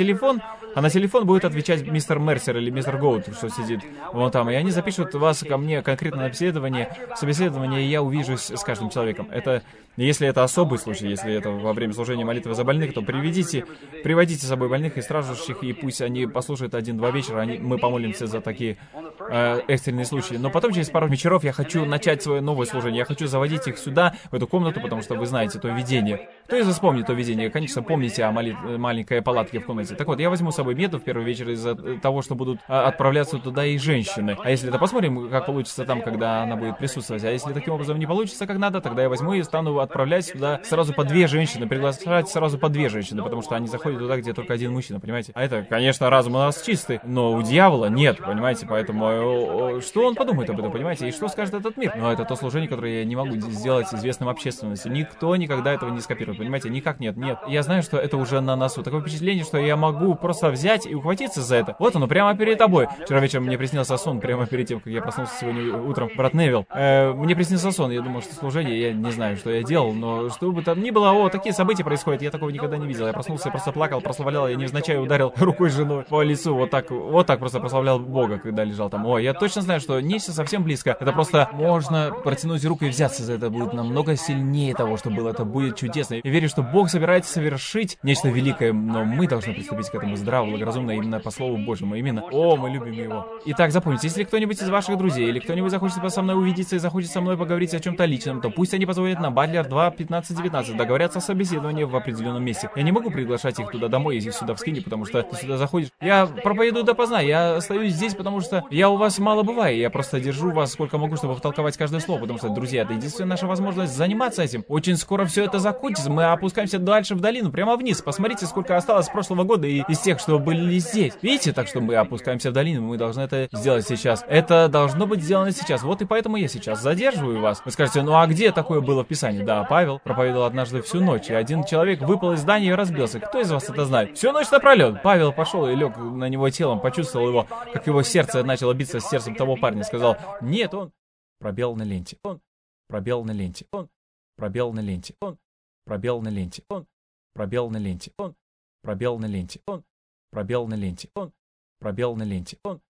на телефон будет отвечать мистер Мерсер или мистер Гоут, что сидит вон там. И они запишут вас ко мне конкретно на собеседование, и я увижусь с каждым человеком. Это, если это особый случай, если это во время служения молитвы за больных, то приводите с собой больных и страждущих, и пусть они послушают 1-2 вечера, мы помолимся за такие экстренные случаи. Но потом, через пару вечеров, я хочу начать свое новое служение. Я хочу заводить их сюда, в эту комнату, потому что вы знаете то видение. Кто из вас помнит то видение? Конечно, помните о маленькой палатке в комнате. Так вот, я возьму с собой Мету в первый вечер из-за того, что будут отправляться туда и женщины. А если это посмотрим, как получится там, когда она будет присутствовать. А если таким образом не получится как надо, тогда я возьму и стану отправлять сюда сразу по 2 женщины, приглашать сразу по 2 женщины, потому что они заходят туда, где только один мужчина, понимаете? А это, конечно, разум у нас чистый, но у дьявола нет, понимаете? Поэтому что он подумает об этом, понимаете? И что скажет этот мир? Но это то служение, которое я не могу сделать известным общественности. Никто никогда этого не скопирует, понимаете? Никак нет. Я знаю, что это уже на носу. Такое впечатление, что я могу просто взять и ухватиться за это. Вот оно, прямо перед тобой. Вчера вечером мне приснился сон, прямо перед тем, как я проснулся сегодня утром. Брат Невилл, мне приснился сон. Я думал, что служение, я не знаю, что я делал, но что бы там ни было, такие события происходят, я такого никогда не видел. Я проснулся, я просто плакал, прославлял, я невзначай ударил рукой жену по лицу, вот так просто прославлял Бога, когда лежал там. Я точно знаю, что нечто совсем близко. Это просто можно протянуть руку и взяться за это. Будет намного сильнее того, что было. Это будет чудесно. Я верю, что Бог собирается совершить нечто великое, но мы должны приступить к этому здраво, благоразумно, именно по Слову Божьему. Именно. Мы любим Его. Итак, запомните, если кто-нибудь из ваших друзей или кто-нибудь захочет со мной увидеться и захочет со мной поговорить о чем-то личном, то пусть они позвонят на Батлер 2 15 19, договорятся о собеседовании в определенном месте. Я не могу приглашать их туда домой, если сюда в скине, потому что ты сюда заходишь. Я проповедую допоздна, я остаюсь здесь, потому что я у вас мало бываю. Я просто держу вас сколько могу, чтобы втолковать каждое слово, потому что, друзья, это единственная наша возможность заниматься этим. Очень скоро все это закончится, мы опускаемся дальше в долину, прямо вниз. Посмотрите, сколько осталось с прошлого года и из тех, что были здесь. Видите, так что мы опускаемся в долину, мы должны это сделать сейчас. Это должно быть сделано сейчас. Вот и поэтому я сейчас задерживаю вас. Вы скажете, а где такое было в Писании? Да, Павел проповедовал однажды всю ночь, и один человек выпал из здания и разбился. Кто из вас это знает? Всю ночь напролет. Павел пошел и лег на него телом, почувствовал его, как его сердце начало биться с сердцем того парня. Сказал, нет, он пробел на ленте. Он пробел на ленте. Он пробел на ленте. Он пробел на ленте. Он пробел на ленте. Он пробел на ленте. Он пробел на ленте. Он пробел на ленте. Он